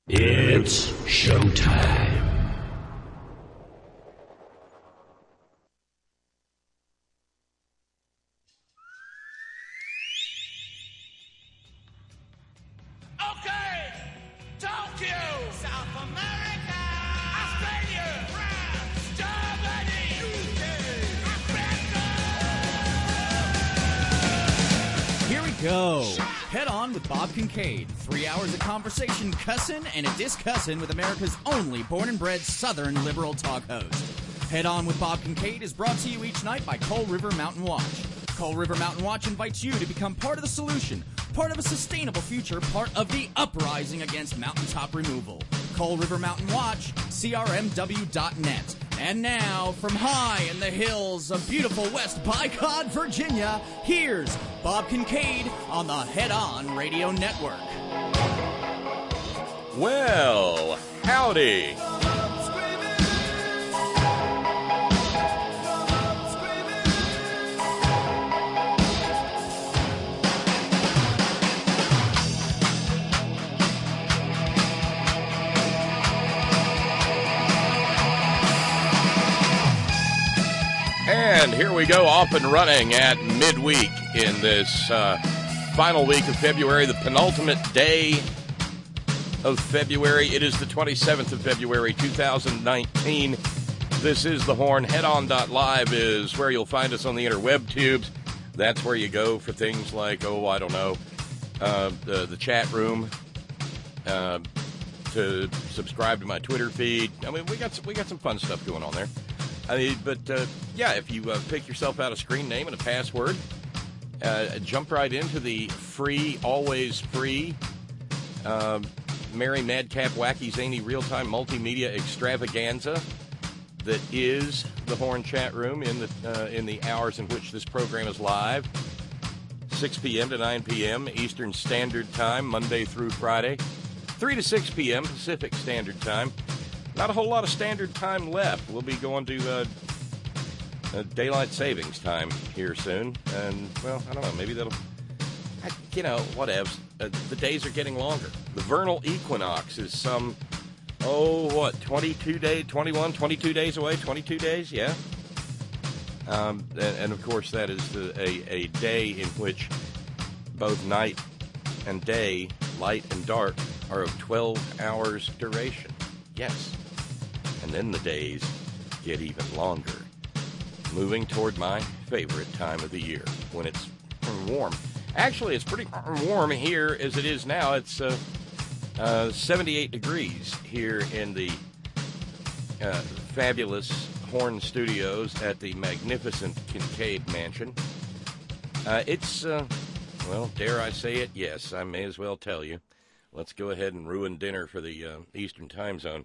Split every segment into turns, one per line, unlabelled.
It's showtime.
Okay, Tokyo, South America, Australia, France, Germany, UK, Africa.
Here we go. Head On with Bob Kincaid. 3 hours of conversation, cussing, and a discussin' with America's only born and bred Southern liberal talk host. Head On with Bob Kincaid is brought to you each night by Coal River Mountain Watch. Coal River Mountain Watch invites you to become part of the solution, part of a sustainable future, part of the uprising against mountaintop removal. Coal River Mountain Watch, crmw.net. And now, from high in the hills of beautiful West Bicod, Virginia, here's Bob Kincaid on the Head On Radio Network.
Well, howdy. And here we go, off and running at midweek in this final week of February, the penultimate day of February. It is the 27th of February, 2019. This is The Horn. Headon.live is where you'll find us on the interweb tubes. That's where you go for things like, the chat room, to subscribe to my Twitter feed. I mean, we got some fun stuff going on there. If you pick yourself out a screen name and a password, jump right into the free, always free, Merry Madcap Wacky Zany real-time multimedia extravaganza that is the Horn chat room in the hours in which this program is live, 6 p.m. to 9 p.m. Eastern Standard Time, Monday through Friday, 3 to 6 p.m. Pacific Standard Time. Not a whole lot of standard time left. We'll be going to daylight savings time here soon. And, well, I don't know, maybe that'll, whatevs. The days are getting longer. The vernal equinox is 22 days away? 22 days, yeah. And of course, that is a day in which both night and day, light and dark, are of 12 hours duration. Yes. And then the days get even longer, moving toward my favorite time of the year, when it's warm. Actually, it's pretty warm here as it is now. It's 78 degrees here in the fabulous Horn Studios at the magnificent Kincaid Mansion. Dare I say it? Yes, I may as well tell you. Let's go ahead and ruin dinner for the Eastern Time Zone.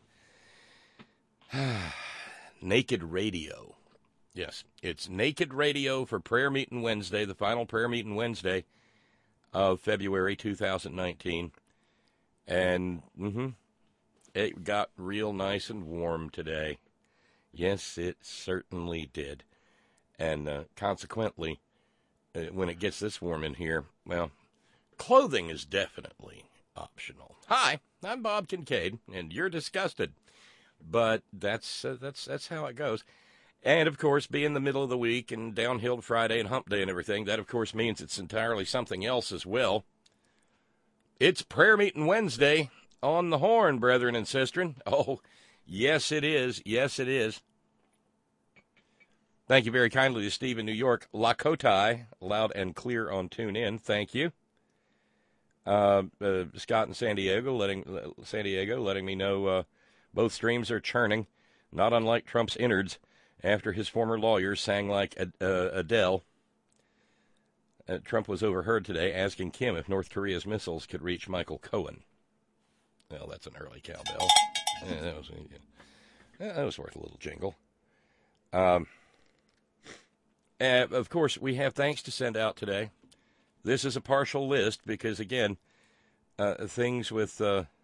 Naked Radio. Yes, it's Naked Radio for Prayer Meeting Wednesday, the final Prayer Meeting Wednesday of February 2019. And it got real nice and warm today. Yes, it certainly did. And consequently, when it gets this warm in here, well, clothing is definitely optional. Hi, I'm Bob Kincaid, and you're disgusted. But that's how it goes. And, of course, being the middle of the week and downhill Friday and hump day and everything, that, of course, means it's entirely something else as well. It's Prayer Meeting Wednesday on the Horn, brethren and sistren. Oh, yes, it is. Yes, it is. Thank you very kindly to Steve in New York. Lakota, loud and clear on TuneIn. Thank you. Scott in San Diego letting me know both streams are churning, not unlike Trump's innards after his former lawyers sang like Adele. Trump was overheard today asking Kim if North Korea's missiles could reach Michael Cohen. Well, that's an early cowbell. Yeah, that was worth a little jingle. Of course, we have thanks to send out today. This is a partial list because, again, things with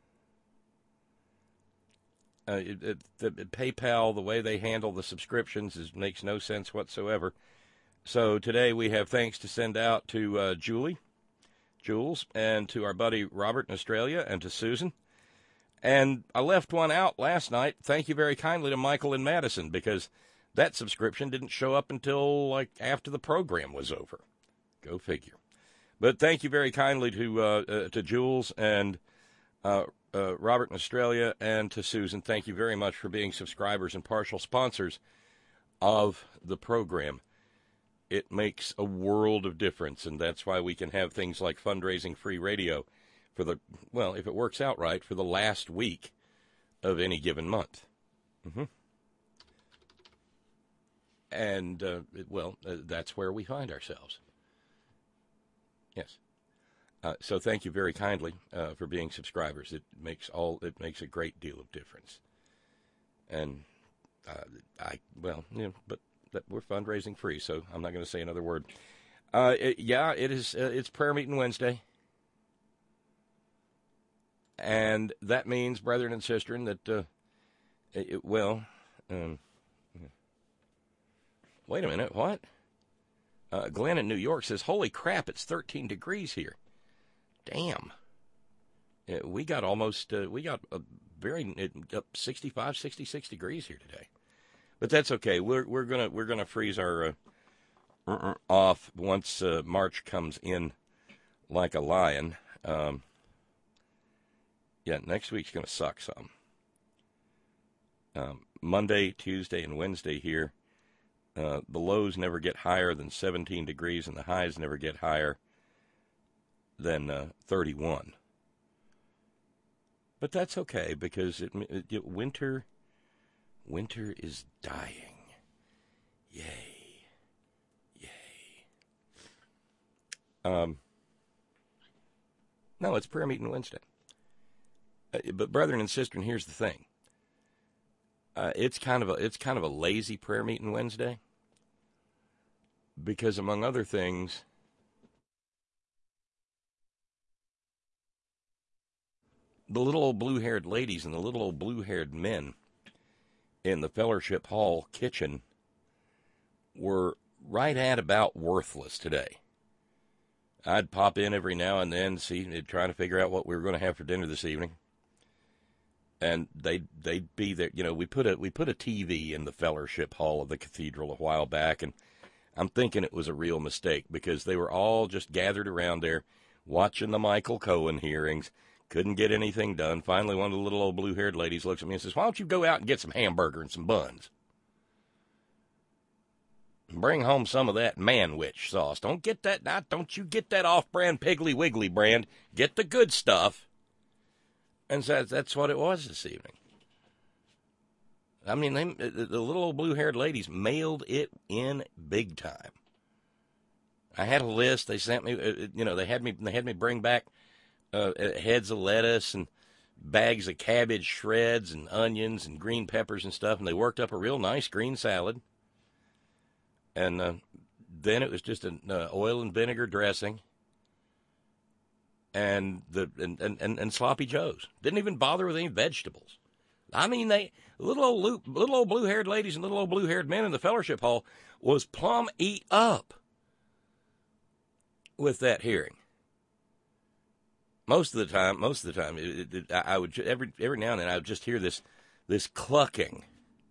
PayPal, the way they handle the subscriptions makes no sense whatsoever. So today we have thanks to send out to Jules, and to our buddy Robert in Australia, and to Susan. And I left one out last night. Thank you very kindly to Michael in Madison, because that subscription didn't show up until like after the program was over. Go figure. But thank you very kindly to Jules and Robert in Australia, and to Susan. Thank you very much for being subscribers and partial sponsors of the program. It makes a world of difference, and that's why we can have things like fundraising free radio for the, well, if it works out right, for the last week of any given month. And, that's where we find ourselves. Yes. So thank you very kindly for being subscribers. It makes a great deal of difference. And but we're fundraising free, so I'm not going to say another word. It is. It's prayer meeting Wednesday, and that means, brethren and sisters, that wait a minute, what? Glenn in New York says, "Holy crap! It's 13 degrees here." Damn. We got almost, up 65, 66 degrees here today. But that's okay. We're gonna freeze our off once March comes in like a lion. Next week's gonna suck some. Monday, Tuesday, and Wednesday here, the lows never get higher than 17 degrees, and the highs never get higher than 31. But that's okay, because winter is dying. Yay. No, it's prayer meeting Wednesday. But brethren and sisters, here's the thing. It's kind of a lazy prayer meeting Wednesday, because among other things, the little old blue-haired ladies and the little old blue-haired men in the fellowship hall kitchen were right at about worthless today. I'd pop in every now and then, trying to figure out what we were going to have for dinner this evening. And they'd be there. You know, we put a TV in the fellowship hall of the cathedral a while back, and I'm thinking it was a real mistake, because they were all just gathered around there watching the Michael Cohen hearings. Couldn't get anything done. Finally, one of the little old blue-haired ladies looks at me and says, "Why don't you go out and get some hamburger and some buns? Bring home some of that Man-Witch sauce. Don't you get that off-brand Piggly Wiggly brand. Get the good stuff." And so that's what it was this evening. I mean, the little old blue-haired ladies mailed it in big time. I had a list. They sent me, they had me bring back heads of lettuce and bags of cabbage shreds and onions and green peppers and stuff, and they worked up a real nice green salad. And then it was just an oil and vinegar dressing and sloppy joes. Didn't even bother with any vegetables. I mean, little old blue-haired ladies and little old blue-haired men in the fellowship hall was plumb eat up with that hearing. Most of the time, I would every now and then I would just hear this clucking,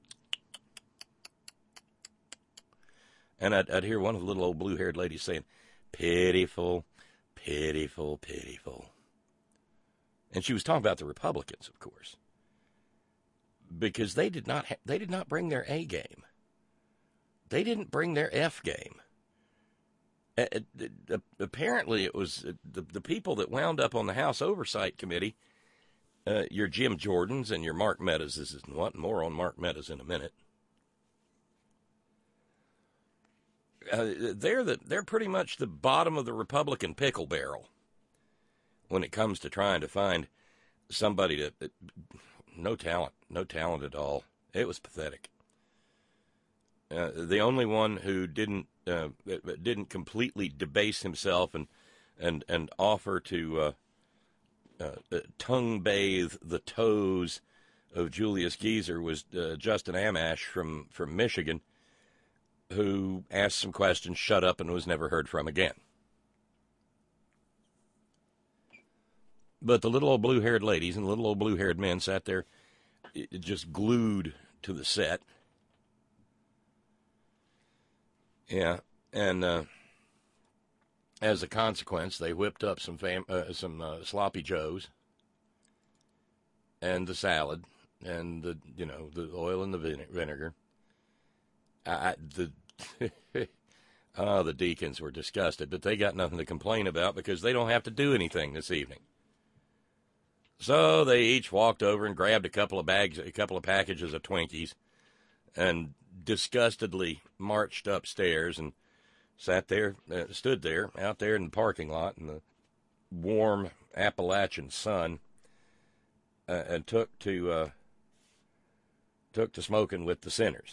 and I'd hear one of the little old blue-haired ladies saying, "Pitiful, pitiful, pitiful," and she was talking about the Republicans, of course, because they did not bring their A game. They didn't bring their F game. Apparently, it was the people that wound up on the House Oversight Committee, your Jim Jordans and your Mark Meadows. This is what, more on Mark Meadows in a minute. They're pretty much the bottom of the Republican pickle barrel when it comes to trying to find somebody no talent at all. It was pathetic. The only one who didn't completely debase himself and offer to tongue bathe the toes of Julius Geezer was Justin Amash from Michigan, who asked some questions, shut up, and was never heard from again. But the little old blue-haired ladies and the little old blue-haired men sat there just glued to the set. Yeah, and as a consequence, they whipped up some sloppy joes and the salad and the oil and the vinegar. The deacons were disgusted, but they got nothing to complain about because they don't have to do anything this evening. So they each walked over and grabbed a couple of packages of Twinkies and disgustedly marched upstairs and stood there out there in the parking lot in the warm Appalachian sun and took to smoking with the sinners.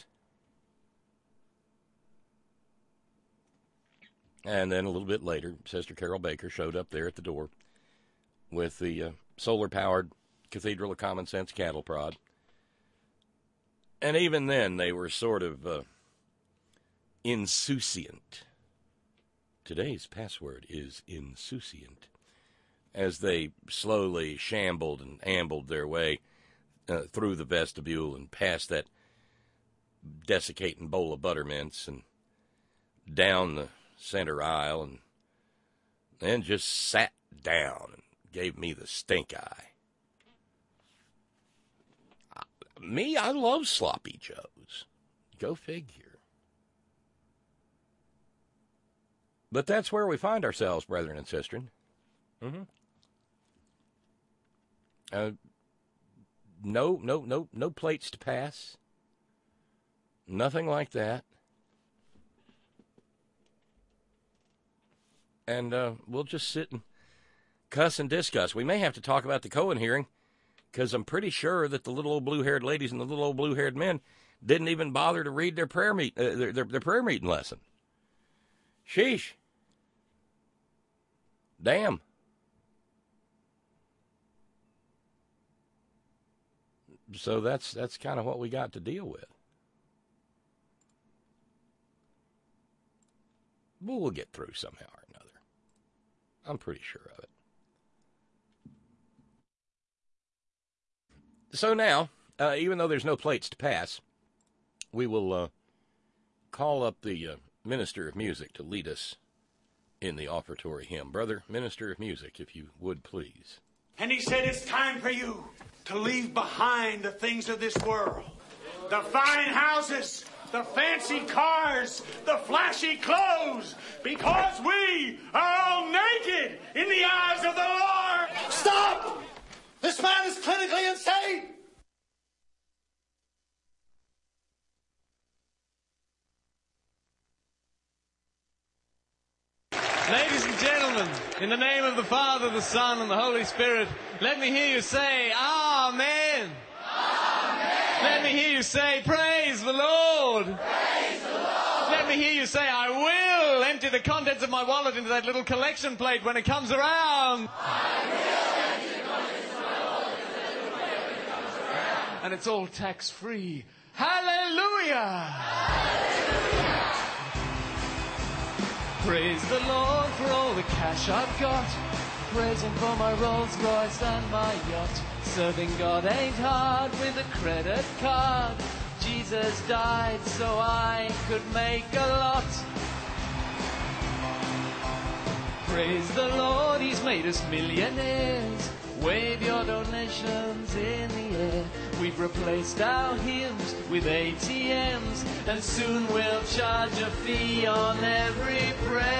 And then a little bit later, Sister Carol Baker showed up there at the door with the solar-powered Cathedral of Common Sense cattle prod. And even then, they were sort of insouciant. Today's password is insouciant. As they slowly shambled and ambled their way through the vestibule and past that desiccating bowl of buttermints and down the center aisle, and then just sat down and gave me the stink eye. I love sloppy joes. Go figure. But that's where we find ourselves, brethren and sistren. No plates to pass. Nothing like that. And we'll just sit and cuss and discuss. We may have to talk about the Cohen hearing, because I'm pretty sure that the little old blue-haired ladies and the little old blue-haired men didn't even bother to read their prayer meeting lesson. Sheesh. Damn. So that's kind of what we got to deal with. But we'll get through somehow or another. I'm pretty sure of it. So now, even though there's no plates to pass, we will call up the minister of music to lead us in the offertory hymn. Brother, minister of music, if you would please.
And he said, it's time for you to leave behind the things of this world. The fine houses, the fancy cars, the flashy clothes, because we are all naked in the eyes of the Lord.
Stop! This man is clinically insane!
Ladies and gentlemen, in the name of the Father, the Son, and the Holy Spirit, let me hear you say, Amen. Amen. Let me hear you say, Praise the Lord. Praise the Lord. Let me hear you say, I will empty the contents of my wallet into that little collection plate when it comes around. I will empty the contents of my wallet into that little plate when it comes around. And it's all tax-free. Hallelujah. Hallelujah. Praise the Lord for all the cash I've got. Praise Him for my Rolls Royce and my yacht. Serving God ain't hard with a credit card. Jesus died so I could make a lot. Praise the Lord, He's made us millionaires. Wave your donations in the air. We've replaced our hymns with ATMs, and soon we'll charge a fee on every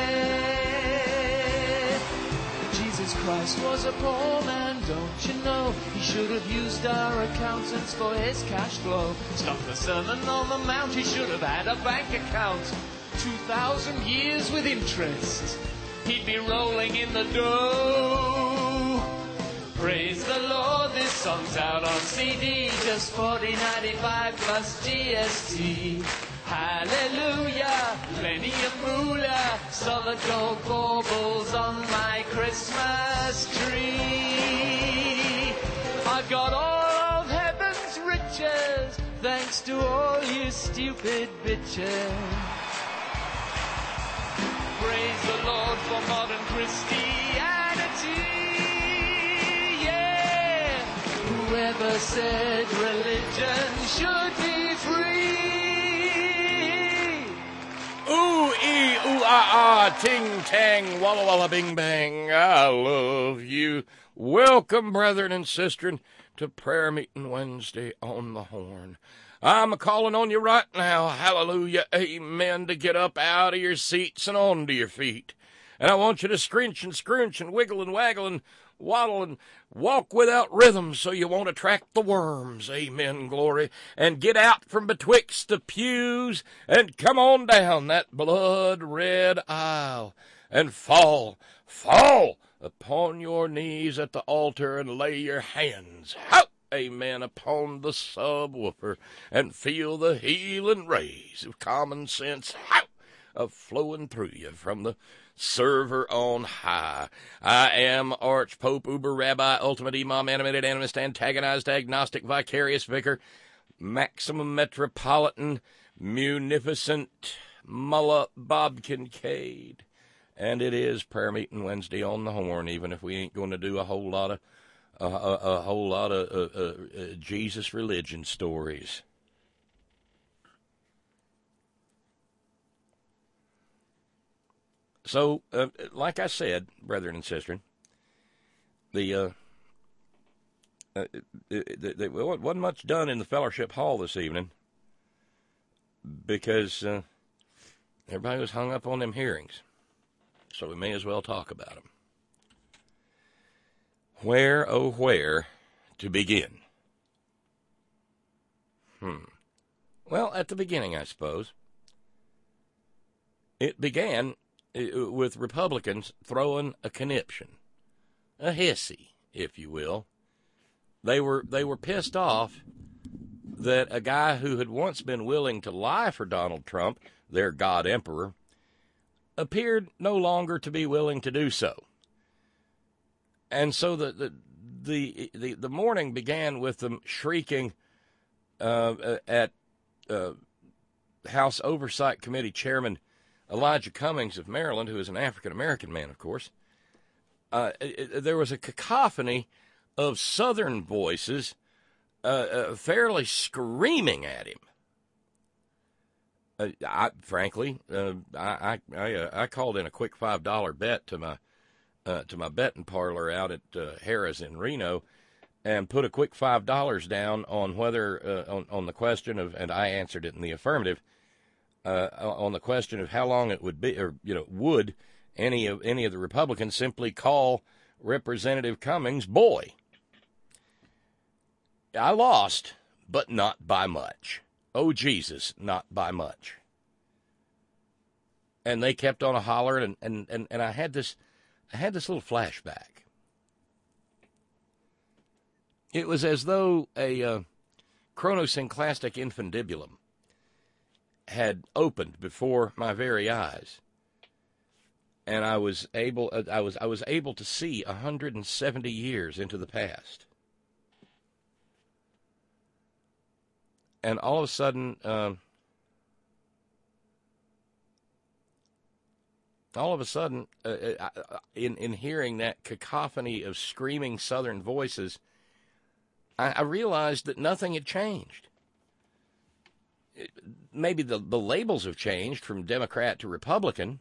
prayer. Jesus Christ was a poor man, don't you know? He should have used our accountants for his cash flow. Stop the Sermon on the Mount, he should have had a bank account. 2,000 years with interest, he'd be rolling in the dough. Praise the Lord, this song's out on CD, just $40.95 plus GST. Hallelujah, plenty of moolah, solid gold baubles on my Christmas tree. I've got all of heaven's riches, thanks to all you stupid bitches. Praise the Lord for modern Christianity. never said religion should be free.
Ooh, ee, ooh, ah, ah, ting, tang, walla, walla, bing, bang. I love you. Welcome, brethren and sisters, to Prayer Meeting Wednesday on the Horn. I'm calling on you right now, hallelujah, amen, to get up out of your seats and onto your feet. And I want you to scrunch and scrunch and wiggle and waggle and waddle and walk without rhythm so you won't attract the worms, amen, glory. And get out from betwixt the pews and come on down that blood-red aisle and fall upon your knees at the altar and lay your hands out, amen, upon the subwoofer and feel the healing rays of common sense of flowing through you from the server on high. I am Archpope, Uber Rabbi, Ultimate Imam, Animated Animist, Antagonized, Agnostic, Vicarious Vicar, Maximum Metropolitan, Munificent Mullah Bob Kincaid. And it is Prayer Meeting Wednesday on the Horn, even if we ain't going to do a whole lot of Jesus religion stories. So, like I said, brethren and sisters, there wasn't much done in the fellowship hall this evening because everybody was hung up on them hearings. So we may as well talk about them. Where, oh, where to begin? Well, at the beginning, I suppose. It began with Republicans throwing a conniption, a hissy, if you will. They were pissed off that a guy who had once been willing to lie for Donald Trump, their God Emperor, appeared no longer to be willing to do so. And so the morning began with them shrieking at House Oversight Committee Chairman Elijah Cummings of Maryland, who is an African-American man, of course. There was a cacophony of Southern voices fairly screaming at him. I called in a quick $5 bet to my betting parlor out at Harrah's in Reno, and put a quick $5 down on whether on the question of, and I answered it in the affirmative, on the question of how long it would be, or would any of the Republicans simply call Representative Cummings boy. I lost, but not by much. Oh, Jesus, not by much. And they kept on a hollering, and I had this little flashback. It was as though a chronosynclastic infundibulum had opened before my very eyes, and I was able to see 170 years into the past. And all of a sudden, in hearing that cacophony of screaming Southern voices, I realized that nothing had changed. Maybe the labels have changed from Democrat to Republican,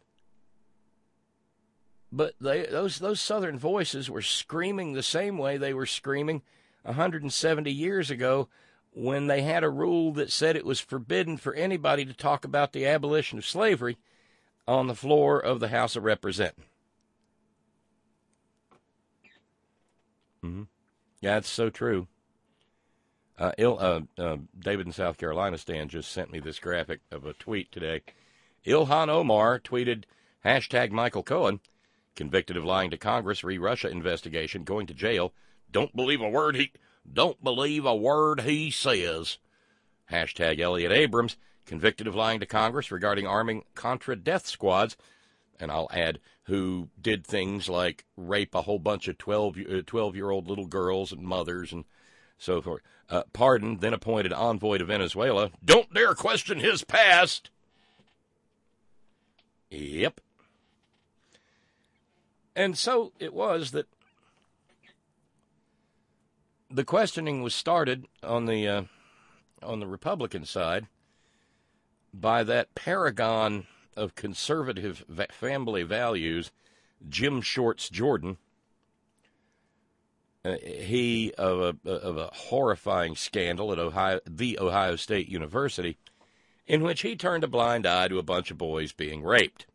but those Southern voices were screaming the same way they were screaming 170 years ago, when they had a rule that said it was forbidden for anybody to talk about the abolition of slavery on the floor of the House of Representatives. Yeah, that's so true. David in South Carolina, Stan, just sent me this graphic of a tweet today. Ilhan Omar tweeted, #Michael Cohen, convicted of lying to Congress, re-Russia investigation, going to jail. Don't believe a word he says. #Elliot Abrams, convicted of lying to Congress regarding arming Contra death squads. And I'll add, who did things like rape a whole bunch of 12-year-old little girls and mothers and so forth. Pardoned, then appointed envoy to Venezuela. Don't dare question his past. Yep. And so it was that the questioning was started on the Republican side by that paragon of conservative family values, Jim Shorts Jordan. He of a horrifying scandal at the Ohio State University, in which he turned a blind eye to a bunch of boys being raped.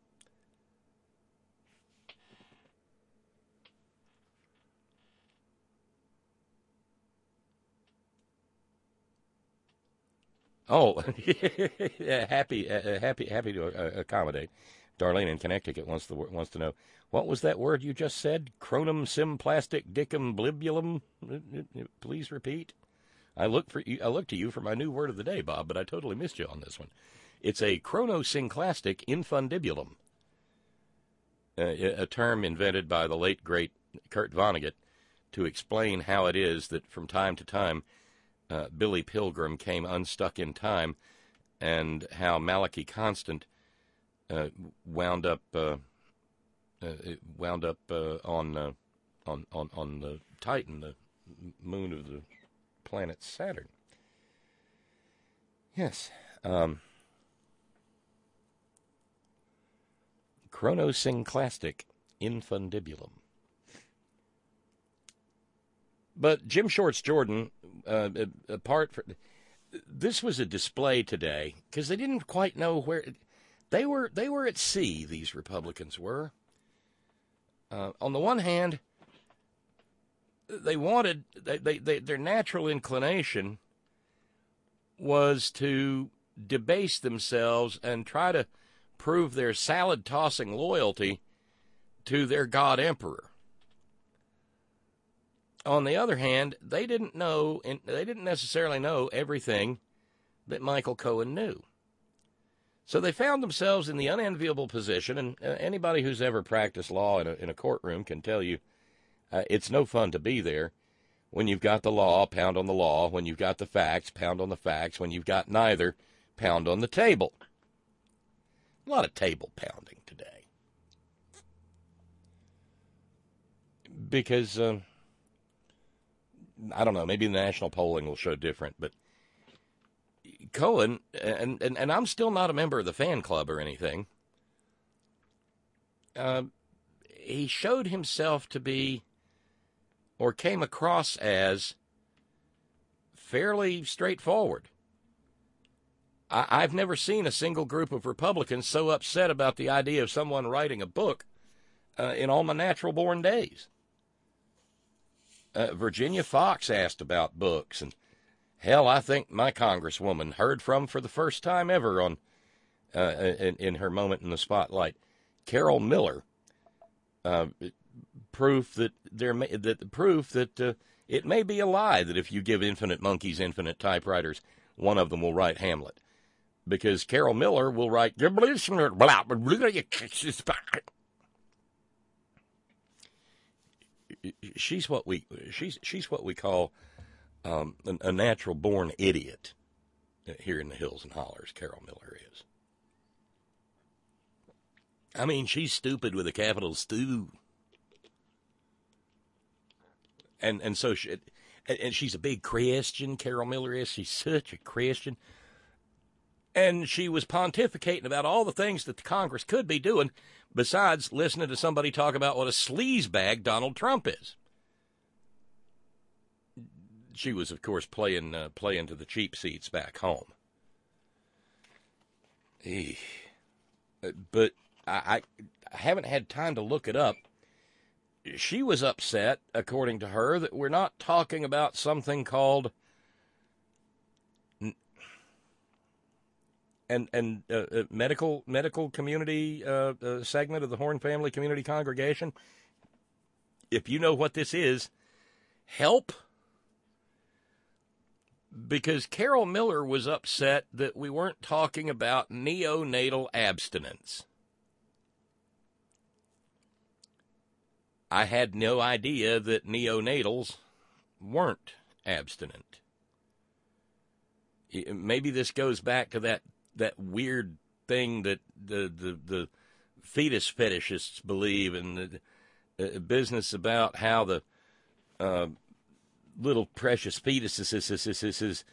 Oh, happy to accommodate. Darlene in Connecticut wants to know, what was that word you just said? Chronum symplastic dicum blibulum? Please repeat. I look to you for my new word of the day, Bob, but I totally missed you on this one. It's a chronosynclastic infundibulum, a term invented by the late great Kurt Vonnegut to explain how it is that from time to time Billy Pilgrim came unstuck in time, and how Malachi Constant wound up on the Titan, the moon of the planet Saturn. Yes. Chronosynclastic infundibulum. But Jim Shorts Jordan, this was a display today because they didn't quite know where they were at sea. These Republicans were. On the one hand, their natural inclination was to debase themselves and try to prove their salad-tossing loyalty to their God Emperor. On the other hand, they didn't necessarily know everything that Michael Cohen knew. So they found themselves in the unenviable position, and anybody who's ever practiced law in a courtroom can tell you it's no fun to be there. When you've got the law, pound on the law. When you've got the facts, pound on the facts. When you've got neither, pound on the table. A lot of table pounding today. Because, I don't know, maybe the national polling will show different, but Cohen, and I'm still not a member of the fan club or anything, he showed himself to be, or came across as, fairly straightforward. I've never seen a single group of Republicans so upset about the idea of someone writing a book in all my natural-born days. Virginia Fox asked about books, and hell, I think my congresswoman heard from for the first time ever on in her moment in the spotlight, Carol Miller, proof that it may be a lie that if you give infinite monkeys infinite typewriters, one of them will write Hamlet, because Carol Miller will write. She's what we call a natural-born idiot here in the hills and hollers. Carol Miller is. I mean, she's stupid with a capital stew, and so she's a big Christian. Carol Miller is. She's such a Christian, and she was pontificating about all the things that the Congress could be doing, besides listening to somebody talk about what a sleazebag Donald Trump is. She was, of course, playing to the cheap seats back home. But I haven't had time to look it up. She was upset, according to her, that we're not talking about something called medical community segment of the Horn Family Community Congregation. If you know what this is, help. Because Carol Miller was upset that we weren't talking about neonatal abstinence. I had no idea that neonatals weren't abstinent. Maybe this goes back to that weird thing that the fetus fetishists believe, in the business about how little precious fetuses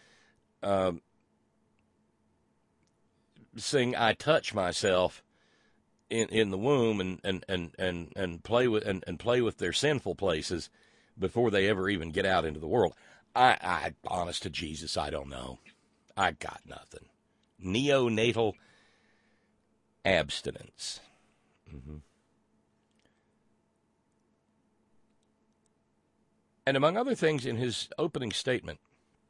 sing "I Touch Myself" in the womb and play with their sinful places before they ever even get out into the world. I honest to Jesus, I don't know. I got nothing. Neonatal abstinence. Mm-hmm. And among other things, in his opening statement,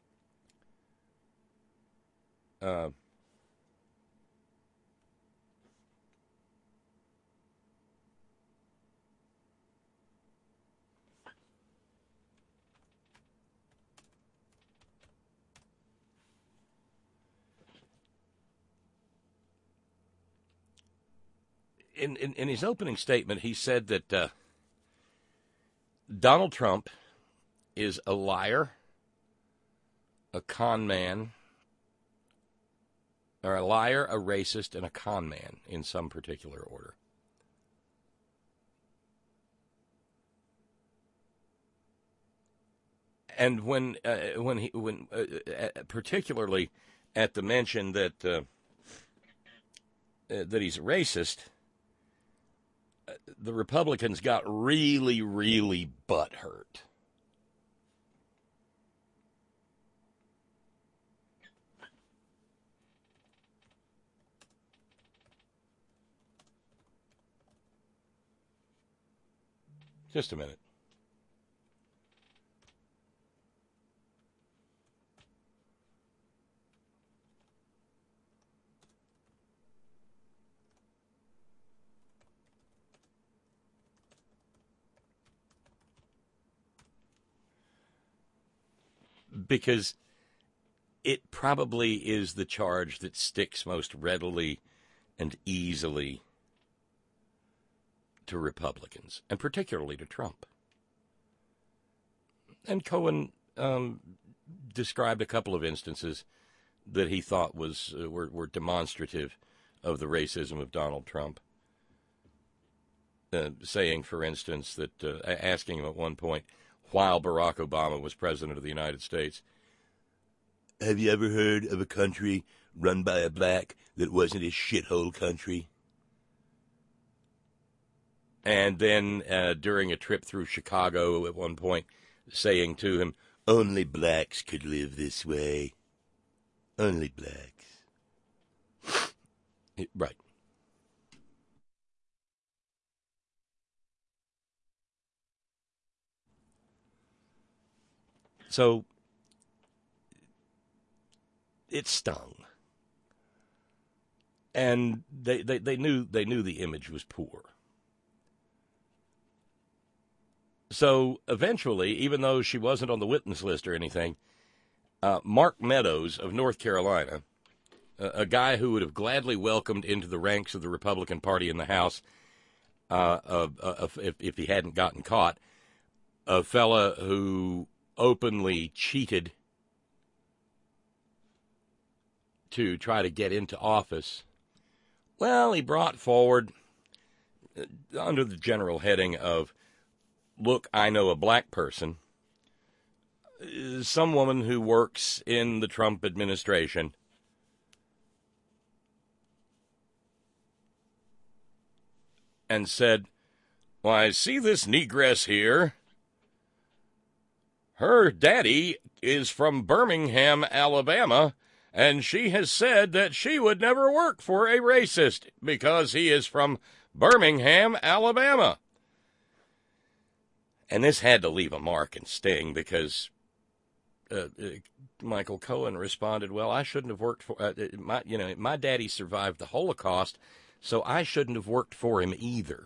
in his opening statement, he said that Donald Trump is a liar, a con man, or a liar, a racist, and a con man in some particular order. And when particularly at the mention that he's a racist, the Republicans got really, really butthurt. Just a minute. Because it probably is the charge that sticks most readily and easily to Republicans, and particularly to Trump. And Cohen described a couple of instances that he thought were demonstrative of the racism of Donald Trump. Saying, for instance, that asking him at one point, while Barack Obama was president of the United States, have you ever heard of a country run by a black that wasn't a shithole country? And then during a trip through Chicago at one point, saying to him, only blacks could live this way. Only blacks. Right. So it stung, and they knew the image was poor. So eventually, even though she wasn't on the witness list or anything, Mark Meadows of North Carolina, a guy who would have gladly welcomed into the ranks of the Republican Party in the House if he hadn't gotten caught, a fella who openly cheated to try to get into office, well, he brought forward, under the general heading of, look, I know a black person, some woman who works in the Trump administration, and said, well, I see this negress here. Her daddy is from Birmingham, Alabama, and she has said that she would never work for a racist because he is from Birmingham, Alabama. And this had to leave a mark and sting because Michael Cohen responded, well, I shouldn't have worked for, my daddy survived the Holocaust, so I shouldn't have worked for him either.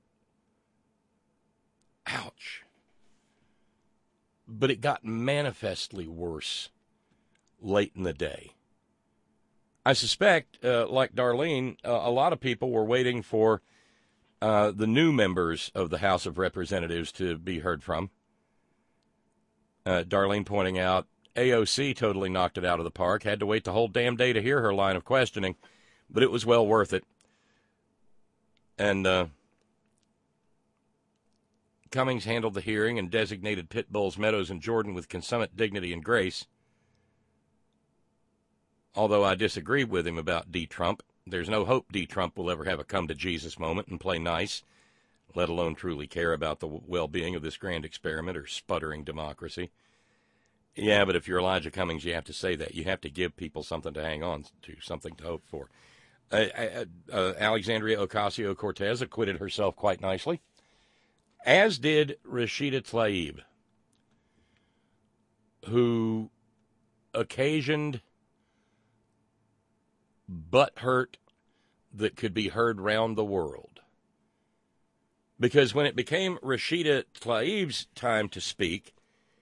Ouch. But it got manifestly worse late in the day. I suspect, like Darlene, a lot of people were waiting for the new members of the House of Representatives to be heard from. Darlene pointing out, AOC totally knocked it out of the park, had to wait the whole damn day to hear her line of questioning, but it was well worth it. And Cummings handled the hearing and designated pit bulls Meadows and Jordan with consummate dignity and grace. Although I disagree with him about D. Trump, there's no hope D. Trump will ever have a come-to-Jesus moment and play nice, let alone truly care about the well-being of this grand experiment or sputtering democracy. Yeah, but if you're Elijah Cummings, you have to say that. You have to give people something to hang on to, something to hope for. Alexandria Ocasio-Cortez acquitted herself quite nicely, as did Rashida Tlaib, who occasioned butthurt that could be heard round the world. Because when it became Rashida Tlaib's time to speak,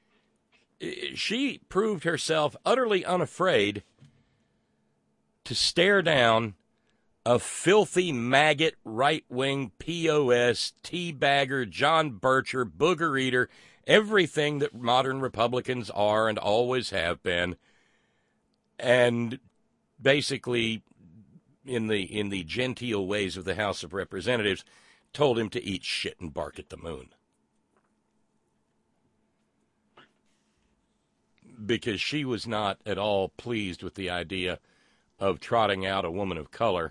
she proved herself utterly unafraid to stare down a filthy maggot, right-wing POS, teabagger, John Bircher, booger eater, everything that modern Republicans are and always have been, and basically, in the genteel ways of the House of Representatives, told him to eat shit and bark at the moon. Because she was not at all pleased with the idea of trotting out a woman of color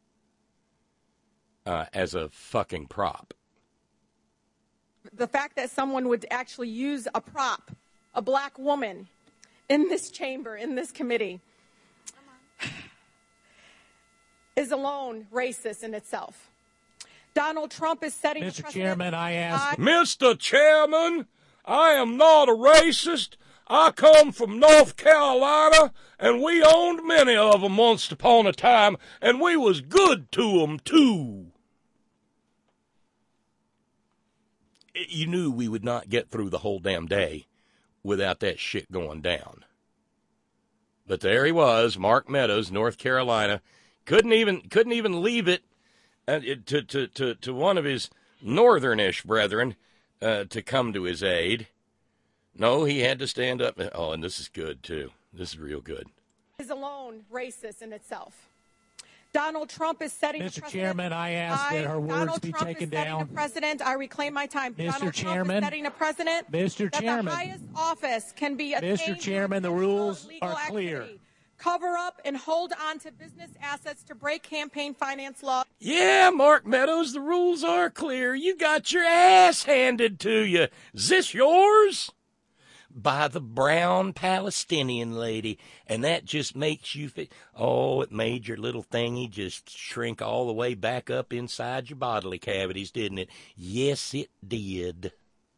as a fucking prop.
The fact that someone would actually use a prop, a black woman, in this chamber, in this committee, is alone racist in itself. Donald Trump is setting
Mr. Chairman, I ask...
Mr. Chairman, I am not a racist. I come from North Carolina, and we owned many of them once upon a time, and we was good to them, too. You knew we would not get through the whole damn day without that shit going down. But there he was, Mark Meadows, North Carolina, couldn't even leave it to one of his northernish brethren to come to his aid. No, he had to stand up. Oh, and this is good, too. This is real good.
Is alone racist in itself. Donald Trump is setting
Mr. Chairman, I ask that her words be taken down.
A president. I reclaim my time.
Mr. Chairman,
Trump is setting a precedent.
Mr. Chairman,
that the highest office can be attained.
Mr. Chairman, the rules are clear.
Activity. Cover up and hold on to business assets to break campaign finance law.
Yeah, Mark Meadows, the rules are clear. You got your ass handed to you. Is this yours? By the brown Palestinian lady, and that just makes you oh, it made your little thingy just shrink all the way back up inside your bodily cavities, didn't it? Yes, it did.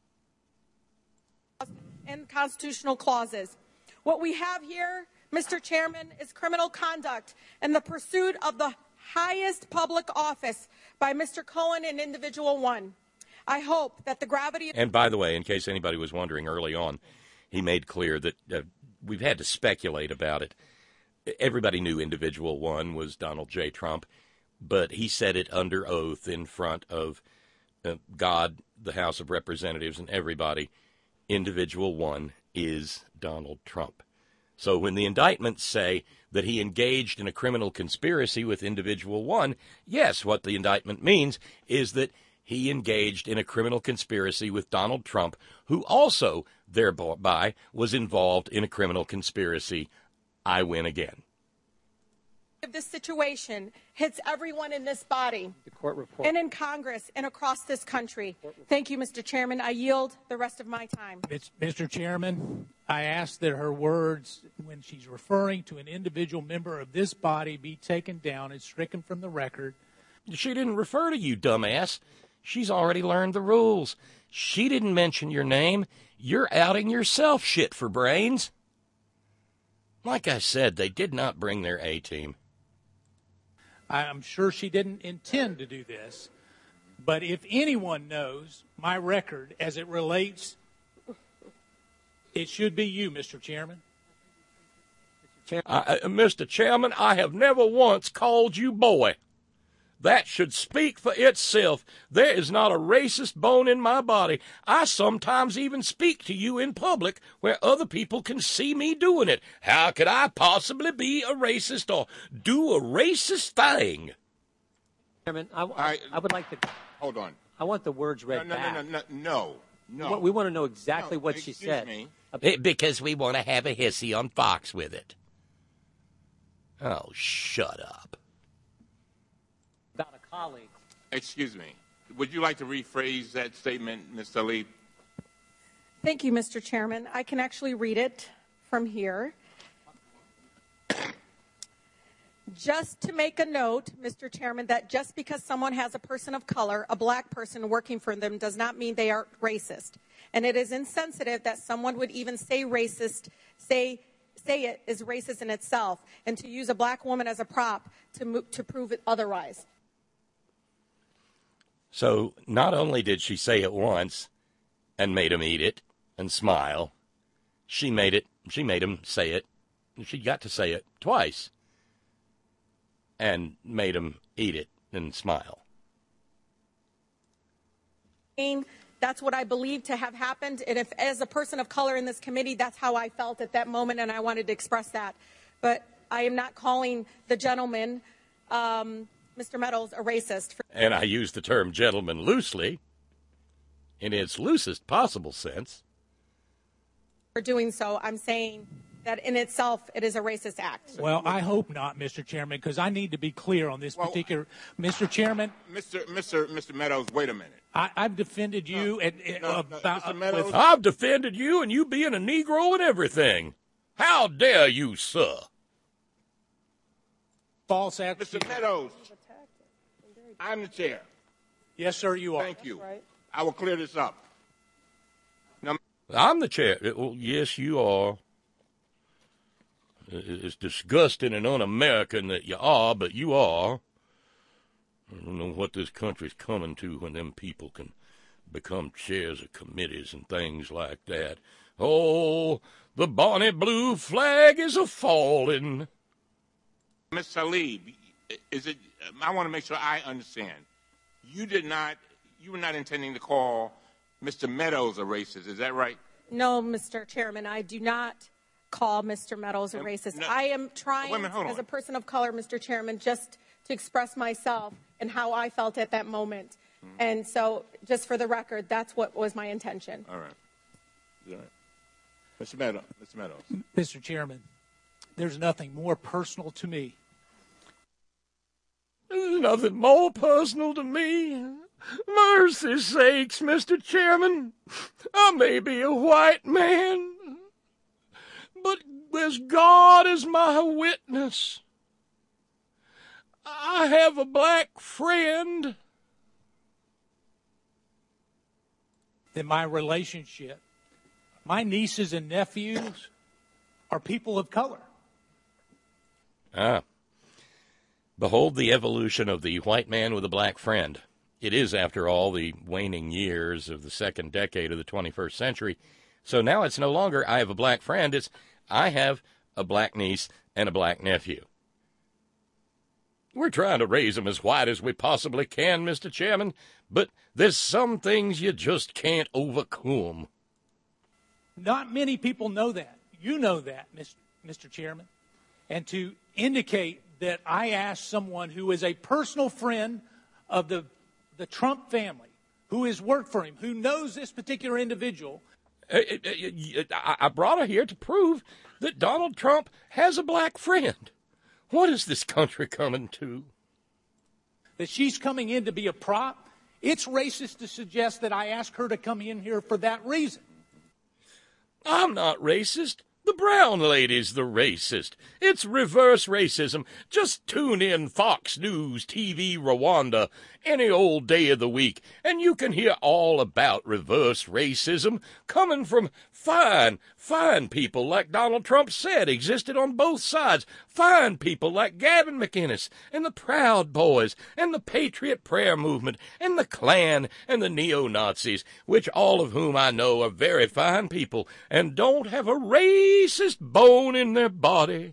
And constitutional clauses. What we have here, Mr. Chairman, is criminal conduct and the pursuit of the highest public office by Mr. Cohen and Individual One. I hope that the gravity...
And by the way, in case anybody was wondering early on, he made clear that we've had to speculate about it. Everybody knew Individual One was Donald J. Trump, but he said it under oath in front of God, the House of Representatives, and everybody. Individual One is Donald Trump. So when the indictments say that he engaged in a criminal conspiracy with Individual One, yes, what the indictment means is that he engaged in a criminal conspiracy with Donald Trump, who also, thereby, was involved in a criminal conspiracy. I win again.
This situation hits everyone in this body,
the court report,
and in Congress and across this country. Thank you, Mr. Chairman. I yield the rest of my time.
Mr. Chairman, I ask that her words, when she's referring to an individual member of this body, be taken down and stricken from the record.
She didn't refer to you, dumbass. She's already learned the rules. She didn't mention your name. You're outing yourself, shit for brains. Like I said, they did not bring their A-team.
I'm sure she didn't intend to do this, but if anyone knows my record as it relates, it should be you, Mr. Chairman.
Mr. Chairman, I have never once called you boy. That should speak for itself. There is not a racist bone in my body. I sometimes even speak to you in public where other people can see me doing it. How could I possibly be a racist or do a racist thing?
Chairman, I would like to...
Hold on.
I want the words read back.
No.
We want to know exactly what she said.
Because we want to have a hissy on Fox with it. Oh, shut up.
About a colleague.
Excuse me. Would you like to rephrase that statement, Ms. Tlaib?
Thank you, Mr. Chairman. I can actually read it from here. Just to make a note, Mr. Chairman, that just because someone has a person of color, a black person working for them, does not mean they are racist. And it is insensitive that someone would even say racist, say it is racist in itself, and to use a black woman as a prop to prove it otherwise.
So not only did she say it once and made him eat it and smile, she made him say it. She got to say it twice and made him eat it and smile.
That's what I believe to have happened. And if, as a person of color in this committee, that's how I felt at that moment, and I wanted to express that. But I am not calling the gentleman, Mr. Meadows, a racist.
And I use the term gentleman loosely, in its loosest possible sense.
For doing so, I'm saying that in itself it is a racist act.
Well, I hope not, Mr. Chairman, because I need to be clear on this particular. Mr. Chairman.
Mr. Meadows, wait a minute.
I've defended you
Mr. Meadows.
I've defended you and you being a Negro and everything. How dare you, sir?
False accusation.
Mr. Meadows, I'm the chair.
Yes, sir, you are.
Thank you. Right. I will clear this up. Now,
I'm the chair. Well, yes, you are. It's disgusting and un-American that you are, but you are. I don't know what this country's coming to when them people can become chairs of committees and things like that. Oh, the bonnie blue flag is a-falling.
Ms. Tlaib, I want to make sure I understand. You were not intending to call Mr. Meadows a racist, is that right?
No, Mr. Chairman, I do not call Mr. Meadows a racist. I am trying, as a person of color, Mr. Chairman, just to express myself and how I felt at that moment. Mm-hmm. And so, just for the record, that's what was my intention.
All right. Mr. Meadows.
Mr. Chairman, there's nothing more personal to me.
There's nothing more personal to me. Mercy sakes, Mr. Chairman, I may be a white man, but as God is my witness, I have a black friend.
In my relationship, my nieces and nephews are people of color.
Behold the evolution of the white man with a black friend. It is, after all, the waning years of the second decade of the 21st century. So now it's no longer I have a black friend, it's I have a black niece and a black nephew. We're trying to raise them as white as we possibly can, Mr. Chairman, but there's some things you just can't overcome.
Not many people know that. You know that, Mr. Chairman. And to indicate that I asked someone who is a personal friend of the Trump family, who has worked for him, who knows this particular individual.
I brought her here to prove that Donald Trump has a black friend. What is this country coming to?
That she's coming in to be a prop? It's racist to suggest that I asked her to come in here for that reason.
I'm not racist. The brown lady's the racist. It's reverse racism. Just tune in Fox News TV Rwanda any old day of the week, and you can hear all about reverse racism coming from fine people like Donald Trump said existed on both sides. Fine people like Gavin McInnes and the Proud Boys and the Patriot Prayer Movement and the Klan and the neo-Nazis, which all of whom I know are very fine people and don't have a racist bone in their body.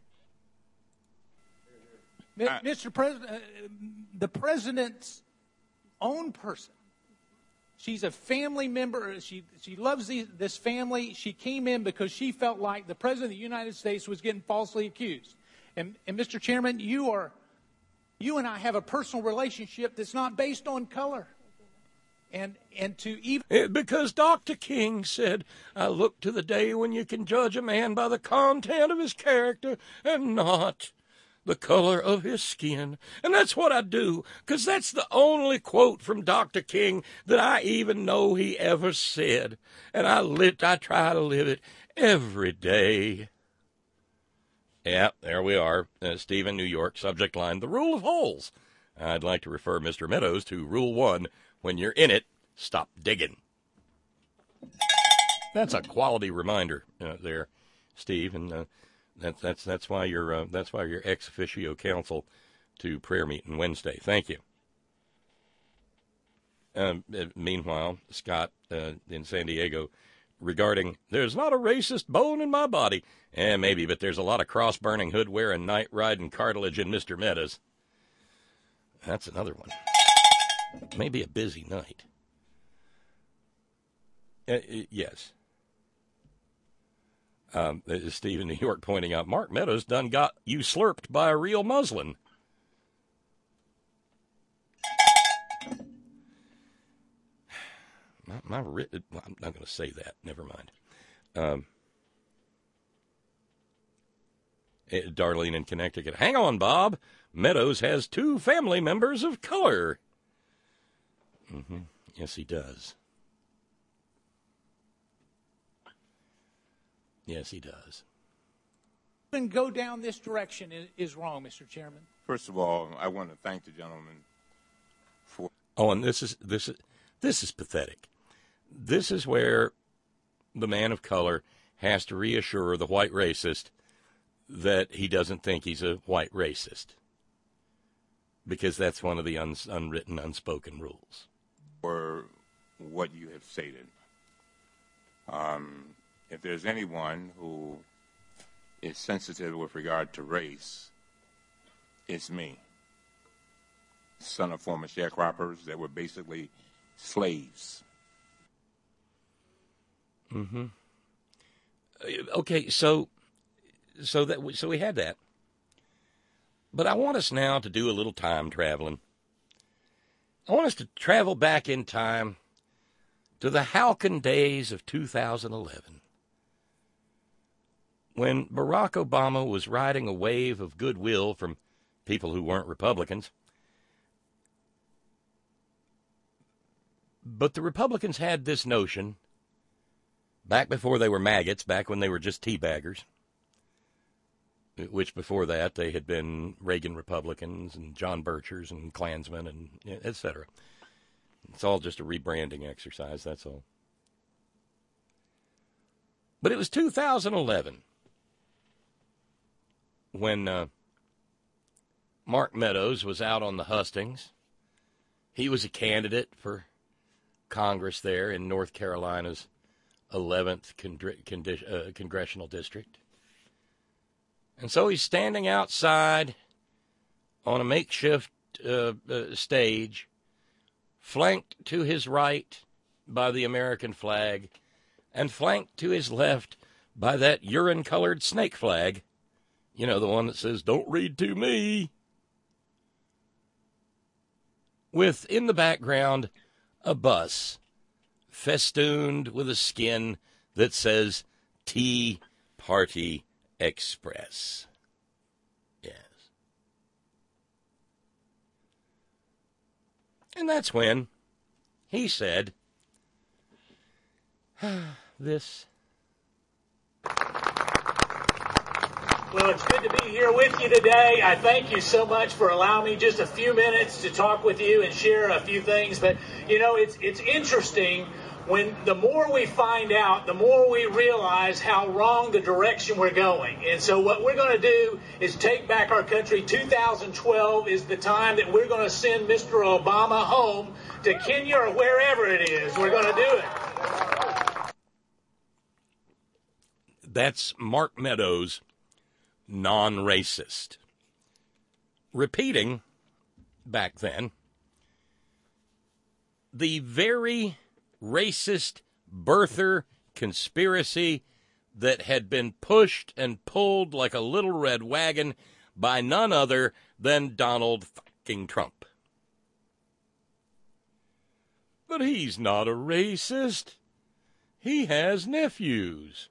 Mr. President, the president's own person. She's a family member. She loves this family. She came in because she felt like the president of the United States was getting falsely accused. And Mr. Chairman, you and I have a personal relationship that's not based on color. And to even...
Because Dr. King said, I look to the day when you can judge a man by the content of his character and not the color of his skin. And that's what I do, because that's the only quote from Dr. King that I even know he ever said. And I try to live it every day. Yeah, there we are. Stephen, New York, subject line, the rule of holes. I'd like to refer Mr. Meadows to Rule 1. When you're in it, stop digging. That's a quality reminder there, Steve, and that's why you're ex officio counsel to prayer meeting Wednesday. Thank you. Meanwhile, Scott in San Diego, regarding there's not a racist bone in my body. Maybe, but there's a lot of cross-burning, hood-wearing, night-riding cartilage in Mr. Meadows. That's another one. Maybe a busy night. Yes. Steve in New York pointing out, Mark Meadows done got you slurped by a real muslin. I'm not going to say that. Never mind. Darlene in Connecticut. Hang on, Bob. Meadows has 2 family members of color. Mm-hmm. Yes, he does. Yes, he does.
Even go down this direction is wrong, Mr. Chairman.
First of all, I want to thank the gentleman for...
Oh, and this is pathetic. This is where the man of color has to reassure the white racist that he doesn't think he's a white racist, because that's one of the unwritten, unspoken rules.
For what you have stated. If there's anyone who is sensitive with regard to race, it's me. Son of former sharecroppers that were basically slaves.
Mm-hmm. Okay, so we had that. But I want us now to do a little time traveling. I want us to travel back in time to the halcyon days of 2011, when Barack Obama was riding a wave of goodwill from people who weren't Republicans. But the Republicans had this notion, back before they were maggots, back when they were just teabaggers, which before that they had been Reagan Republicans and John Birchers and Klansmen and et cetera. It's all just a rebranding exercise, that's all. But it was 2011 when Mark Meadows was out on the hustings. He was a candidate for Congress there in North Carolina's 11th congressional district. And so he's standing outside on a makeshift stage, flanked to his right by the American flag, and flanked to his left by that urine-colored snake flag. You know, the one that says, "Don't read to me." With, in the background, a bus festooned with a skin that says Tea Party Express. Yes. And that's when he said, this.
Well, it's good to be here with you today. I thank you so much for allowing me just a few minutes to talk with you and share a few things. But, you know, it's interesting when the more we find out, the more we realize how wrong the direction we're going. And so what we're going to do is take back our country. 2012 is the time that we're going to send Mr. Obama home to Kenya or wherever it is. We're going to do it.
That's Mark Meadows, non-racist, repeating back then the very racist birther conspiracy that had been pushed and pulled like a little red wagon by none other than Donald fucking Trump. But he's not a racist. He has nephews.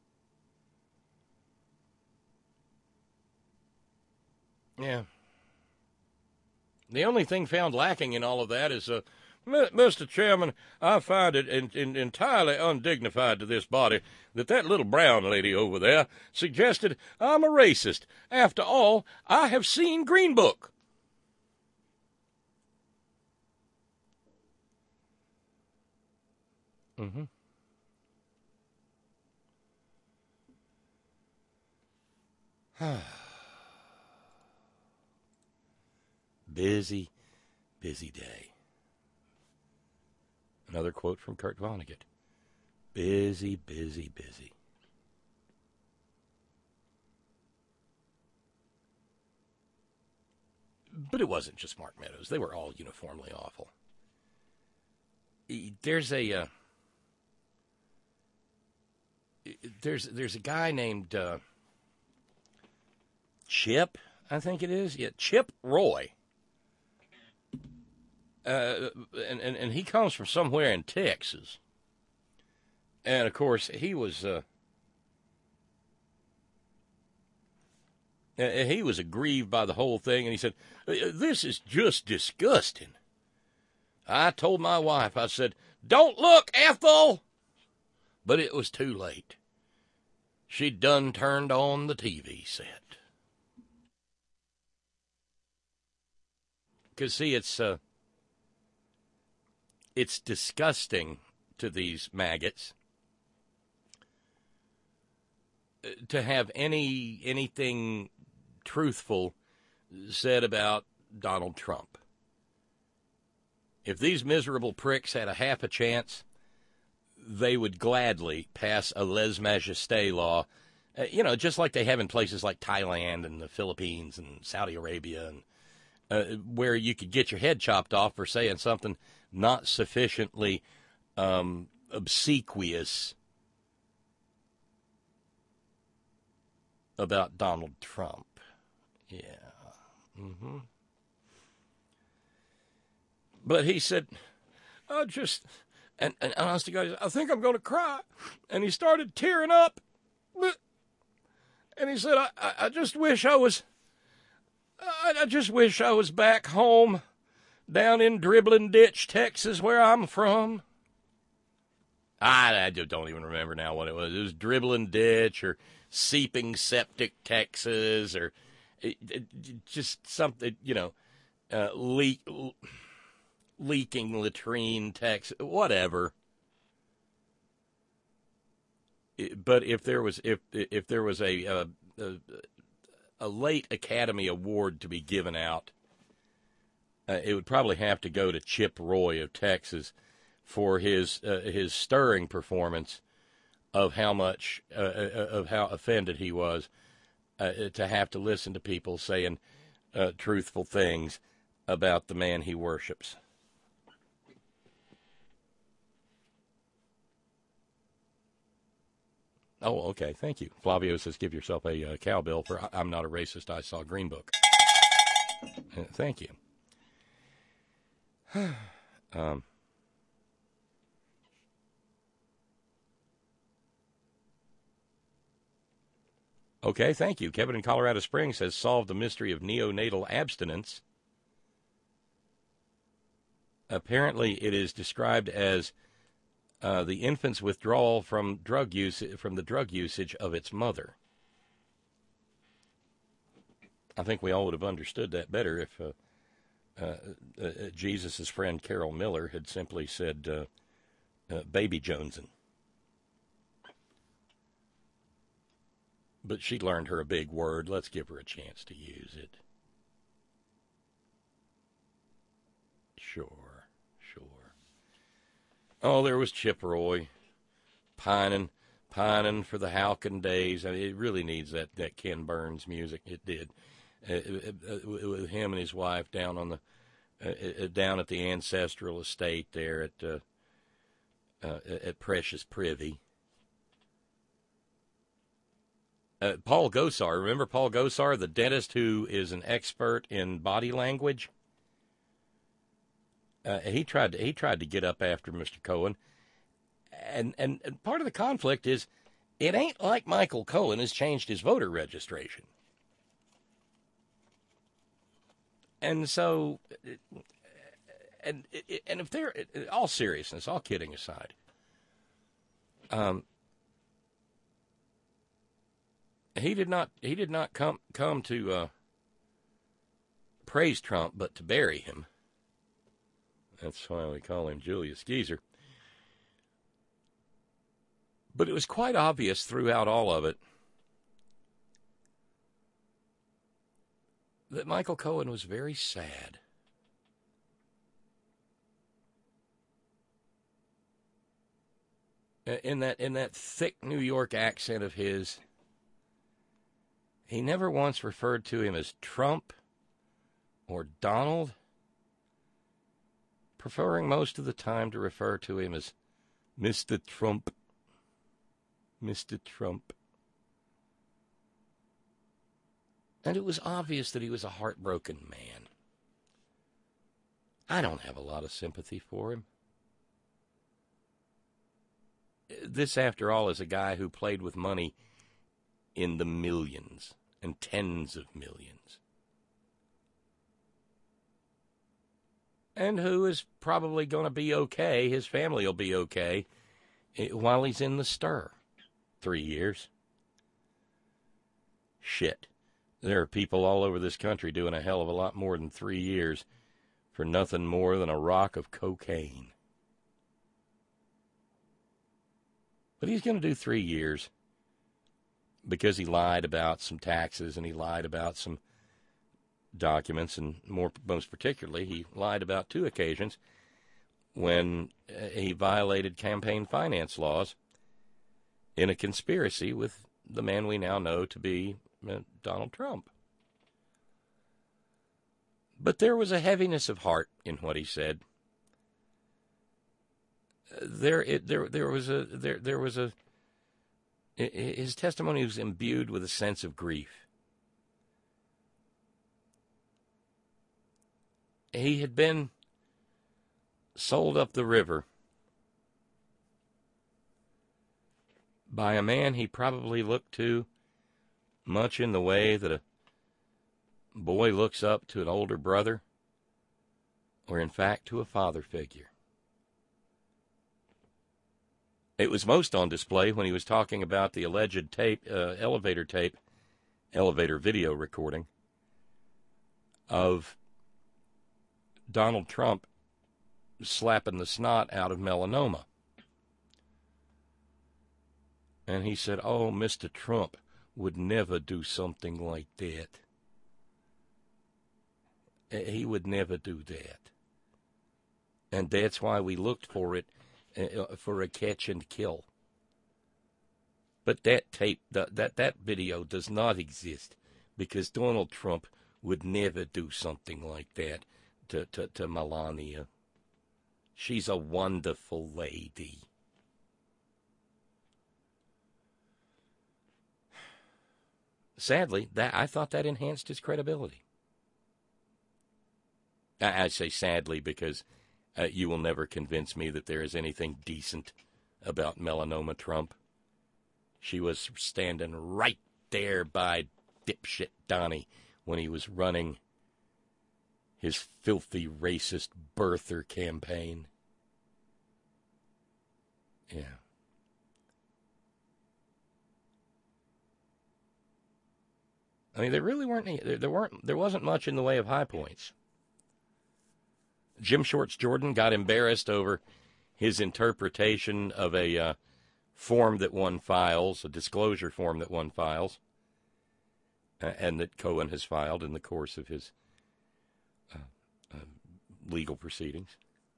Yeah. The only thing found lacking in all of that is, Mr. Chairman, I find it entirely undignified to this body that little brown lady over there suggested I'm a racist. After all, I have seen Green Book. Mm-hmm. Busy, busy day. Another quote from Kurt Vonnegut. Busy, busy, busy. But it wasn't just Mark Meadows. They were all uniformly awful. There's a guy named Chip, I think it is. Yeah, Chip Roy. And he comes from somewhere in Texas. And, of course, he was aggrieved by the whole thing, and he said, "This is just disgusting." I told my wife, I said, "Don't look, Ethel!" But it was too late. She'd done turned on the TV set. Because, see, it's disgusting to these maggots to have anything truthful said about Donald Trump. If these miserable pricks had a half a chance, they would gladly pass a lèse-majesté law, just like they have in places like Thailand and the Philippines and Saudi Arabia, and where you could get your head chopped off for saying something not sufficiently obsequious about Donald Trump. Yeah. Mm-hmm. But he said, and honest to God, I think I'm going to cry. And he started tearing up. And he said, I just wish I was back home down in Dribbling Ditch, Texas, where I'm from. I don't even remember now what it was. It was Dribbling Ditch or Seeping Septic, Texas, or just something, leaking latrine, Texas, whatever. But if there was a late Academy Award to be given out, it would probably have to go to Chip Roy of Texas for his stirring performance of how offended he was to have to listen to people saying truthful things about the man he worships. Oh, okay. Thank you. Flavio says, give yourself a cowbell for I'm not a racist. I saw Green Book. Thank you. Okay, thank you. Kevin in Colorado Springs has solved the mystery of neonatal abstinence. Apparently, it is described as the infant's withdrawal from the drug usage of its mother. I think we all would have understood that better if Jesus' friend Carol Miller had simply said baby Jonesin. But she learned her a big word. Let's give her a chance to use it. Sure. Oh, there was Chip Roy, pining for the Halcyon days. I mean, it really needs that Ken Burns music. It did. With him and his wife down at the ancestral estate there at Precious Privy. Paul Gosar, remember Paul Gosar, the dentist who is an expert in body language? he tried to get up after Mr. Cohen, and part of the conflict is it ain't like Michael Cohen has changed his voter registration, and so and if they're all seriousness, all kidding aside, he did not come to praise Trump, but to bury him. That's why we call him Julius Geezer. But it was quite obvious throughout all of it that Michael Cohen was very sad. In that thick New York accent of his, he never once referred to him as Trump or Donald, preferring most of the time to refer to him as Mr. Trump. Mr. Trump. And it was obvious that he was a heartbroken man. I don't have a lot of sympathy for him. This, after all, is a guy who played with money in the millions and tens of millions. And who is probably going to be okay, his family will be okay, while he's in the stir. 3 years. Shit. There are people all over this country doing a hell of a lot more than 3 years for nothing more than a rock of cocaine. But he's going to do 3 years because he lied about some taxes and he lied about some documents, and most particularly, he lied about 2 occasions when he violated campaign finance laws in a conspiracy with the man we now know to be Donald Trump. But there was a heaviness of heart in what he said. His testimony was imbued with a sense of grief. He had been sold up the river by a man he probably looked to much in the way that a boy looks up to an older brother, or in fact to a father figure. It was most on display when he was talking about the alleged elevator video recording of Donald Trump slapping the snot out of melanoma. And he said, "Oh, Mr. Trump would never do something like that. He would never do that. And that's why we looked for it, for a catch and kill. But that tape, that video does not exist because Donald Trump would never do something like that to Melania. She's a wonderful lady." Sadly, I thought that enhanced his credibility. I say sadly because you will never convince me that there is anything decent about Melanoma Trump. She was standing right there by dipshit Donnie when he was running his filthy racist birther campaign. Yeah. I mean, there really weren't any, there wasn't much in the way of high points. Jim Shorts Jordan got embarrassed over his interpretation of a form that one files, a disclosure form that one files, and that Cohen has filed in the course of his legal proceedings.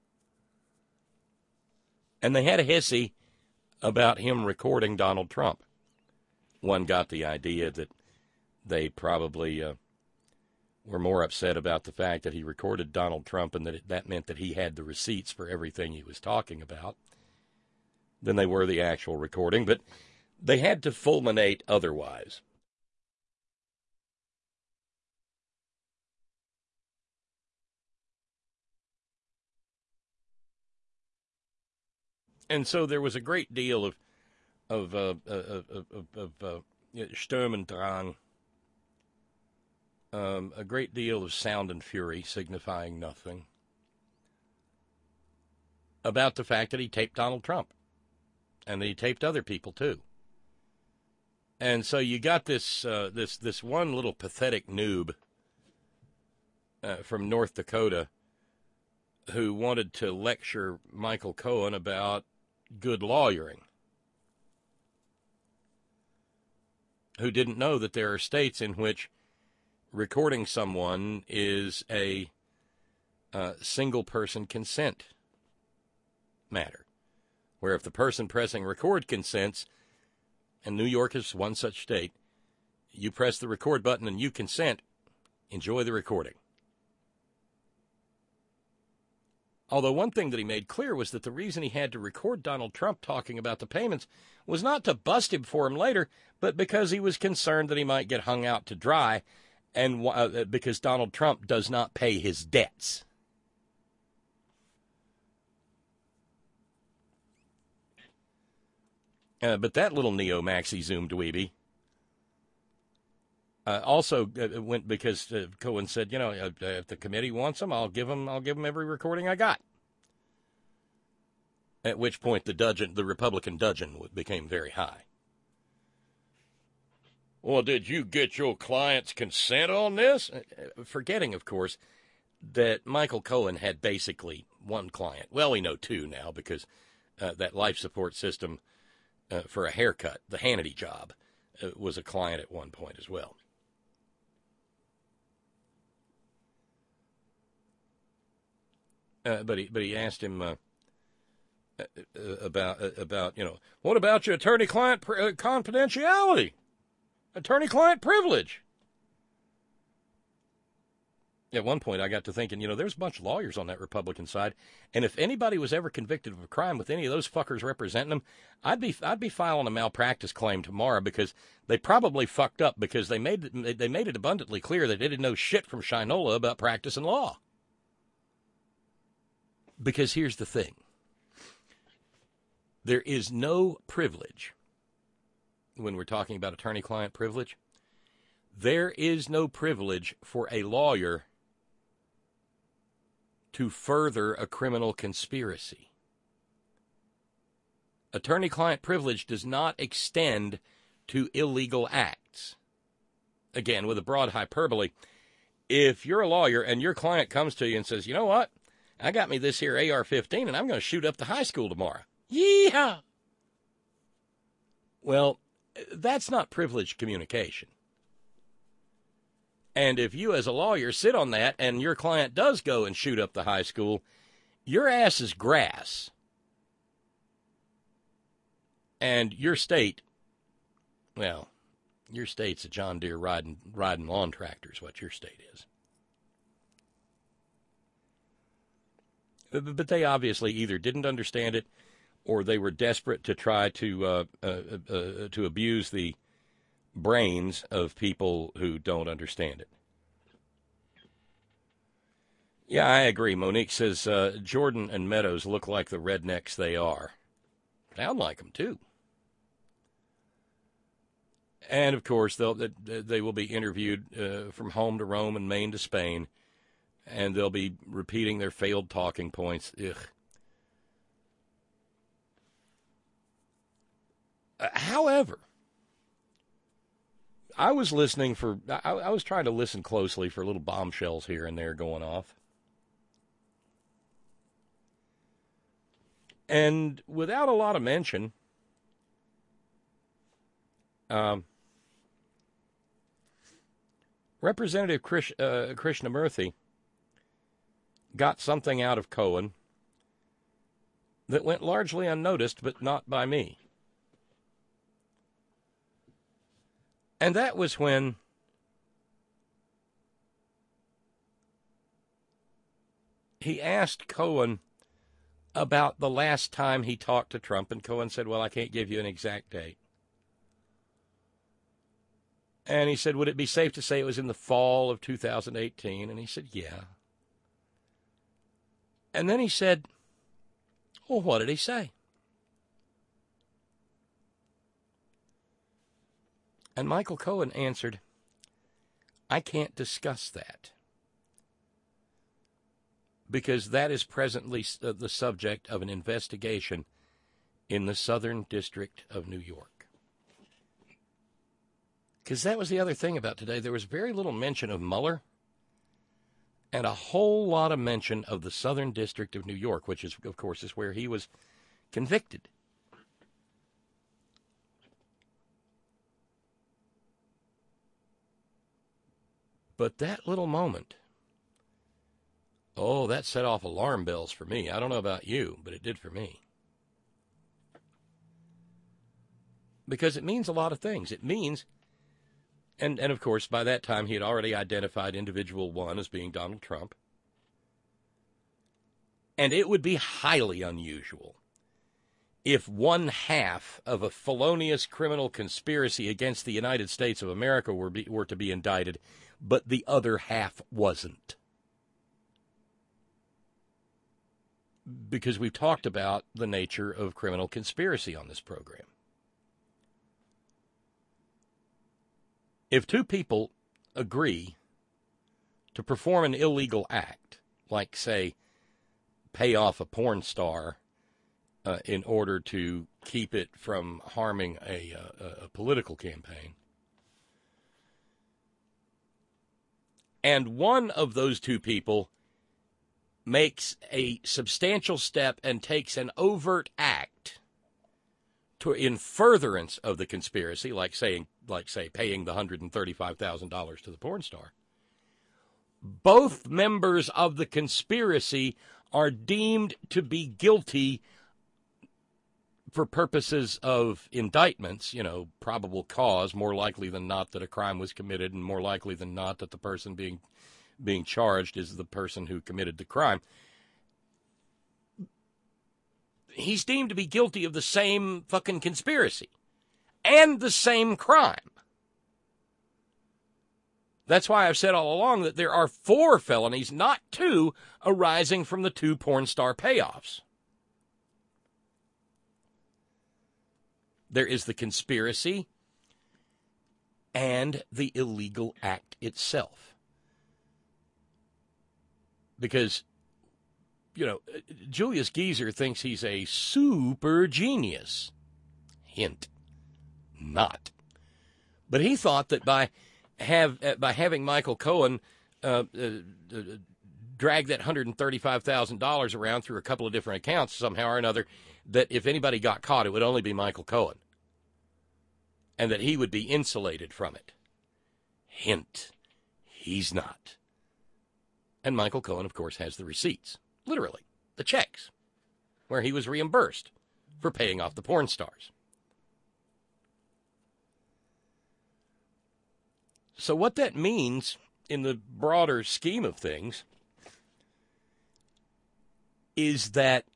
And they had a hissy about him recording Donald Trump. One got the idea that they probably were more upset about the fact that he recorded Donald Trump and that meant that he had the receipts for everything he was talking about than they were the actual recording. But they had to fulminate otherwise. And so there was a great deal of Sturm und Drang, a great deal of sound and fury signifying nothing, about the fact that he taped Donald Trump, and that he taped other people too. And so you got this one little pathetic noob from North Dakota who wanted to lecture Michael Cohen about good lawyering, who didn't know that there are states in which recording someone is a single-person consent matter, where if the person pressing record consents, and New York is one such state, you press the record button and you consent, enjoy the recording. Although one thing that he made clear was that the reason he had to record Donald Trump talking about the payments was not to bust him for him later, but because he was concerned that he might get hung out to dry, and because Donald Trump does not pay his debts. But that little neo-maxi Zoom dweeby also went because Cohen said, if the committee wants them, I'll give them every recording I got. At which point the Republican dudgeon became very high. Well, did you get your client's consent on this? Forgetting, of course, that Michael Cohen had basically one client. Well, we know two now because that life support system for a haircut, the Hannity job, was a client at one point as well. But he asked him about what about your attorney-client confidentiality, attorney-client privilege? At one point, I got to thinking, there's a bunch of lawyers on that Republican side, and if anybody was ever convicted of a crime with any of those fuckers representing them, I'd be filing a malpractice claim tomorrow because they probably fucked up because they made it abundantly clear that they didn't know shit from Shinola about practice and law. Because here's the thing. There is no privilege when we're talking about attorney-client privilege. There is no privilege for a lawyer to further a criminal conspiracy. Attorney-client privilege does not extend to illegal acts. Again, with a broad hyperbole, if you're a lawyer and your client comes to you and says, you know what, I got me this here AR-15 and I'm going to shoot up the high school tomorrow. Yeehaw! Well, that's not privileged communication. And if you as a lawyer sit on that and your client does go and shoot up the high school, your ass is grass. And your state, well, your state's a John Deere riding lawn tractor is what your state is. But they obviously either didn't understand it or they were desperate to try to abuse the brains of people who don't understand it. Yeah, I agree. Monique says Jordan and Meadows look like the rednecks they are. Sound like them, too. And, of course, they will be interviewed from home to Rome and Maine to Spain, and they'll be repeating their failed talking points. Ugh. However, I was trying to listen closely for little bombshells here and there going off. And without a lot of mention, Representative Krishnamurthy got something out of Cohen that went largely unnoticed, but not by me. And that was when he asked Cohen about the last time he talked to Trump, and Cohen said, well, I can't give you an exact date. And he said, would it be safe to say it was in the fall of 2018? And he said, yeah. And then he said, well, what did he say? And Michael Cohen answered, I can't discuss that because that is presently the subject of an investigation in the Southern District of New York. Because that was the other thing about today. There was very little mention of Mueller and a whole lot of mention of the Southern District of New York, which is, of course, is where he was convicted. But that little moment, oh, that set off alarm bells for me. I don't know about you, but it did for me. Because it means a lot of things. It means, and of course, by that time, he had already identified individual one as being Donald Trump. And it would be highly unusual if one half of a felonious criminal conspiracy against the United States of America were to be indicted, but the other half wasn't. Because we've talked about the nature of criminal conspiracy on this program. If two people agree to perform an illegal act, like, say, pay off a porn star in order to keep it from harming a political campaign, and one of those two people makes a substantial step and takes an overt act in furtherance of the conspiracy, like say paying the $135,000 to the porn star, both members of the conspiracy are deemed to be guilty for purposes of indictments, probable cause, more likely than not that a crime was committed, and more likely than not that the person being charged is the person who committed the crime. He's deemed to be guilty of the same fucking conspiracy and the same crime. That's why I've said all along that there are 4 felonies, not 2, arising from the 2 porn star payoffs. There is the conspiracy and the illegal act itself. Because, Julius Geezer thinks he's a super genius. Hint, not. But he thought that by having Michael Cohen drag that $135,000 around through a couple of different accounts somehow or another, that if anybody got caught, it would only be Michael Cohen, and that he would be insulated from it. Hint, he's not. And Michael Cohen, of course, has the receipts, literally, the checks, where he was reimbursed for paying off the porn stars. So what that means in the broader scheme of things is that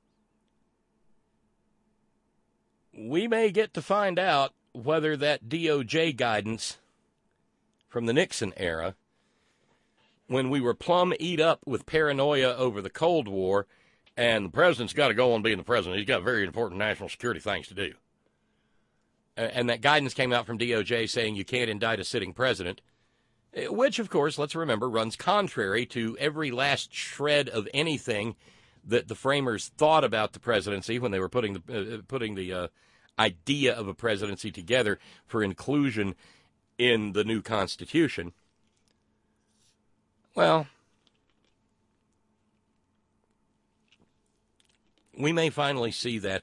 we may get to find out whether that DOJ guidance from the Nixon era, when we were plumb eat up with paranoia over the Cold War, and the president's got to go on being the president. He's got very important national security things to do. And that guidance came out from DOJ saying you can't indict a sitting president, which, of course, let's remember, runs contrary to every last shred of anything that the framers thought about the presidency when they were putting the idea of a presidency together for inclusion in the new Constitution. Well, we may finally see that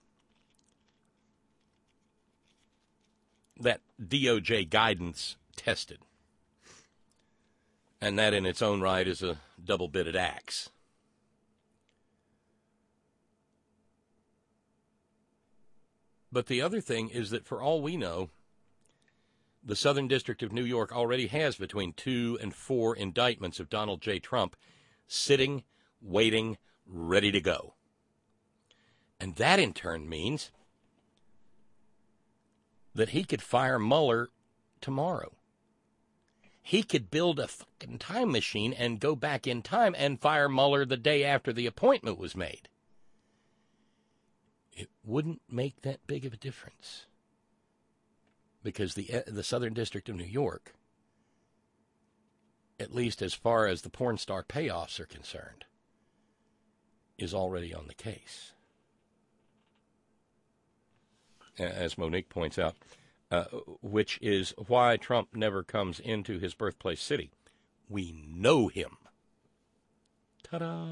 that DOJ guidance tested. And that in its own right is a double-bitted axe. But the other thing is that for all we know, the Southern District of New York already has between 2 and 4 indictments of Donald J. Trump sitting, waiting, ready to go. And that in turn means that he could fire Mueller tomorrow. He could build a fucking time machine and go back in time and fire Mueller the day after the appointment was made. It wouldn't make that big of a difference. because the Southern District of New York, at least as far as the porn star payoffs are concerned, is already on the case. As Monique points out, which is why Trump never comes into his birthplace city. We know him. Ta-da!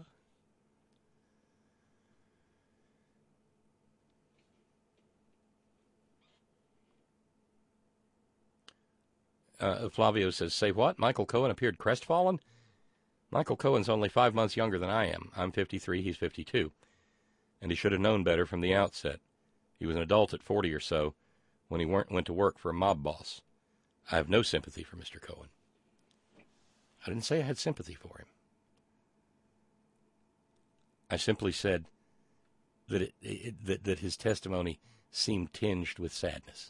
Flavio says, say what? Michael Cohen appeared crestfallen? Michael Cohen's only 5 months younger than I am. I'm 53, he's 52. And he should have known better from the outset. He was an adult at 40 or so when he went to work for a mob boss. I have no sympathy for Mr. Cohen. I didn't say I had sympathy for him. I simply said that that his testimony seemed tinged with sadness.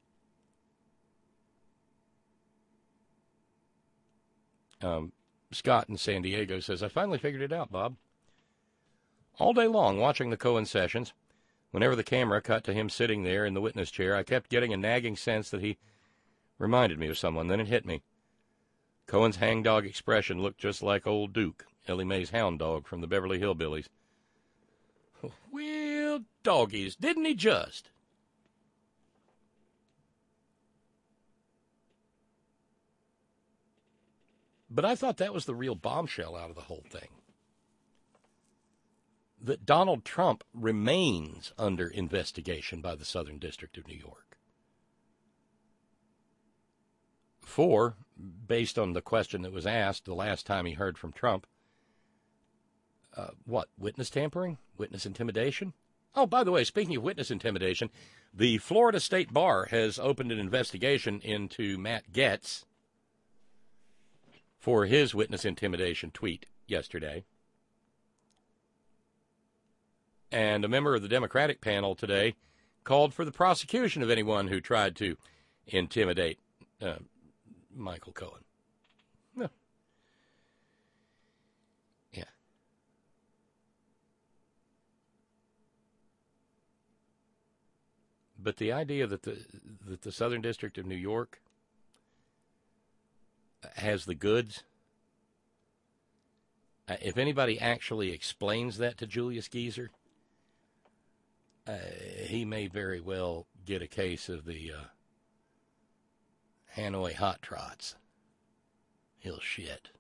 Scott in San Diego says, I finally figured it out, Bob. All day long, watching the Cohen sessions, whenever the camera cut to him sitting there in the witness chair, I kept getting a nagging sense that he reminded me of someone. Then it hit me. Cohen's hangdog expression looked just like old Duke, Ellie Mae's hound dog from the Beverly Hillbillies. Well, doggies, didn't he just? But I thought that was the real bombshell out of the whole thing. That Donald Trump remains under investigation by the Southern District of New York. For, based on the question that was asked the last time he heard from Trump, witness tampering? Witness intimidation? Oh, by the way, speaking of witness intimidation, the Florida State Bar has opened an investigation into Matt Gaetz for his witness intimidation tweet yesterday. And a member of the Democratic panel today called for the prosecution of anyone who tried to intimidate Michael Cohen. No. Yeah. But the idea that the Southern District of New York has the goods, if anybody actually explains that to Julius Geezer, he may very well get a case of the Hanoi Hot Trots. He'll shit.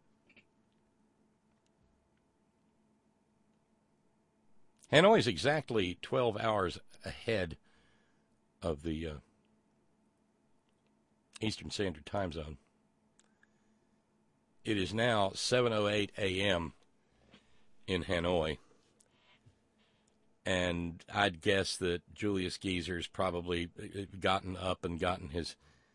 Hanoi's exactly 12 hours ahead of the Eastern Standard Time Zone. It is now 7:08 a.m. in Hanoi. And I'd guess that Julius Geezer's probably gotten up and gotten his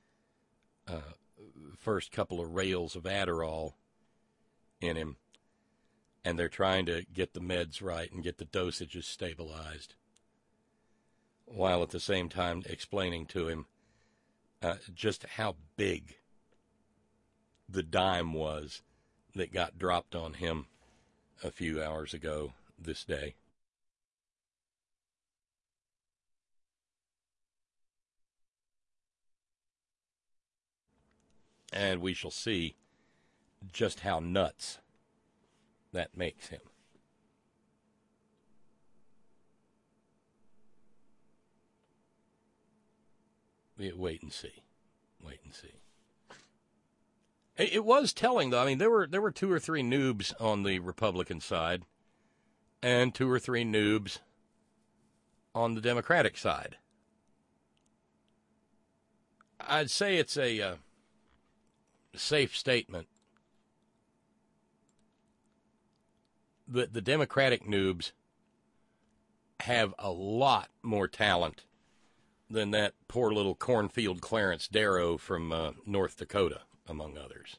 first couple of rails of Adderall in him. And they're trying to get the meds right and get the dosages stabilized, while at the same time explaining to him just how big the dime was that got dropped on him a few hours ago this day. And we shall see just how nuts that makes him. Wait and see. Wait and see. It was telling, though. I mean, there were 2 or 3 noobs on the Republican side and 2 or 3 noobs on the Democratic side. I'd say it's a safe statement that the Democratic noobs have a lot more talent than that poor little cornfield Clarence Darrow from North Dakota, among others.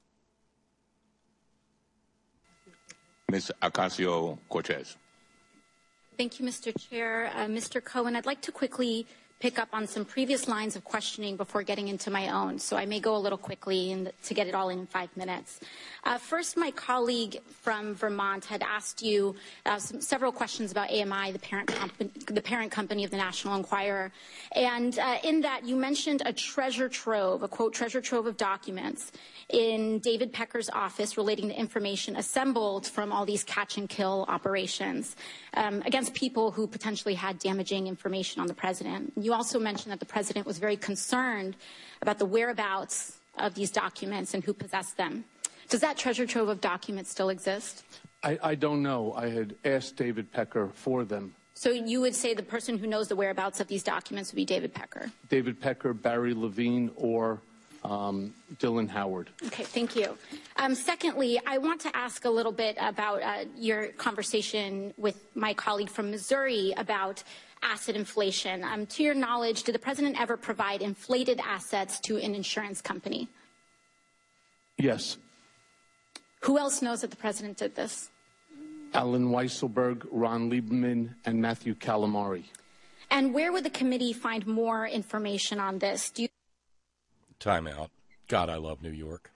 Ms. Ocasio-Cortez.
Thank you, Mr. Chair. Mr. Cohen, I'd like to quickly pick up on some previous lines of questioning before getting into my own, so I may go a little quickly to get it all in 5 minutes. First, my colleague from Vermont had asked you several questions about AMI, the parent company of the National Enquirer, and in that you mentioned a treasure trove, a quote, treasure trove of documents in David Pecker's office relating to information assembled from all these catch-and-kill operations against people who potentially had damaging information on the president. You also mentioned that the president was very concerned about the whereabouts of these documents and who possessed them. Does that treasure trove of documents still exist?
I don't know. I had asked David Pecker for them.
So you would say the person who knows the whereabouts of these documents would be David Pecker?
David Pecker, Barry Levine, or Dylan Howard.
Okay, thank you. Secondly, I want to ask a little bit about your conversation with my colleague from Missouri about asset inflation. To your knowledge, did the president ever provide inflated assets to an insurance company?
Yes.
Who else knows that the president did this?
Alan Weisselberg, Ron Lieberman, and Matthew Calamari.
And where would the committee find more information on this?
Time out. God, I love New York.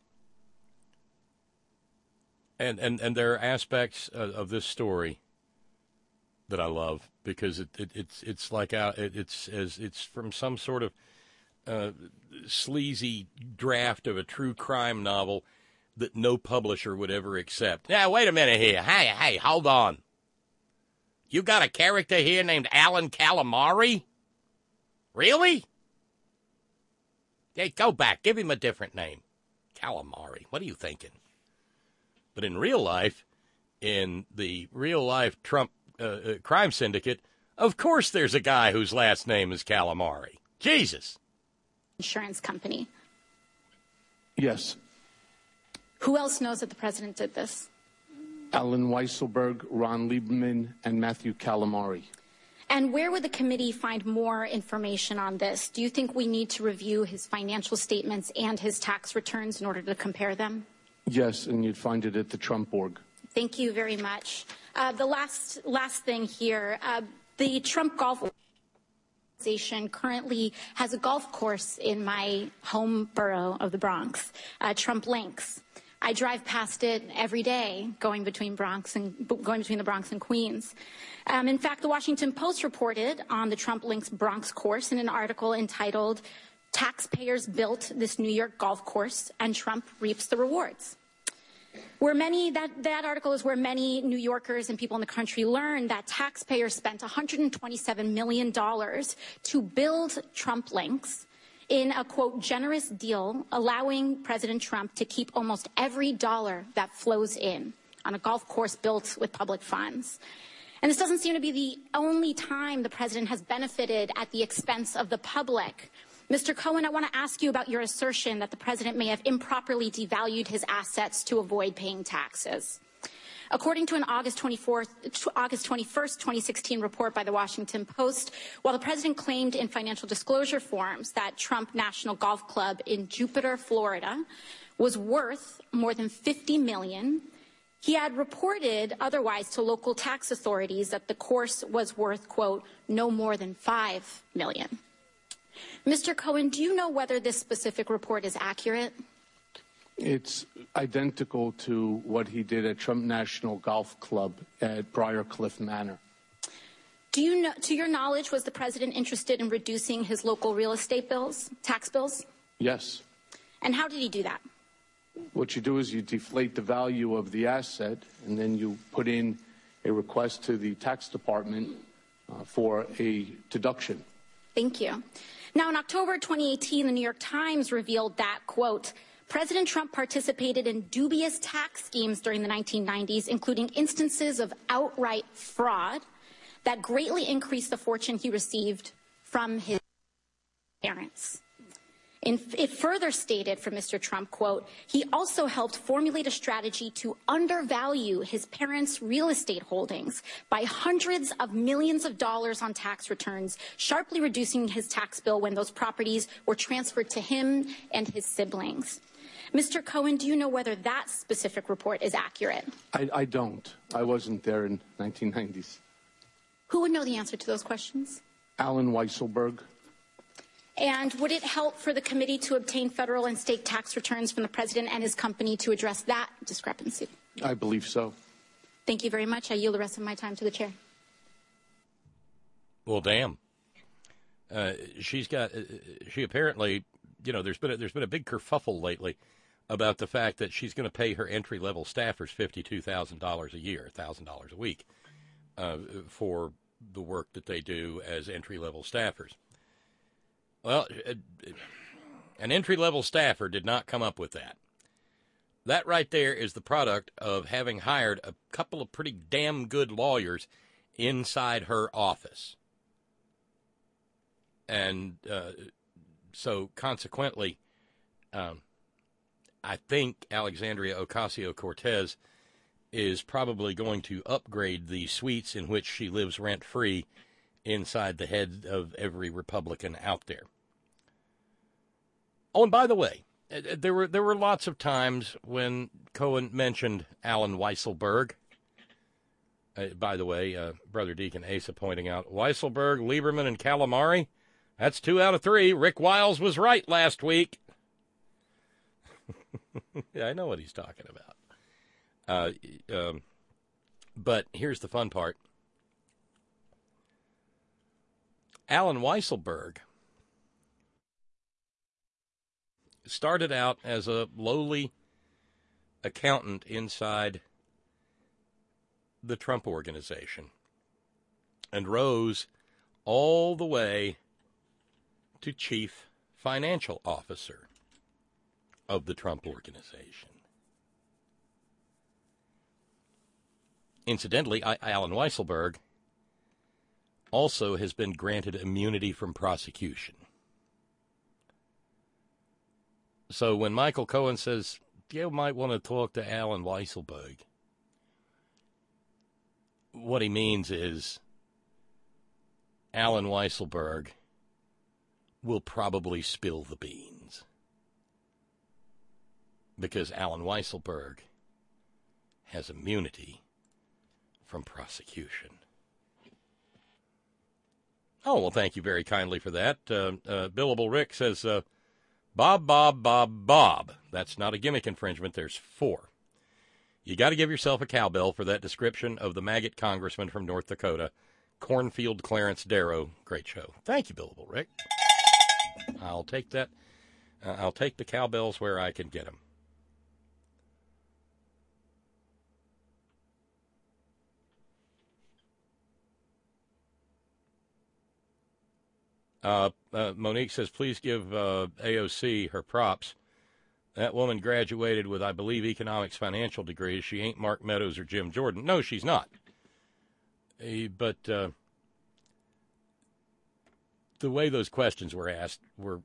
And there are aspects of this story that I love because it's like it's from some sort of sleazy draft of a true crime novel that no publisher would ever accept. Now, wait a minute here. Hey, hold on. You got a character here named Alan Calamari? Really? Hey, go back. Give him a different name. Calamari. What are you thinking? But in real life, in the real-life Trump crime syndicate, of course there's a guy whose last name is Calamari. Jesus.
Insurance company.
Yes.
Who else knows that the president did this?
Alan Weisselberg, Ron Lieberman, and Matthew Calamari.
And where would the committee find more information on this? Do you think we need to review his financial statements and his tax returns in order to compare them?
Yes, and you'd find it at the Trump org.
Thank you very much. The last thing here, the Trump Golf Organization currently has a golf course in my home borough of the Bronx, Trump Links. I drive past it every day, going between the Bronx and Queens. In fact, the Washington Post reported on the Trump Links Bronx course in an article entitled "Taxpayers Built This New York Golf Course and Trump Reaps the Rewards." That article is where many New Yorkers and people in the country learned that taxpayers spent $127 million to build Trump Links in a, quote, generous deal, allowing President Trump to keep almost every dollar that flows in on a golf course built with public funds. And this doesn't seem to be the only time the president has benefited at the expense of the public. Mr. Cohen, I want to ask you about your assertion that the president may have improperly devalued his assets to avoid paying taxes. According to an August 21st, 2016 report by the Washington Post, while the president claimed in financial disclosure forms that Trump National Golf Club in Jupiter, Florida, was worth more than $50 million, he had reported otherwise to local tax authorities that the course was worth, quote, no more than $5 million. Mr. Cohen, do you know whether this specific report is accurate?
It's identical to what he did at Trump National Golf Club at Briarcliff Manor.
Do you know, to your knowledge, was the president interested in reducing his local real estate bills, tax bills?
Yes.
And how did he do that?
What you do is you deflate the value of the asset, and then you put in a request to the tax department for a deduction.
Thank you. Now, in October 2018, the New York Times revealed that, quote, President Trump participated in dubious tax schemes during the 1990s, including instances of outright fraud that greatly increased the fortune he received from his parents. It further stated from Mr. Trump, quote, he also helped formulate a strategy to undervalue his parents' real estate holdings by hundreds of millions of dollars on tax returns, sharply reducing his tax bill when those properties were transferred to him and his siblings. Mr. Cohen, do you know whether that specific report is accurate?
I don't. I wasn't there in 1990s.
Who would know the answer to those questions?
Alan Weisselberg.
And would it help for the committee to obtain federal and state tax returns from the president and his company to address that discrepancy?
I believe so.
Thank you very much. I yield the rest of my time to the chair.
Well, damn. She apparently, there's been a big kerfuffle lately about the fact that she's going to pay her entry-level staffers $52,000 a year, $1,000 a week, for the work that they do as entry-level staffers. Well, an entry-level staffer did not come up with that. That right there is the product of having hired a couple of pretty damn good lawyers inside her office. And so consequently, I think Alexandria Ocasio-Cortez is probably going to upgrade the suites in which she lives rent-free inside the head of every Republican out there. Oh, and by the way, there were lots of times when Cohen mentioned Alan Weisselberg. By the way, Brother Deacon Asa pointing out, Weisselberg, Lieberman, and Calamari, that's 2 out of 3. Rick Wiles was right last week. Yeah, I know what he's talking about. But here's the fun part. Alan Weisselberg started out as a lowly accountant inside the Trump Organization and rose all the way to chief financial officer of the Trump Organization. Incidentally, Alan Weisselberg also has been granted immunity from prosecution. So when Michael Cohen says, you might want to talk to Alan Weisselberg, what he means is Alan Weisselberg will probably spill the beans. Because Alan Weisselberg has immunity from prosecution. Oh, well, thank you very kindly for that. Billable Rick says, Bob. That's not a gimmick infringement. There's 4. You got to give yourself a cowbell for that description of the maggot congressman from North Dakota, Cornfield Clarence Darrow. Great show. Thank you, Billable Rick. I'll take that. I'll take the cowbells where I can get them. Monique says, please give AOC her props. That woman graduated with, I believe, economics financial degrees. She ain't Mark Meadows or Jim Jordan. No, she's not. But the way those questions were asked were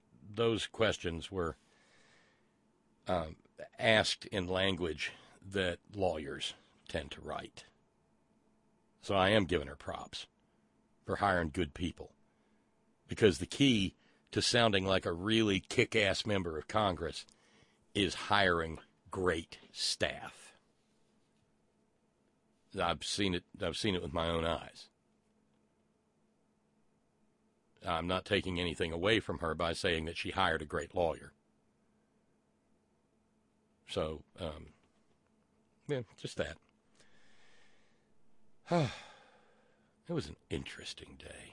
asked in language that lawyers tend to write. So I am giving her props for hiring good people. Because the key to sounding like a really kick-ass member of Congress is hiring great staff. I've seen it with my own eyes. I'm not taking anything away from her by saying that she hired a great lawyer. So, yeah, just that. It was an interesting day.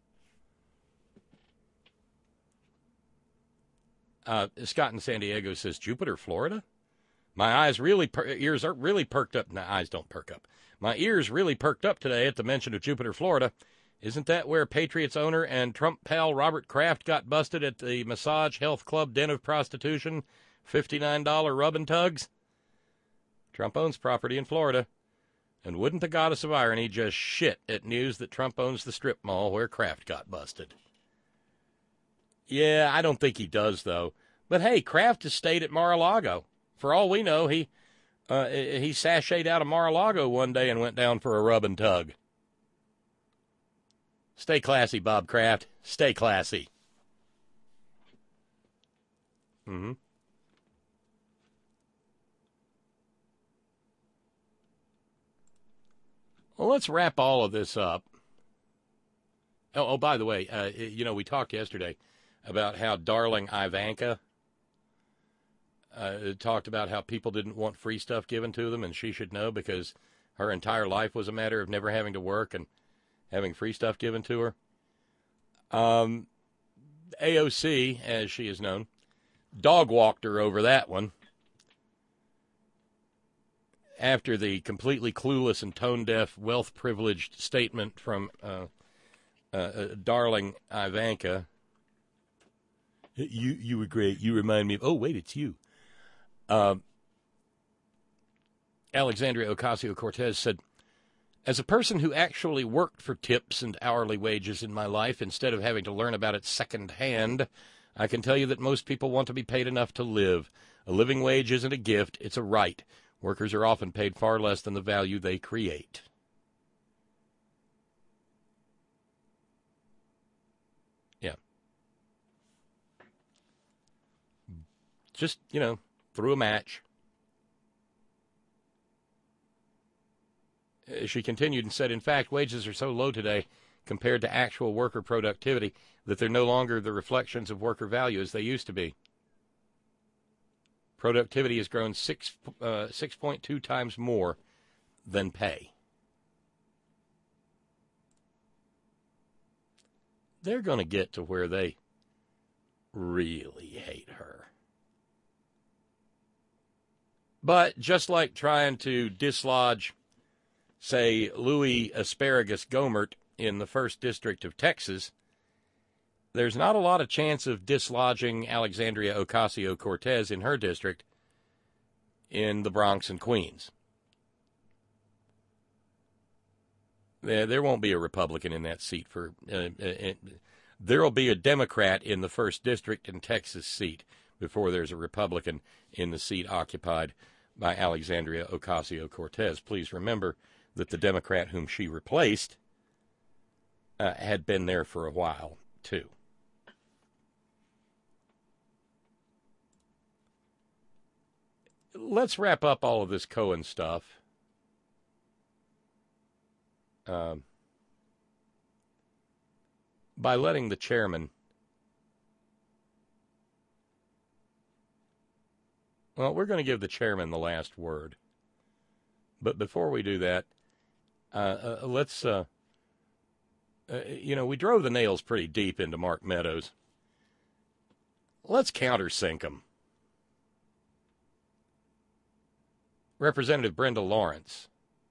Scott in San Diego says, Jupiter, Florida? My ears are really perked up. No, eyes don't perk up. My ears really perked up today at the mention of Jupiter, Florida. Isn't that where Patriots owner and Trump pal Robert Kraft got busted at the Massage Health Club den of prostitution? $59 rub and tugs? Trump owns property in Florida. And wouldn't the goddess of irony just shit at news that Trump owns the strip mall where Kraft got busted? Yeah, I don't think he does, though. But, hey, Kraft has stayed at Mar-a-Lago. For all we know, he sashayed out of Mar-a-Lago one day and went down for a rub and tug. Stay classy, Bob Kraft. Stay classy. Mm-hmm. Well, let's wrap all of this up. Oh, by the way, we talked yesterday about how darling Ivanka talked about how people didn't want free stuff given to them, and she should know because her entire life was a matter of never having to work and having free stuff given to her. AOC, as she is known, dog-walked her over that one after the completely clueless and tone-deaf, wealth-privileged statement from darling Ivanka. You were great. You remind me of... Oh, wait, it's you. Alexandria Ocasio-Cortez said, as a person who actually worked for tips and hourly wages in my life instead of having to learn about it secondhand, I can tell you that most people want to be paid enough to live. A living wage isn't a gift, it's a right. Workers are often paid far less than the value they create. Yeah. Just, threw a match. She continued and said, in fact, wages are so low today compared to actual worker productivity that they're no longer the reflections of worker value as they used to be. Productivity has grown 6.2 times more than pay. They're going to get to where they really hate her. But just like trying to dislodge, say, Louis Asparagus Gohmert in the 1st District of Texas, there's not a lot of chance of dislodging Alexandria Ocasio-Cortez in her district in the Bronx and Queens. There won't be a Republican in that seat. There will be a Democrat in the 1st District in Texas seat before there's a Republican in the seat occupied by Alexandria Ocasio-Cortez. Please remember that the Democrat whom she replaced had been there for a while, too. Let's wrap up all of this Cohen stuff. By letting the chairman... Well, we're going to give the chairman the last word. But before we do that, let's... we drove the nails pretty deep into Mark Meadows. Let's countersink him. Representative Brenda Lawrence,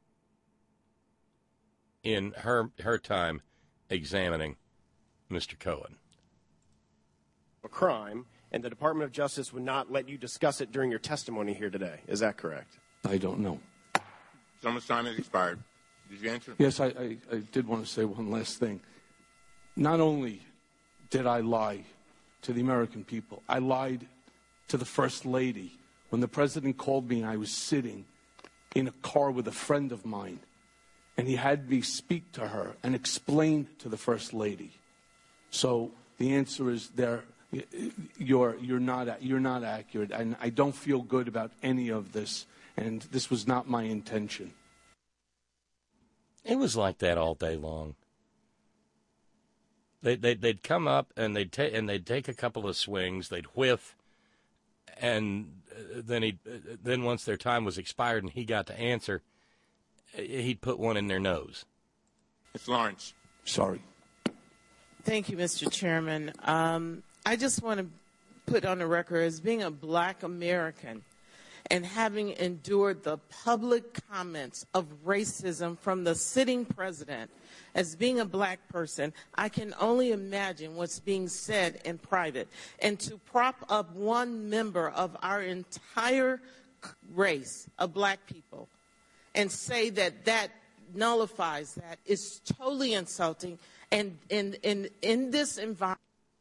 in her time examining Mr. Cohen.
A crime, and the Department of Justice would not let you discuss it during your testimony here today. Is that correct?
I don't know.
Someone's time has expired. Did you answer?
Yes, I did want to say one last thing. Not only did I lie to the American people, I lied to the First Lady. When the President called me, I was sitting in a car with a friend of mine, and he had me speak to her and explain to the First Lady. So the answer is you're not accurate, and I don't feel good about any of this, and this was not my intention.
It was like that all day long. They'd come up and they'd take a couple of swings, they'd whiff, and then once their time was expired and he got to answer, he'd put one in their nose.
Ms. Lawrence.
Sorry.
Thank you, Mr. Chairman. I just want to put on the record as being a black American and having endured the public comments of racism from the sitting president, as being a black person, I can only imagine what's being said in private. And to prop up one member of our entire race of black people and say that that nullifies that is totally insulting. And in this environment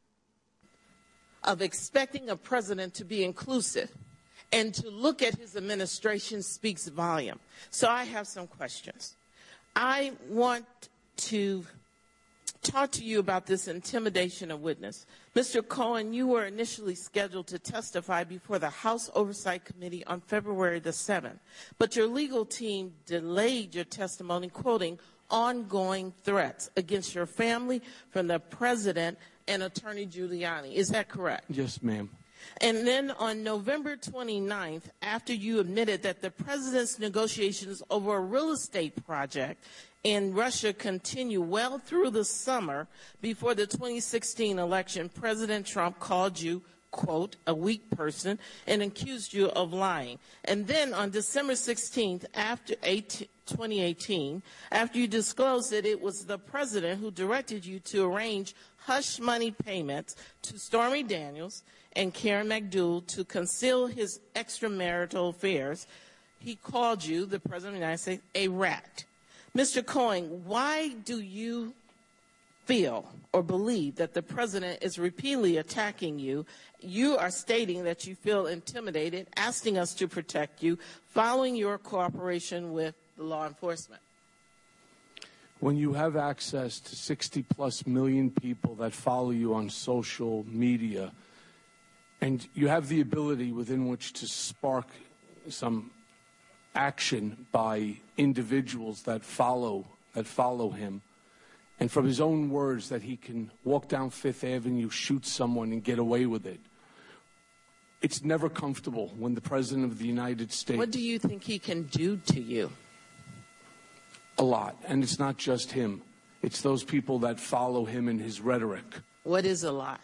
of expecting a president to be inclusive and to look at his administration speaks volume. So I have some questions. I want to talk to you about this intimidation of witness. Mr. Cohen, you were initially scheduled to testify before the House Oversight Committee on February the 7th, but your legal team delayed your testimony, quoting, ongoing threats against your family from the president and Attorney Giuliani. Is that correct?
Yes, ma'am.
And then on November 29th, after you admitted that the president's negotiations over a real estate project in Russia continue well through the summer before the 2016 election, President Trump called you, quote, a weak person and accused you of lying. And then on December 16th, after 2018, after you disclosed that it was the president who directed you to arrange hush money payments to Stormy Daniels and Karen McDougal to conceal his extramarital affairs, he called you, the president of the United States, a rat. Mr. Cohen, why do you feel or believe that the president is repeatedly attacking you? You are stating that you feel intimidated, asking us to protect you, following your cooperation with the law enforcement.
When you have access to 60+ million people that follow you on social media, and you have the ability within which to spark some action by individuals that follow him, and from his own words that he can walk down Fifth Avenue, shoot someone, and get away with it. It's never comfortable when the President of the United States...
What do you think he can do to you?
A lot. And it's not just him. It's those people that follow him in his rhetoric.
What is a lot?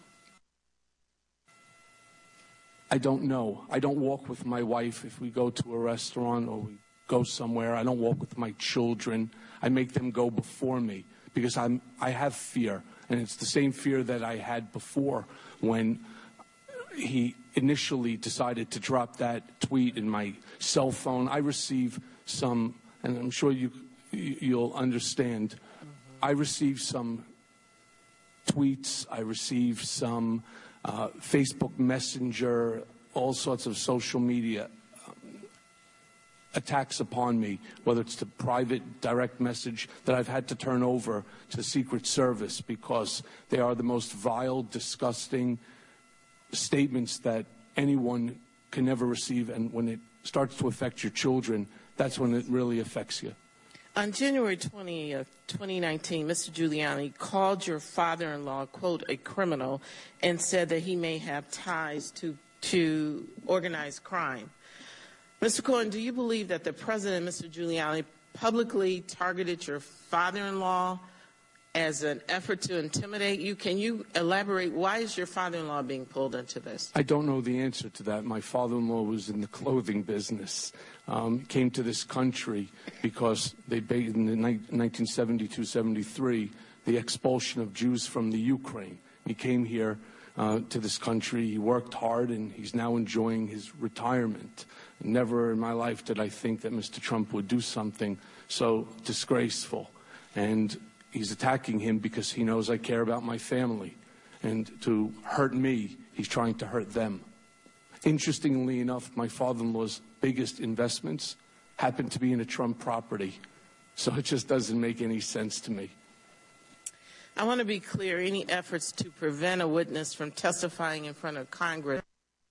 I don't know. I don't walk with my wife if we go to a restaurant or we go somewhere. I don't walk with my children. I make them go before me because I have fear. And it's the same fear that I had before when he initially decided to drop that tweet in my cell phone. I receive some, and I'm sure you'll understand, I receive some tweets, I receive some Facebook Messenger, all sorts of social media attacks upon me, whether it's the private direct message that I've had to turn over to the Secret Service because they are the most vile, disgusting statements that anyone can ever receive. And when it starts to affect your children, that's when it really affects you.
On January 20th, 2019, Mr. Giuliani called your father-in-law, quote, a criminal, and said that he may have ties to organized crime. Mr. Cohen, do you believe that the president, Mr. Giuliani, publicly targeted your father-in-law as an effort to intimidate you? Can you elaborate? Why is your father-in-law being pulled into this?
I don't know the answer to that. My father-in-law was in the clothing business. Came to this country because in the 1972-73, the expulsion of Jews from the Ukraine. He came here to this country. He worked hard, and he's now enjoying his retirement. Never in my life did I think that Mr. Trump would do something so disgraceful. And he's attacking him because he knows I care about my family. And to hurt me, he's trying to hurt them. Interestingly enough, my father-in-law's biggest investments happen to be in a Trump property. So it just doesn't make any sense to me.
I want to be clear. Any efforts to prevent a witness from testifying in front of Congress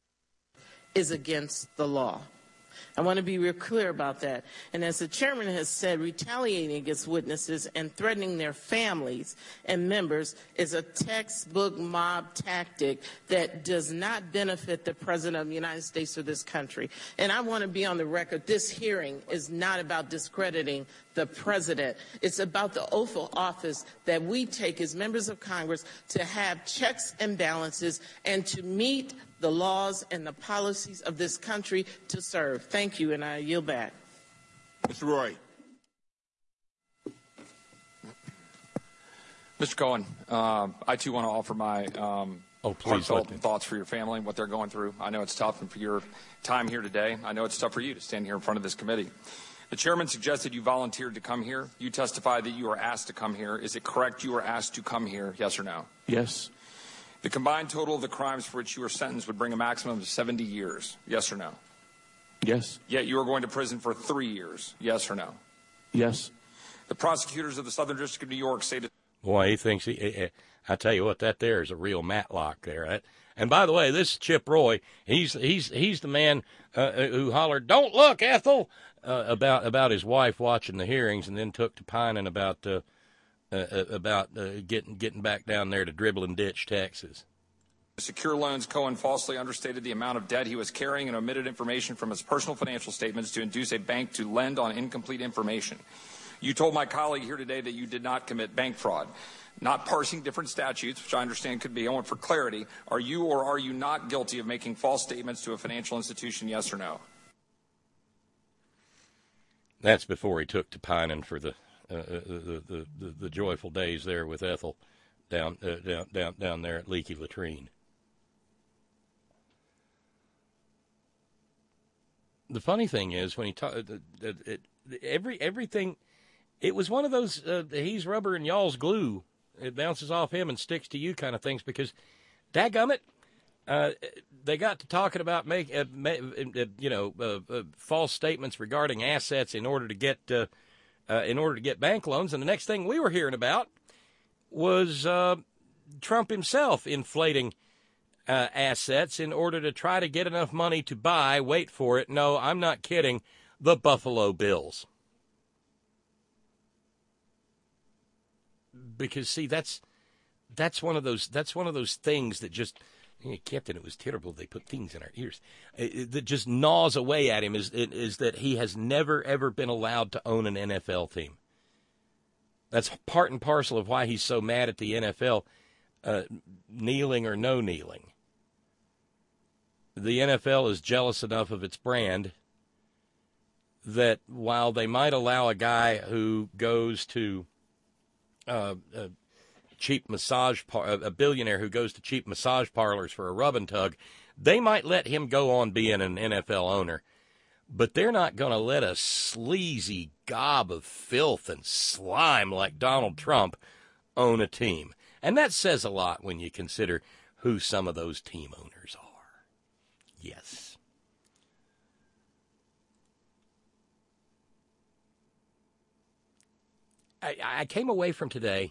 is against the law. I want to be real clear about that. And as the chairman has said, retaliating against witnesses and threatening their families and members is a textbook mob tactic that does not benefit the president of the United States or this country. And I want to be on the record. This hearing is not about discrediting the president. It's about the oath of office that we take as members of Congress to have checks and balances and to meet the laws and the policies of this country to serve. Thank you, and I yield back.
Mr. Roy.
Mr. Cohen, I too want to offer my heartfelt thoughts for your family and what they're going through. I know it's tough, and for your time here today, I know it's tough for you to stand here in front of this committee. The chairman suggested you volunteered to come here. You testified that you were asked to come here. Is it correct you were asked to come here, yes or no?
Yes.
The combined total of the crimes for which you were sentenced would bring a maximum of 70 years, yes or no?
Yes.
Yet you are going to prison for 3 years, yes or no?
Yes.
The prosecutors of the Southern District of New York stated...
Boy, he thinks I tell you what, that there is a real Matlock there. Right? And by the way, this is Chip Roy. He's the man who hollered, "Don't look, Ethel," about his wife watching the hearings, and then took to pining about getting back down there to Dribbling Ditch, Texas.
Secure loans, Cohen falsely understated the amount of debt he was carrying and omitted information from his personal financial statements to induce a bank to lend on incomplete information. You told my colleague here today that you did not commit bank fraud. Not parsing different statutes, which I understand could be. I want for clarity. Are you or are you not guilty of making false statements to a financial institution, yes or no?
That's before he took to pining for the joyful days there with Ethel down there at Leaky Latrine. The funny thing is when he everything, it was one of those he's rubber and y'all's glue. It bounces off him and sticks to you kind of things because, dadgummit, they got to talking about false statements regarding assets in order to get bank loans, and the next thing we were hearing about was Trump himself inflating assets in order to try to get enough money to buy. Wait for it. No, I'm not kidding. The Buffalo Bills. Because see, that's one of those things that just, Captain, it was terrible. They put things in our ears that just gnaws away at him. Is that he has never ever been allowed to own an NFL team. That's part and parcel of why he's so mad at the NFL, kneeling or no kneeling. The NFL is jealous enough of its brand that while they might allow a guy who goes to a billionaire who goes to cheap massage parlors for a rub and tug, they might let him go on being an NFL owner, but they're not going to let a sleazy gob of filth and slime like Donald Trump own a team. And that says a lot when you consider who some of those team owners are. Yes. I came away from today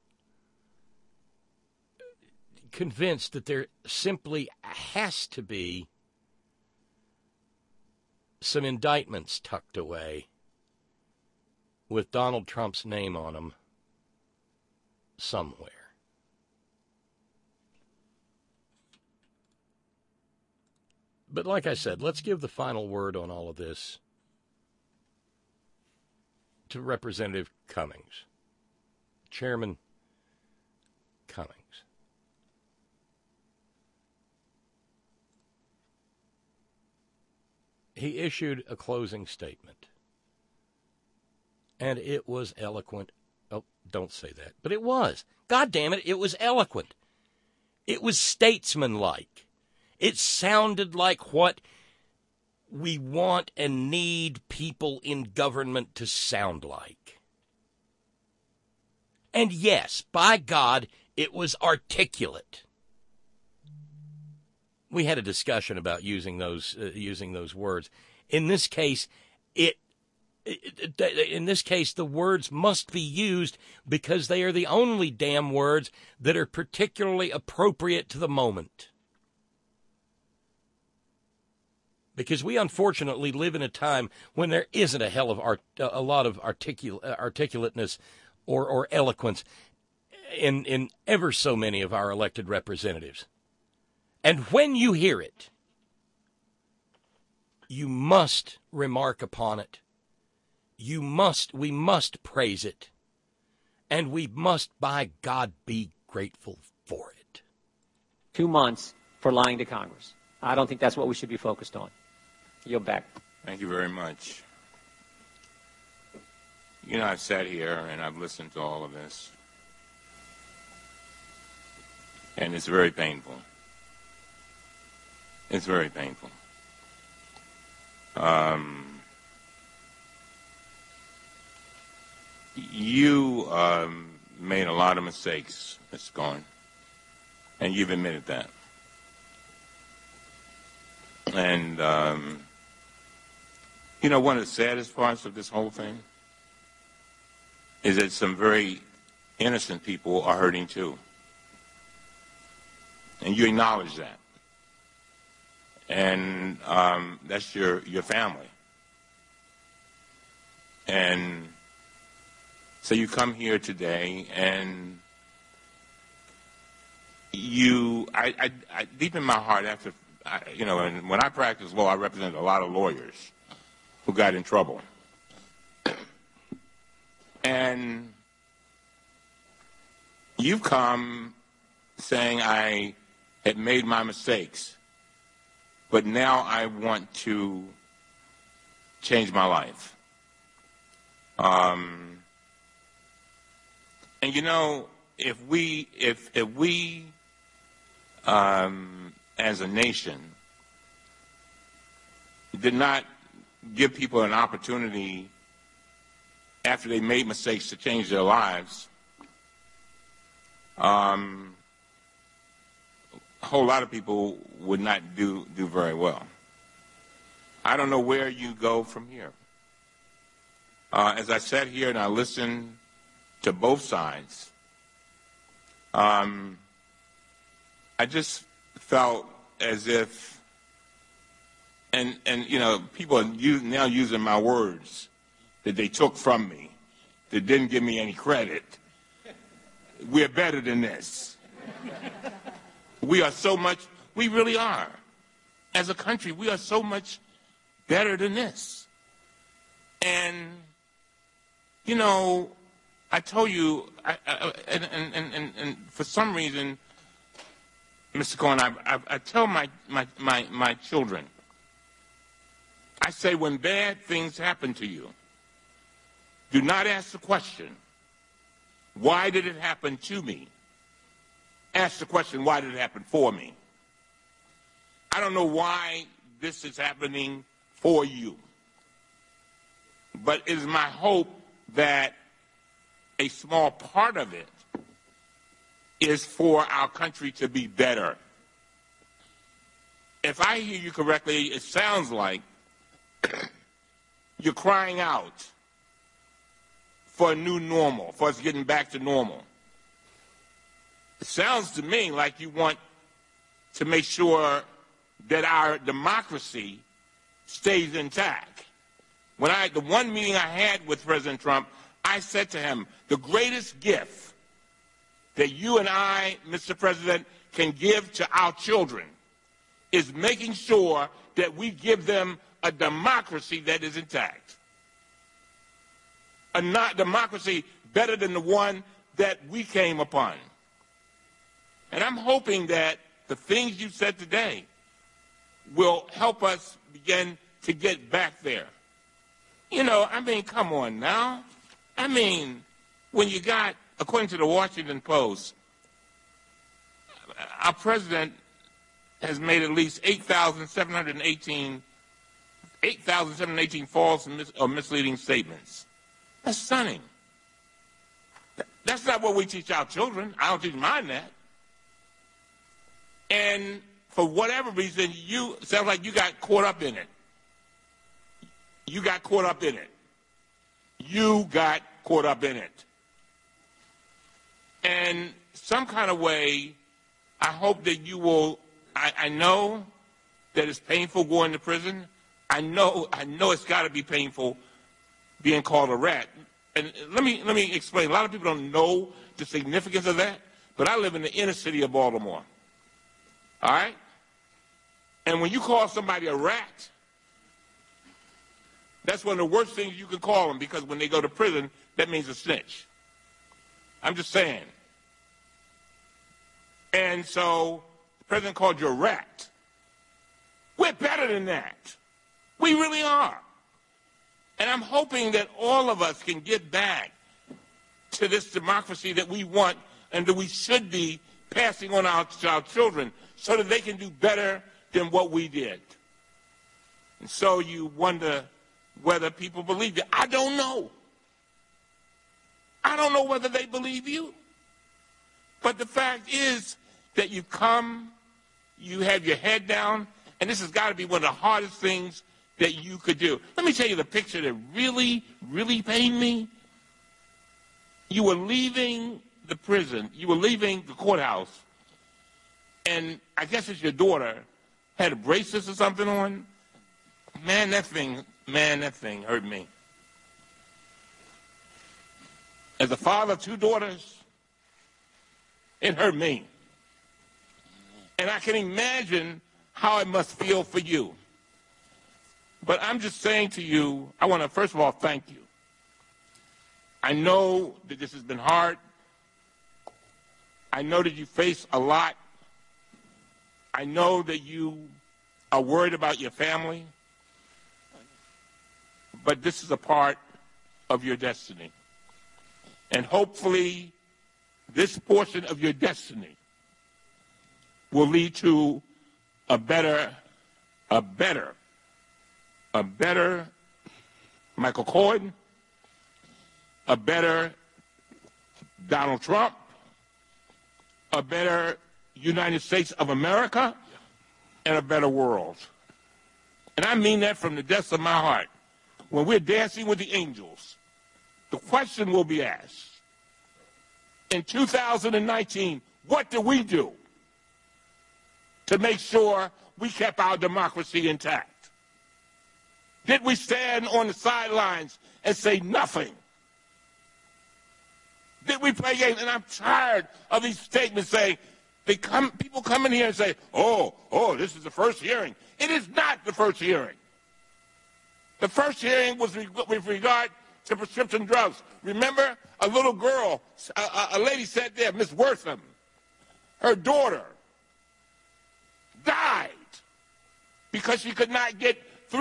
convinced that there simply has to be some indictments tucked away with Donald Trump's name on them somewhere. But like I said, let's give the final word on all of this to Representative Cummings, Chairman Cummings. He issued a closing statement, and it was eloquent. Oh, don't say that, but it was. God damn it, it was eloquent. It was statesmanlike. It sounded like what we want and need people in government to sound like. And yes, by God, it was articulate. We had a discussion about using those words. In this case, the words must be used because they are the only damn words that are particularly appropriate to the moment. Because we unfortunately live in a time when there isn't a lot of articulateness or eloquence in ever so many of our elected representatives. And when you hear it, you must remark upon it. We must praise it. And we must, by God, be grateful for it.
2 months for lying to Congress. I don't think that's what we should be focused on. Yield back.
Thank you very much. You know, I've sat here and I've listened to all of this. And it's very painful. It's very painful. You made a lot of mistakes, Mr. Cohen, and you've admitted that. And, you know, one of the saddest parts of this whole thing is that some very innocent people are hurting too. And you acknowledge that. And that's your family. And so you come here today and I deep in my heart, and when I practiced law, I represented a lot of lawyers who got in trouble. And you've come saying I had made my mistakes, but now I want to change my life. And if we as a nation did not give people an opportunity after they made mistakes to change their lives, a whole lot of people would not do very well. I don't know where you go from here. As I sat here and I listened to both sides, I just felt as if, and people are now using my words that they took from me, that didn't give me any credit. We're better than this. We really are. As a country, we are so much better than this. And, I told you, and for some reason, Mr. Cohen, I tell my children, I say, when bad things happen to you, do not ask the question, why did it happen to me? Ask the question, why did it happen for me? I don't know why this is happening for you, but it is my hope that a small part of it is for our country to be better. If I hear you correctly, it sounds like you're crying out for a new normal, for us getting back to normal. It sounds to me like you want to make sure that our democracy stays intact. The one meeting I had with President Trump, I said to him, the greatest gift that you and I, Mr. President, can give to our children is making sure that we give them a democracy that is intact. A democracy better than the one that we came upon. And I'm hoping that the things you said today will help us begin to get back there. Come on now. When you got, according to the Washington Post, our president has made at least 8,718 false or misleading statements. That's stunning. That's not what we teach our children. I don't teach mine that. And for whatever reason, sounds like you got caught up in it. You got caught up in it. You got caught up in it. And some kind of way, I hope that you will, I know that it's painful going to prison. I know it's got to be painful being called a rat. And let me explain. A lot of people don't know the significance of that, but I live in the inner city of Baltimore. All right? And when you call somebody a rat, that's one of the worst things you can call them, because when they go to prison, that means a snitch. I'm just saying. And so the president called you a rat. We're better than that. We really are. And I'm hoping that all of us can get back to this democracy that we want and that we should be passing on to our children so that they can do better than what we did. And so you wonder whether people believe you. I don't know. I don't know whether they believe you. But the fact is that you come, you have your head down, and this has got to be one of the hardest things that you could do. Let me tell you the picture that really, really pained me. you were leaving the prison, you were leaving the courthouse, and I guess it's your daughter had a braces or something on. Man, that thing hurt me. As a father of two daughters, it hurt me. And I can imagine how it must feel for you. But I'm just saying to you, I want to first of all thank you. I know that this has been hard. I know that you face a lot. I know that you are worried about your family. But this is a part of your destiny. And hopefully, this portion of your destiny will lead to a better Michael Cohen, a better Donald Trump, a better United States of America, and a better world. And I mean that from the depths of my heart. When we're dancing with the angels, the question will be asked, in 2019, what do we do to make sure we kept our democracy intact? Did we stand on the sidelines and say nothing? Did we play games? And I'm tired of these statements saying, people come in here and say, oh, this is the first hearing. It is not the first hearing. The first hearing was with regard to prescription drugs. Remember, a little girl, a lady sat there, Miss Wortham, her daughter died because she could not get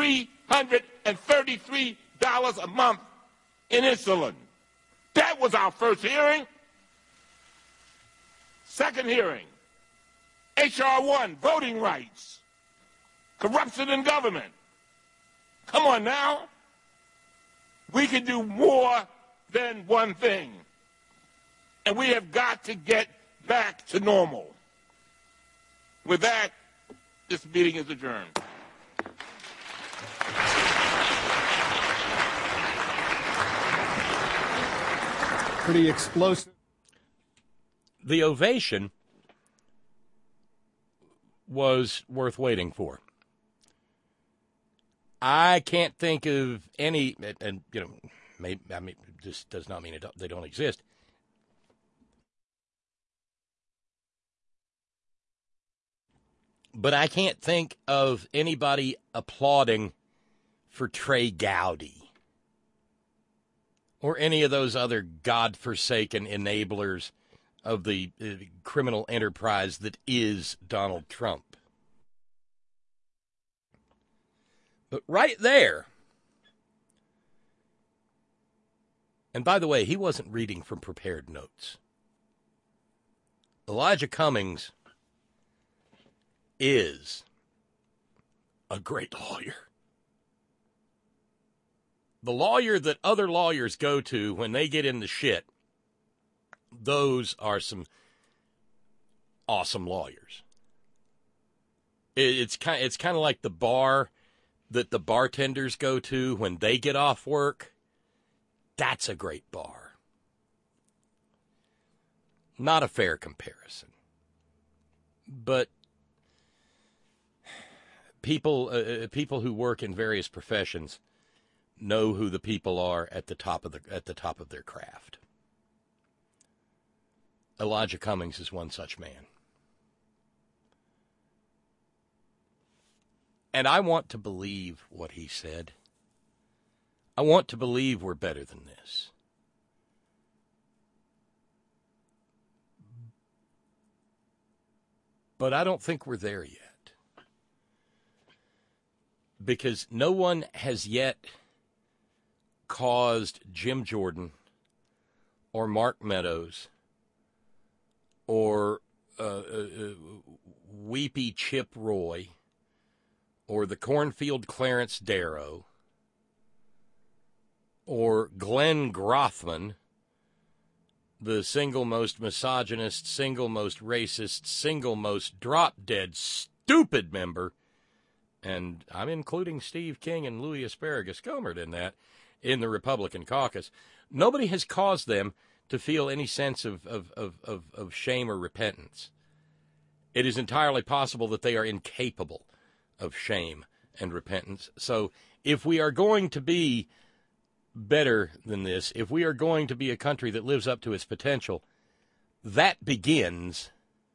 $333 a month in insulin. That was our first hearing. Second hearing, H.R. 1, voting rights, corruption in government. Come on now. We can do more than one thing. And we have got to get back to normal. With that, this meeting is adjourned.
Pretty explosive.
The ovation was worth waiting for. I can't think of any, and this does not mean they don't exist. But I can't think of anybody applauding for Trey Gowdy or any of those other godforsaken enablers of the criminal enterprise that is Donald Trump. But right there, and by the way, he wasn't reading from prepared notes. Elijah Cummings is a great lawyer. The lawyer that other lawyers go to when they get in the shit, those are some awesome lawyers. It's kind of like the bar that the bartenders go to when they get off work. That's a great bar. Not a fair comparison. But people who work in various professions know who the people are at the top of their craft. Elijah Cummings is one such man. And I want to believe what he said. I want to believe we're better than this. But I don't think we're there yet. Because no one has yet caused Jim Jordan or Mark Meadows or Weepy Chip Roy or the Cornfield Clarence Darrow or Glenn Grothman, the single most misogynist, single most racist, single most drop-dead stupid member, and I'm including Steve King and Louis Asparagus Gohmert in that, in the Republican caucus. Nobody has caused them to feel any sense of shame or repentance. It is entirely possible that they are incapable of shame and repentance. So if we are going to be better than this, if we are going to be a country that lives up to its potential, that begins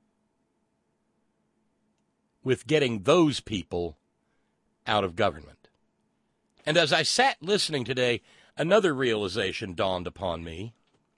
with getting those people out of government. And as I sat listening today, another realization dawned upon me,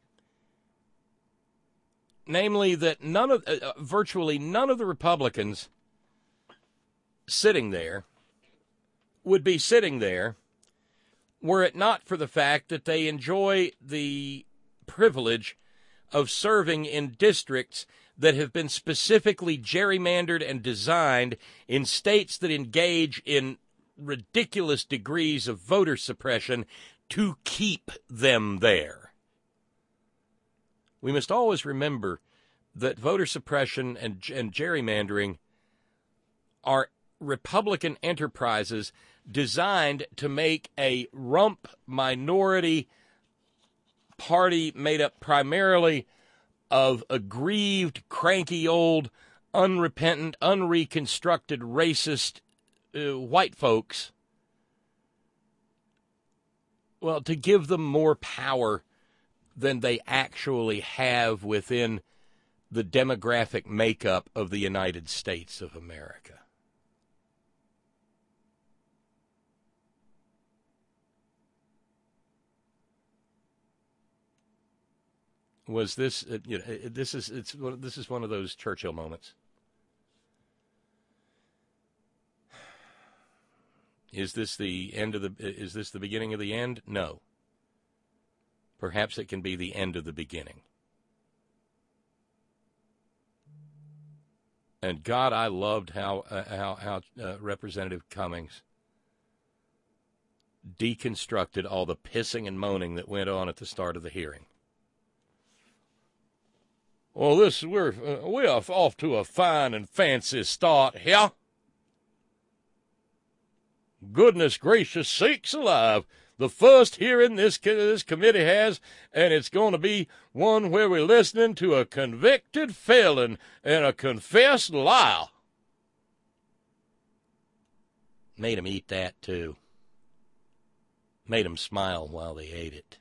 namely that virtually none of the Republicans sitting there would be sitting there were it not for the fact that they enjoy the privilege of serving in districts that have been specifically gerrymandered and designed in states that engage in ridiculous degrees of voter suppression to keep them there. We must always remember that voter suppression and gerrymandering are Republican enterprises designed to make a rump minority party made up primarily of aggrieved, cranky old, unrepentant, unreconstructed, racist white folks, well, to give them more power than they actually have within the demographic makeup of the United States of America. Was this? This is one of those Churchill moments. Is this the end of the? Is this the beginning of the end? No. Perhaps it can be the end of the beginning. And God, I loved how Representative Cummings deconstructed all the pissing and moaning that went on at the start of the hearing. Well, we're off to a fine and fancy start here. Goodness gracious sakes alive. The first hearing this committee has, and it's going to be one where we're listening to a convicted felon and a confessed liar. Made him eat that, too. Made him smile while they ate it.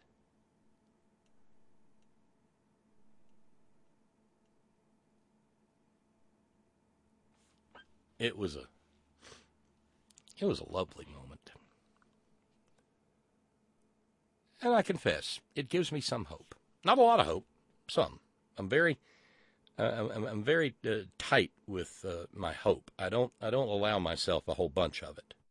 It was a lovely moment. And I confess, it gives me some hope. Not a lot of hope, some. I'm very tight with my hope. I don't allow myself a whole bunch of it.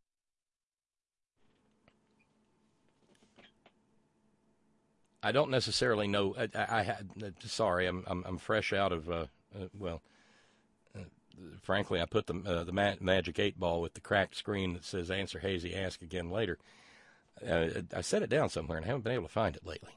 I don't necessarily know. Sorry, I'm fresh out of frankly, I put the Magic 8-Ball with the cracked screen that says "Answer Hazy, ask again later." I set it down somewhere and haven't been able to find it lately.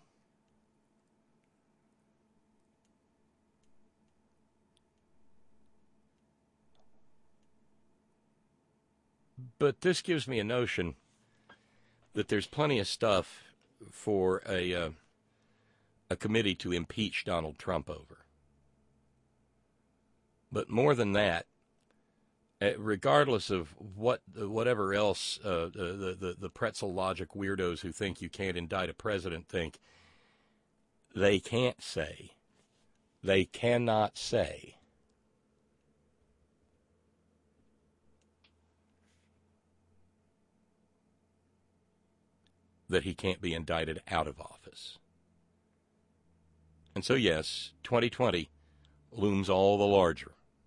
But this gives me a notion that there's plenty of stuff for a committee to impeach Donald Trump over. But more than that, regardless of whatever else the pretzel logic weirdos who think you can't indict a president think, they cannot say that he can't be indicted out of office. And so, yes, 2020 looms all the larger.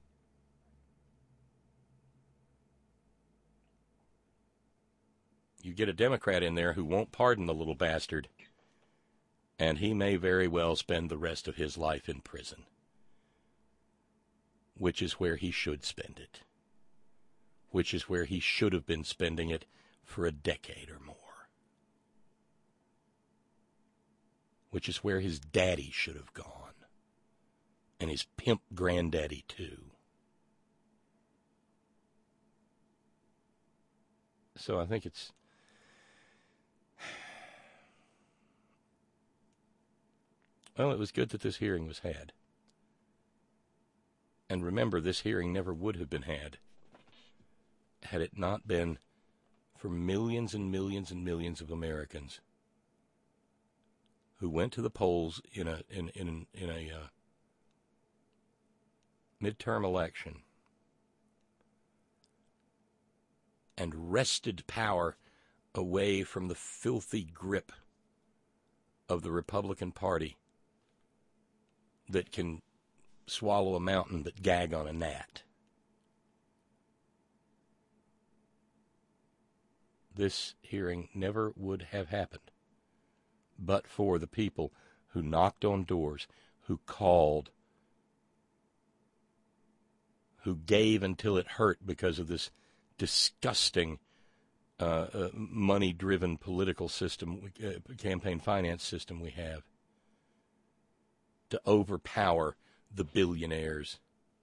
You get a Democrat in there who won't pardon the little bastard, and he may very well spend the rest of his life in prison, which is where he should spend it, which is where he should have been spending it for a decade or more, which is where his daddy should have gone. And his pimp granddaddy, too. So I think it's... Well, it was good that this hearing was had. And remember, this hearing never would have been had it not been for millions and millions and millions of Americans who went to the polls in a midterm election and wrested power away from the filthy grip of the Republican Party that can swallow a mountain but gag on a gnat. This hearing never would have happened but for the people who knocked on doors, who called, who gave until it hurt because of this disgusting money-driven political system, campaign finance system we have, to overpower the billionaires.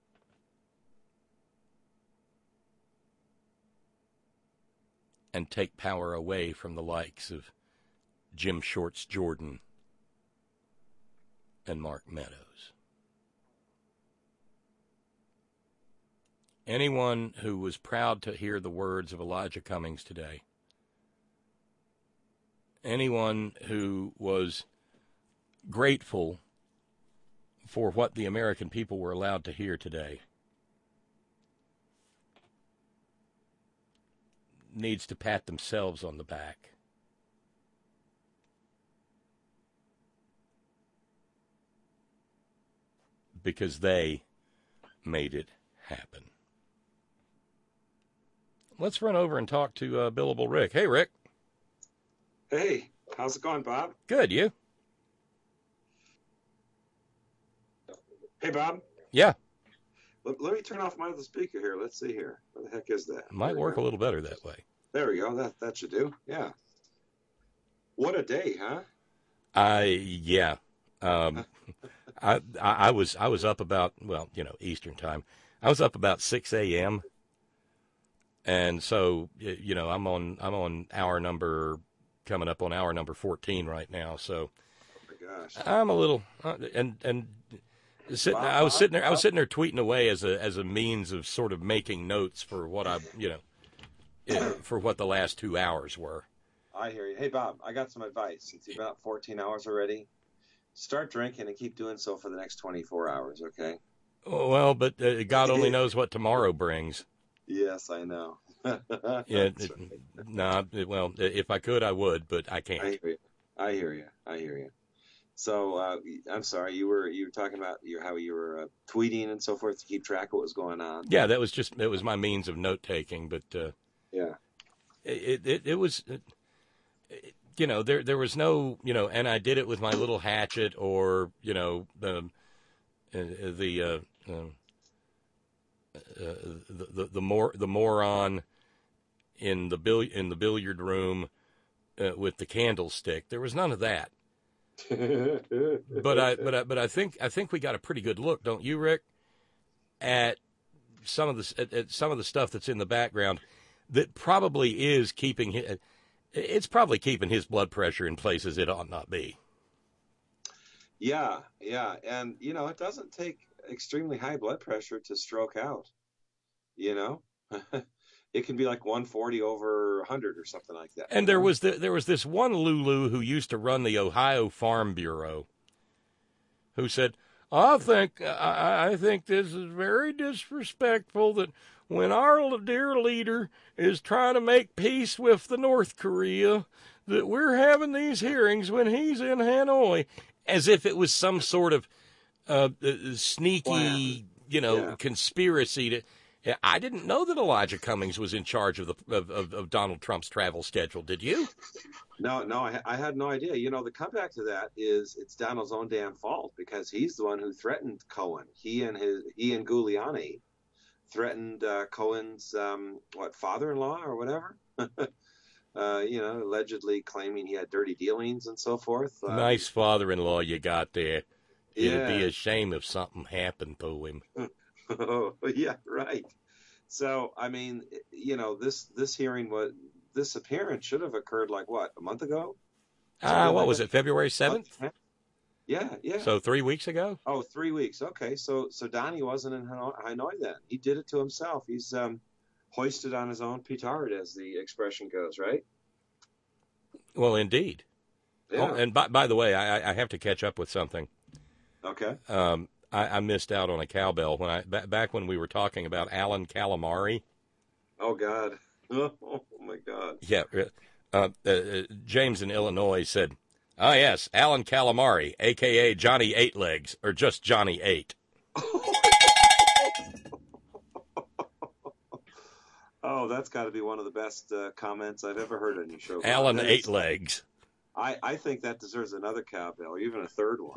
And take power away from the likes of Jim Shorts Jordan and Mark Meadows. Anyone who was proud to hear the words of Elijah Cummings today, anyone who was grateful for what the American people were allowed to hear today, needs to pat themselves on the back. Because they made it happen. Let's run over and talk to Billable Rick. Hey, Rick.
Hey, how's it going, Bob?
Good, you?
Hey, Bob?
Yeah.
Let me turn off my other speaker here. Let's see here. What the heck is that?
Might work a little better that way.
There we go. That should do. Yeah. What a day, huh?
Yeah. I was up about, well, Eastern time. I was up about 6 a.m. And so, I'm on hour number, coming up on hour number 14 right now. So
oh my gosh.
I'm a little, I was sitting there tweeting away as a means of sort of making notes for what for what the last 2 hours were.
I hear you. Hey, Bob, I got some advice. Since you've been up 14 hours already, start drinking and keep doing so for the next 24 hours, okay?
Well, but God only knows what tomorrow brings.
Yes, I know.
Yeah, well, if I could, I would, but I can't.
I hear you. So, I'm sorry, you were talking about how you were tweeting and so forth to keep track of what was going on.
Yeah, it was my means of note taking, but
yeah,
it was. There was no, and I did it with my little hatchet or, the moron in the billiard room with the candlestick. There was none of that. But I think we got a pretty good look, don't you, Rick, at some of the stuff that's in the background that probably is keeping it's probably keeping his blood pressure in places it ought not be.
Yeah, and it doesn't take extremely high blood pressure to stroke out. It can be like 140 over 100 or something like that.
And there was this one Lulu who used to run the Ohio Farm Bureau, who said, I think this is very disrespectful that when our dear leader is trying to make peace with the North Korea, that we're having these hearings when he's in Hanoi, as if it was some sort of sneaky, conspiracy to. I didn't know that Elijah Cummings was in charge of Donald Trump's travel schedule. Did you?
No, I had no idea. The comeback to that is it's Donald's own damn fault because he's the one who threatened Cohen. He and Giuliani threatened Cohen's father-in-law or whatever. Allegedly claiming he had dirty dealings and so forth.
Nice father-in-law you got there. It'd be a shame if something happened to him.
Oh, yeah, right. So, I mean, this hearing this appearance should have occurred like a month ago?
What was it, February 7th?
Yeah, yeah.
So 3 weeks ago?
Oh, 3 weeks. Okay, so Donnie wasn't in Hanoi then. He did it to himself. He's hoisted on his own petard, as the expression goes, right?
Well, indeed.
Yeah.
Oh, and by the way, I have to catch up with something.
Okay.
I missed out on a cowbell when back when we were talking about Alan Calamari.
Oh God. Oh my God.
Yeah. James in Illinois said, "Ah, yes, Alan Calamari, a.k.a. Johnny Eight Legs, or just Johnny Eight."
Oh, that's got to be one of the best comments I've ever heard on your show.
Alan Eight Legs.
I think that deserves another cowbell, or even a third one.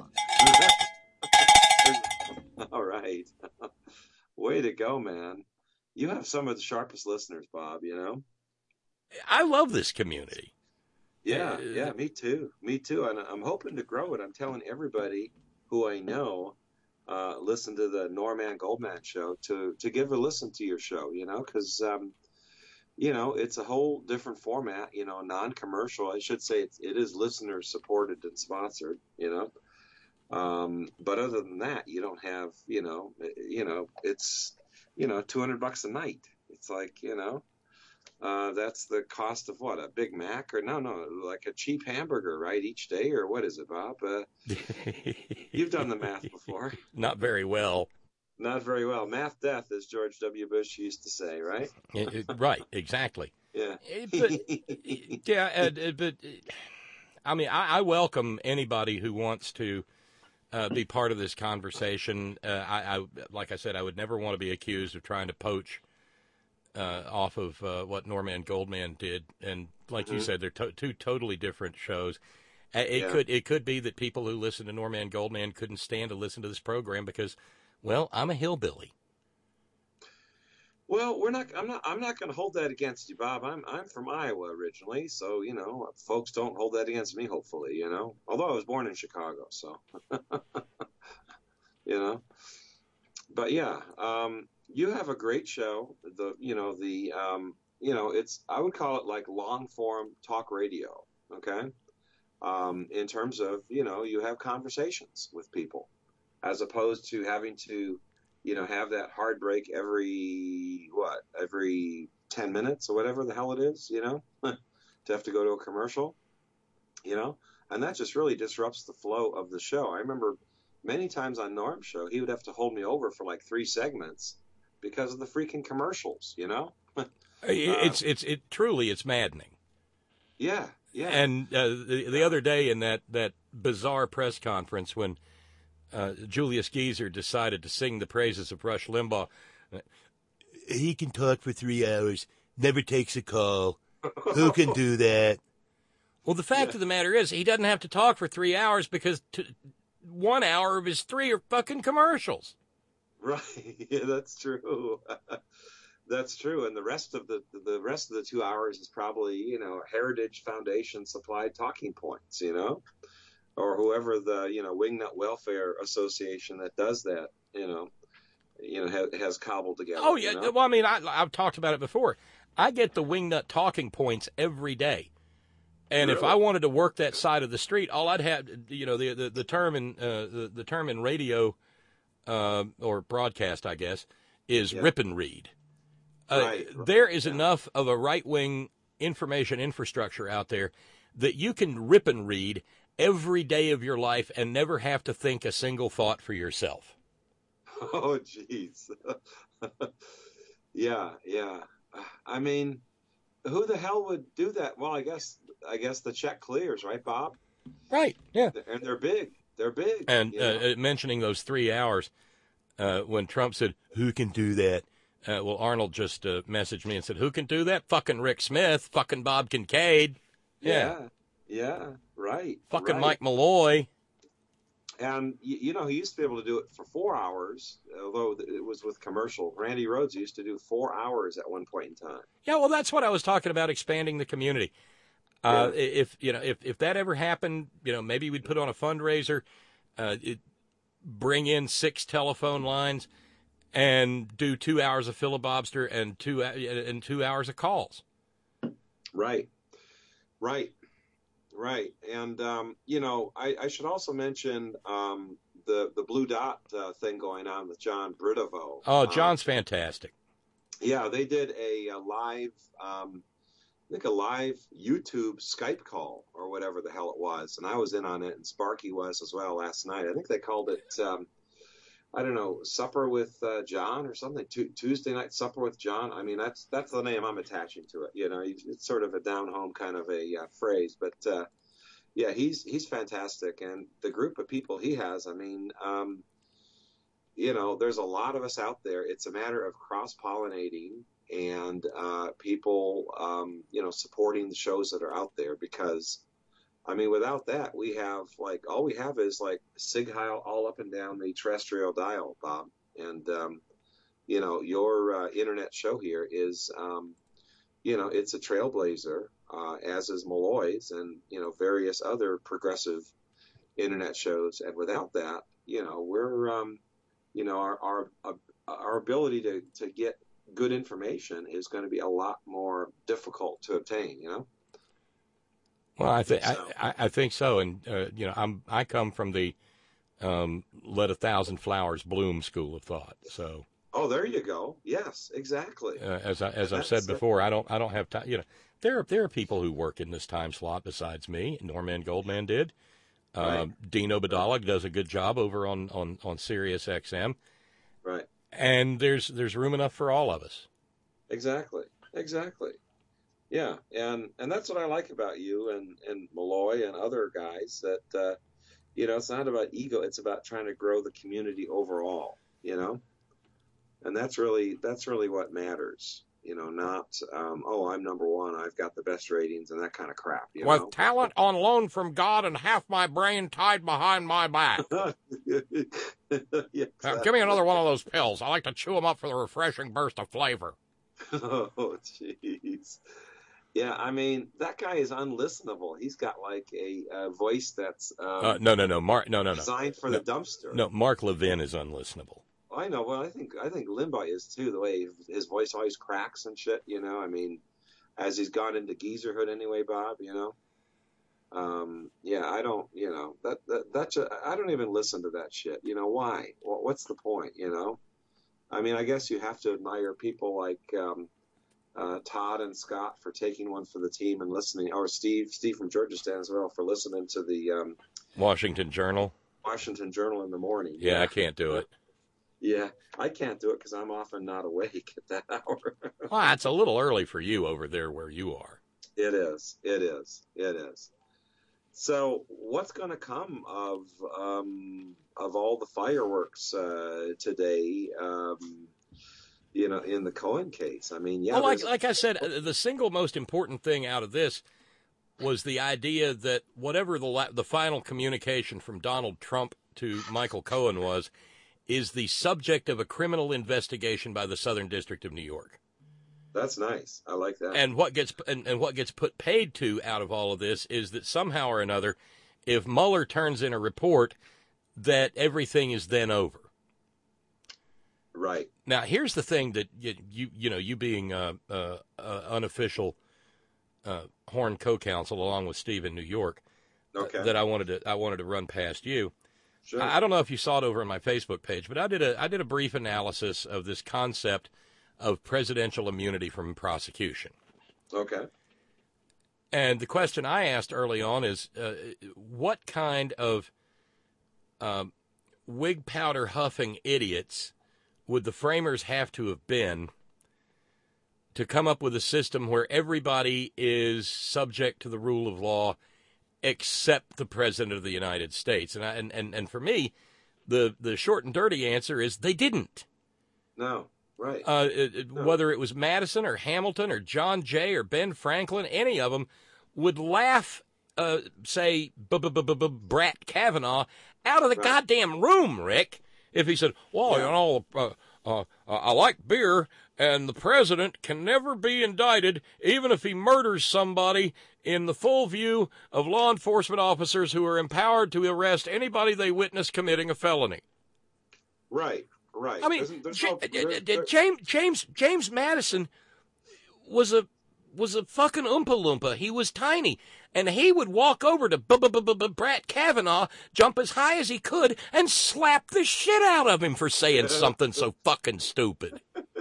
All right. Way to go, man. You have some of the sharpest listeners, Bob, you know?
I love this community.
Yeah, me too. Me too. And I'm hoping to grow it. I'm telling everybody who I know, listen to the Norman Goldman show, to give a listen to your show, you know, because, you know, it's a whole different format, you know, non-commercial. I should say it is listener supported and sponsored, you know. But other than that, you don't have, you know, it's, you know, $200 a night. It's like, you know, that's the cost of what, a Big Mac, or no, like a cheap hamburger, right? Each day, or what is it, Bob? You've done the math before.
Not very well.
Not very well. Math death, as George W. Bush used to say, right?
Right, exactly.
Yeah.
But I mean, I welcome anybody who wants to be part of this conversation. I like I said, I would never want to be accused of trying to poach off of what Norman Goldman did, and like you said, they're two totally different shows. It could be that people who listen to Norman Goldman couldn't stand to listen to this program because, well, I'm a hillbilly.
Well, I'm not going to hold that against you, Bob. I'm from Iowa originally, so, you know, folks don't hold that against me, hopefully, you know. Although I was born in Chicago, so you know. But yeah, you have a great show. It's, I would call it like long form talk radio. Okay. In terms of, you know, you have conversations with people as opposed to having to, you know, have that hard break every 10 minutes or whatever the hell it is, you know, to have to go to a commercial, you know, and that just really disrupts the flow of the show. I remember many times on Norm's show, he would have to hold me over for like 3 segments because of the freaking commercials, you know.
It's truly maddening.
Yeah. Yeah.
And the other day in that bizarre press conference when Julius Geezer decided to sing the praises of Rush Limbaugh, he can talk for 3 hours, never takes a call. Who can do that? Well, the fact of the matter is he doesn't have to talk for 3 hours because 1 hour of his 3 are fucking commercials.
Right. Yeah, that's true. That's true. And the rest of the 2 hours is probably, you know, Heritage Foundation supplied talking points, you know, or whoever the, you know, Wingnut Welfare Association that does that, you know, has cobbled together.
Oh, yeah.
You know?
Well, I mean, I've talked about it before. I get the Wingnut talking points every day. And
really?
If I wanted to work that side of the street, all I'd have, you know, the term in radio or broadcast, I guess, is rip and read.
Right.
There is enough of a right-wing information infrastructure out there that you can rip and read every day of your life and never have to think a single thought for yourself.
Oh, jeez. Yeah. I mean, who the hell would do that? Well, I guess the check clears, right, Bob?
Right, yeah.
And they're big. They're big.
And mentioning those 3 hours, when Trump said, who can do that? Well, Arnold just messaged me and said, who can do that? Fucking Rick Smith, fucking Bob Kincaid.
Yeah, right.
Fucking
right.
Mike Malloy.
And, you know, he used to be able to do it for 4 hours, although it was with commercial. Randy Rhoads used to do 4 hours at one point in time.
Yeah, well, that's what I was talking about, expanding the community. If that ever happened, you know, maybe we'd put on a fundraiser, bring in 6 telephone lines, and do 2 hours of filibuster and 2 hours of calls.
Right. Right. And, I should also mention the Blue Dot thing going on with John Bridevo.
Oh, John's fantastic.
Yeah, they did a live, a live YouTube Skype call or whatever the hell it was. And I was in on it, and Sparky was as well last night. I think they called it, Supper with John or something. Tuesday Night Supper with John. I mean, that's the name I'm attaching to it. It's sort of a down-home kind of a phrase. But, yeah, he's fantastic. And the group of people he has, I mean, there's a lot of us out there. It's a matter of cross-pollinating and people, supporting the shows that are out there, because, I mean, without that, we have, all we have is, Sig Heil all up and down the terrestrial dial, Bob. And, your internet show here is, it's a trailblazer, as is Malloy's and, various other progressive internet shows. And without that, we're, our ability to get good information is going to be a lot more difficult to obtain,
Well, I think so, and I come from the let 1,000 flowers bloom school of thought. So.
Oh, there you go. Yes, exactly.
As I've said before, I don't have time. There are people who work in this time slot besides me. Norman Goldman did. Right. Dean Obeidallah does a good job over on Sirius XM.
Right.
And there's room enough for all of us.
Exactly. Yeah, and that's what I like about you and Malloy and other guys, that it's not about ego, it's about trying to grow the community overall, and that's really what matters, not I'm number one, I've got the best ratings and that kind of crap.
With talent on loan from God and half my brain tied behind my back.
Yeah, exactly.
Give me another one of those pills. I like to chew them up for the refreshing burst of flavor.
Oh, jeez. Yeah, I mean, that guy is unlistenable. He's got a voice that's
no,
designed for the dumpster.
No, Mark Levin is unlistenable.
I know. Well, I think Limbaugh is too. The way his voice always cracks and shit. I mean, as he's gone into geezerhood anyway, Bob. Yeah, I don't. I don't even listen to that shit. Why? Well, what's the point? I mean, I guess you have to admire people like Todd and Scott for taking one for the team and listening, or Steve from Georgistan as well for listening to the
Washington Journal
in the morning.
Yeah, I can't do it.
Yeah, I can't do it because I'm often not awake at that hour.
Well, it's a little early for you over there where you are.
It is. So, what's going to come of all the fireworks today? In the Cohen case. I mean, yeah.
Well, like I said, the single most important thing out of this was the idea that whatever the final communication from Donald Trump to Michael Cohen is the subject of a criminal investigation by the Southern District of New York.
That's nice. I like that.
And what gets paid to out of all of this is that somehow or another, if Mueller turns in a report, that everything is then over.
Right.
Now, here's the thing that you being unofficial Horn co-counsel along with Steve in New York,
okay,
that I wanted to run past you.
Sure.
I don't know if you saw it over on my Facebook page, but I did a brief analysis of this concept of presidential immunity from prosecution.
Okay.
And the question I asked early on is, what kind of wig powder huffing idiots would the framers have to have been to come up with a system where everybody is subject to the rule of law except the President of the United States? And for me, the short and dirty answer is they didn't.
No, right.
No. Whether it was Madison or Hamilton or John Jay or Ben Franklin, any of them would laugh, say, Brett Kavanaugh out of the goddamn room, Rick, if he said, well, I like beer, and the president can never be indicted even if he murders somebody in the full view of law enforcement officers who are empowered to arrest anybody they witness committing a felony.
Right. I
mean, James Madison was was a fucking Oompa Loompa. He was tiny. And he would walk over to Brett Kavanaugh, jump as high as he could, and slap the shit out of him for saying something so fucking stupid.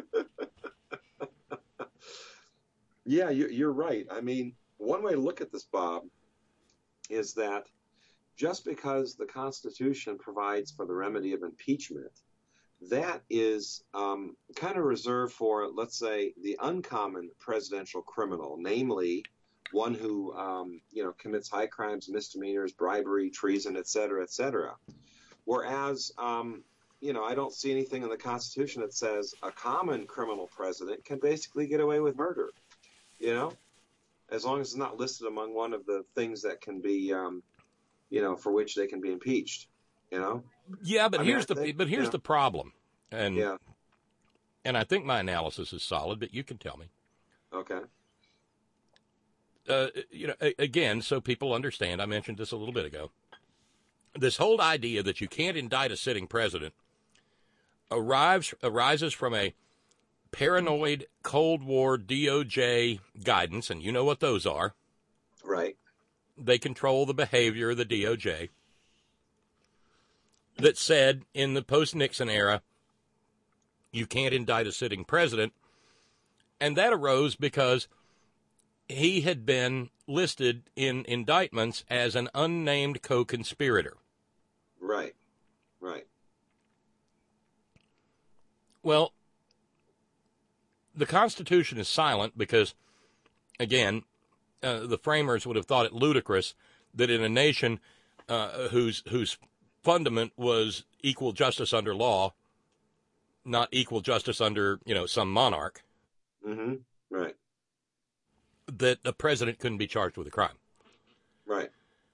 Yeah, you're right. I mean, one way to look at this, Bob, is that just because the Constitution provides for the remedy of impeachment, that is kind of reserved for, let's say, the uncommon presidential criminal, namely one who, commits high crimes, misdemeanors, bribery, treason, et cetera, Whereas, I don't see anything in the Constitution that says a common criminal president can basically get away with murder, as long as it's not listed among one of the things that can be, for which they can be impeached,
Yeah, but here's the problem. And I think my analysis is solid, but you can tell me.
Okay.
Again, so people understand, I mentioned this a little bit ago, this whole idea that you can't indict a sitting president arises from a paranoid Cold War DOJ guidance, and you know what those are.
Right.
They control the behavior of the DOJ, that said in the post-Nixon era, you can't indict a sitting president, and that arose because he had been listed in indictments as an unnamed co-conspirator.
Right.
Well, the Constitution is silent because, again, the framers would have thought it ludicrous that in a nation whose fundament was equal justice under law, not equal justice under, some monarch,
right,
that a president couldn't be charged with a crime.
Right.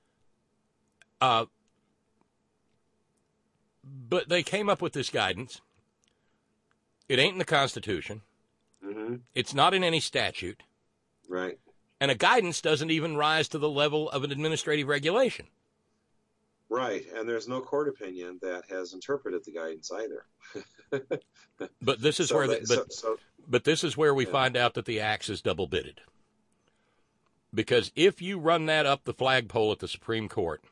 But they came up with this guidance. It ain't in the Constitution. It's not in any statute.
Right.
And a guidance doesn't even rise to the level of an administrative regulation.
Right, and there's no court opinion that has interpreted the guidance either.
But this is this is where we find out that the axe is double bitted. Because if you run that up the flagpole at the Supreme Court,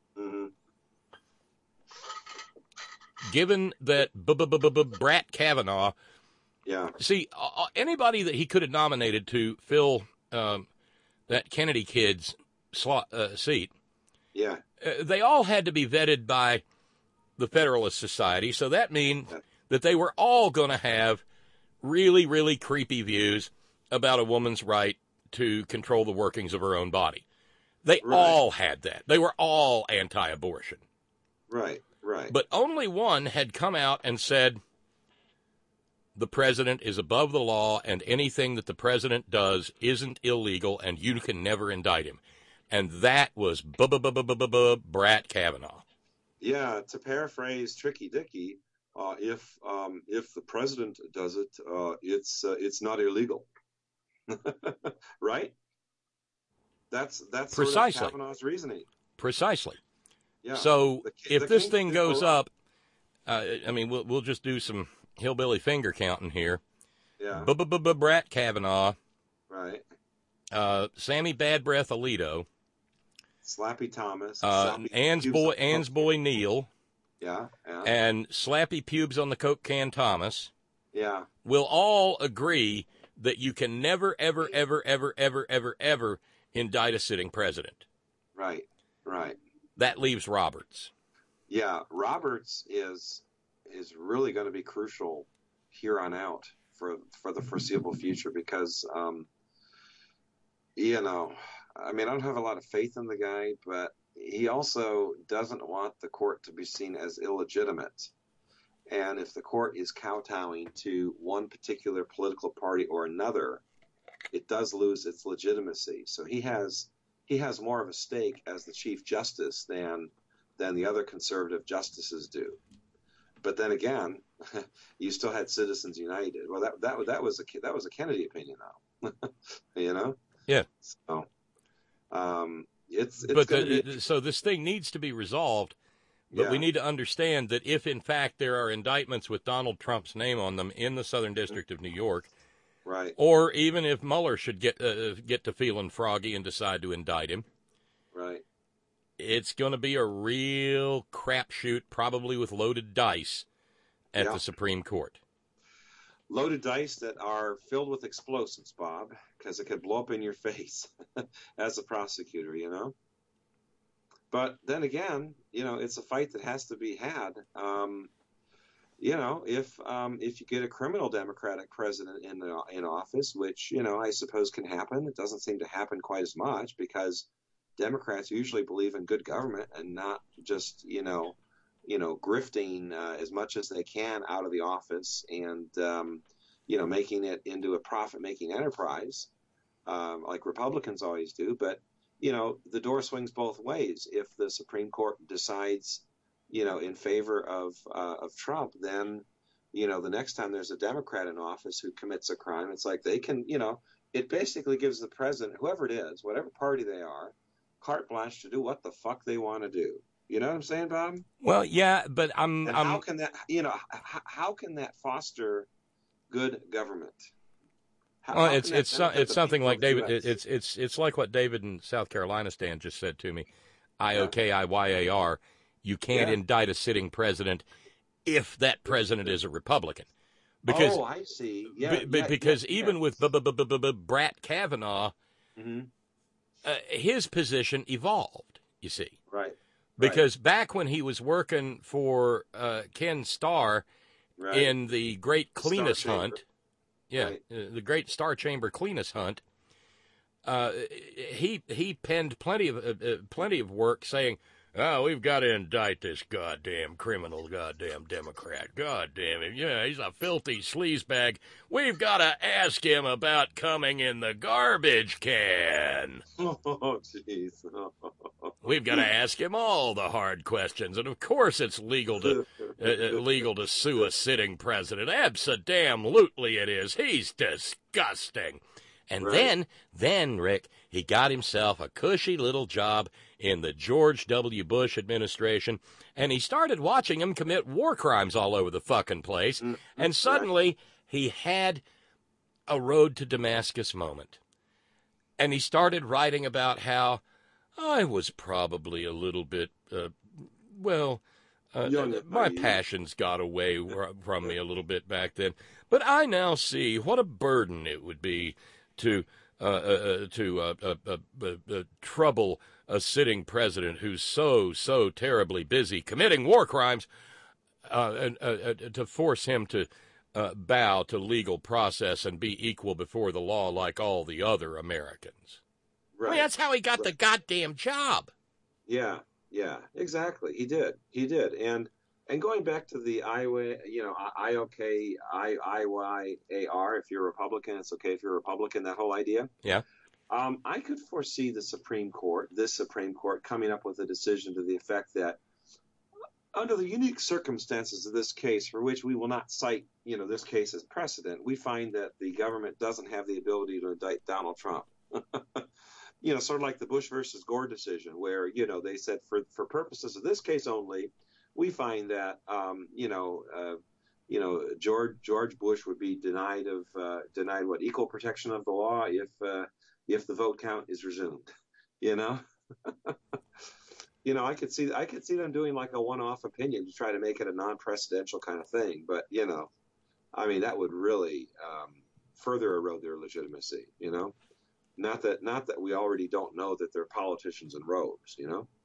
given that Brett Kavanaugh, see, anybody that he could have nominated to fill that Kennedy kid's seat, they all had to be vetted by the Federalist Society, so that means that they were all going to have really, really creepy views about a woman's right to control the workings of her own body. They all had that. They were all anti-abortion.
Right.
But only one had come out and said the president is above the law and anything that the president does isn't illegal and you can never indict him. And that was Brett Kavanaugh.
Yeah, to paraphrase Tricky Dicky, if the president does it, it's not illegal. Right? That's
precisely
sort of Kavanaugh's reasoning.
Precisely.
Yeah.
So if this thing goes up, we'll just do some hillbilly finger counting here.
Yeah.
Brett Kavanaugh.
Right.
Sammy Bad Breath Alito.
Slappy Thomas.
Ann's boy Neil.
Yeah.
And Slappy Pubes on the Coke Can Thomas.
Yeah.
Will all agree that you can never, ever, ever, ever, ever, ever, ever indict a sitting president.
Right.
That leaves Roberts.
Yeah, Roberts is really going to be crucial here on out for the foreseeable future because, I don't have a lot of faith in the guy, but he also doesn't want the court to be seen as illegitimate. And if the court is kowtowing to one particular political party or another, it does lose its legitimacy. So he has more of a stake as the Chief Justice than the other conservative justices do. But then again, you still had Citizens United. Well, that was a Kennedy opinion, though.
Yeah.
So,
so this thing needs to be resolved. But we need to understand that if, in fact, there are indictments with Donald Trump's name on them in the Southern District of New York,
Right.
Or even if Mueller should get to feeling froggy and decide to indict him.
Right.
It's going to be a real crapshoot, probably with loaded dice at the Supreme Court.
Loaded dice that are filled with explosives, Bob, because it could blow up in your face as a prosecutor, you know. But then again, you know, it's a fight that has to be had. You know, if you get a criminal Democratic president in office, which, you know, I suppose can happen, it doesn't seem to happen quite as much because Democrats usually believe in good government and not just, you know, grifting as much as they can out of the office and, you know, making it into a profit-making enterprise like Republicans always do. But, you know, the door swings both ways. If the Supreme Court decides, you know, in favor of Trump, then, you know, the next time there's a Democrat in office who commits a crime, it's like they can, you know, it basically gives the president, whoever it is, whatever party they are, carte blanche to do what the fuck they want to do. You know what I'm saying, Bob?
Well, yeah, but
how can that, you know, how can that foster good government?
Well, it's something like David. It's like what David in South Carolina Stan just said to me. IOKIYAR. You can't indict a sitting president if that president is a Republican. Because,
I see. Yeah,
because even with Brett Kavanaugh, his position evolved. You see,
right?
Because back when he was working for Ken Starr in the Great Cleanest Hunt, the Great Star Chamber Cleanest Hunt, he penned plenty of work saying, "Oh, we've got to indict this goddamn criminal, goddamn Democrat. Goddamn him. Yeah, he's a filthy sleazebag. We've got to ask him about coming in the garbage can."
Oh, jeez.
We've got to ask him all the hard questions. And, of course, it's legal to sue a sitting president. Abso-damn-lutely it is. He's disgusting. And then, Rick, he got himself a cushy little job in the George W. Bush administration, and he started watching him commit war crimes all over the fucking place, and suddenly he had a road to Damascus moment. And he started writing about how I was probably a little bit, my passions got away from me a little bit back then, but I now see what a burden it would be to trouble a sitting president who's so terribly busy committing war crimes, and to force him to bow to legal process and be equal before the law like all the other Americans.
Right.
I mean, that's how he got the goddamn job.
Yeah, exactly. He did. And going back to the IOKIYAR, if you're a Republican, it's okay if you're a Republican, that whole idea.
Yeah.
I could foresee this Supreme Court coming up with a decision to the effect that under the unique circumstances of this case, for which we will not cite, this case as precedent, we find that the government doesn't have the ability to indict Donald Trump. Sort of like the Bush versus Gore decision, where, they said for purposes of this case only, we find that, George Bush would be denied equal protection of the law if the vote count is resumed. I could see them doing like a one-off opinion to try to make it a non-precedential kind of thing. But, that would really further erode their legitimacy, Not that we already don't know that they're politicians and rogues,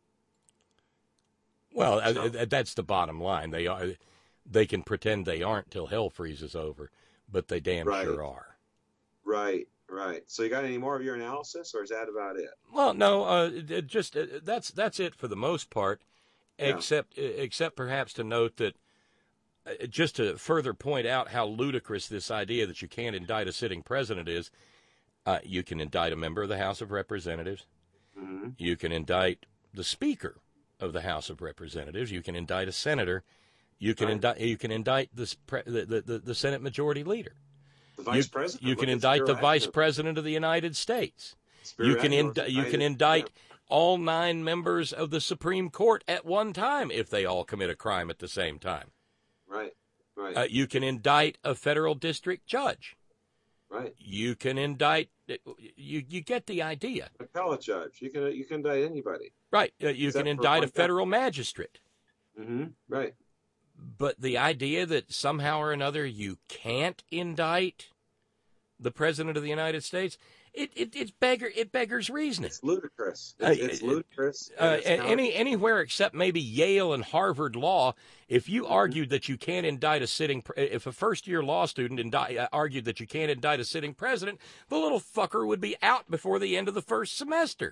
Well, that's the bottom line. They can pretend they aren't till hell freezes over, but they damn sure are.
Right. So you got any more of your analysis, or is that about it?
Well, no, that's it for the most part, except perhaps to note that just to further point out how ludicrous this idea that you can't indict a sitting president is. You can indict a member of the House of Representatives. Mm-hmm. You can indict the Speaker of the House of Representatives. You can indict a senator. You can indict the Senate Majority Leader.
The Vice President.
You can indict the Vice President of the United States. You can indict all 9 members of the Supreme Court at one time if they all commit a crime at the same time.
Right.
You can indict a federal district judge.
Right.
You can indict. You get the idea.
Appellate judge. You can indict anybody.
Right. You can indict a federal magistrate.
Mm-hmm. Right.
But the idea that somehow or another you can't indict the President of the United States, it beggars reasoning.
It's ludicrous. It's ludicrous.
Anywhere except maybe Yale and Harvard law, if you argued that you can't indict if a first-year law student argued that you can't indict a sitting president, the little fucker would be out before the end of the first semester.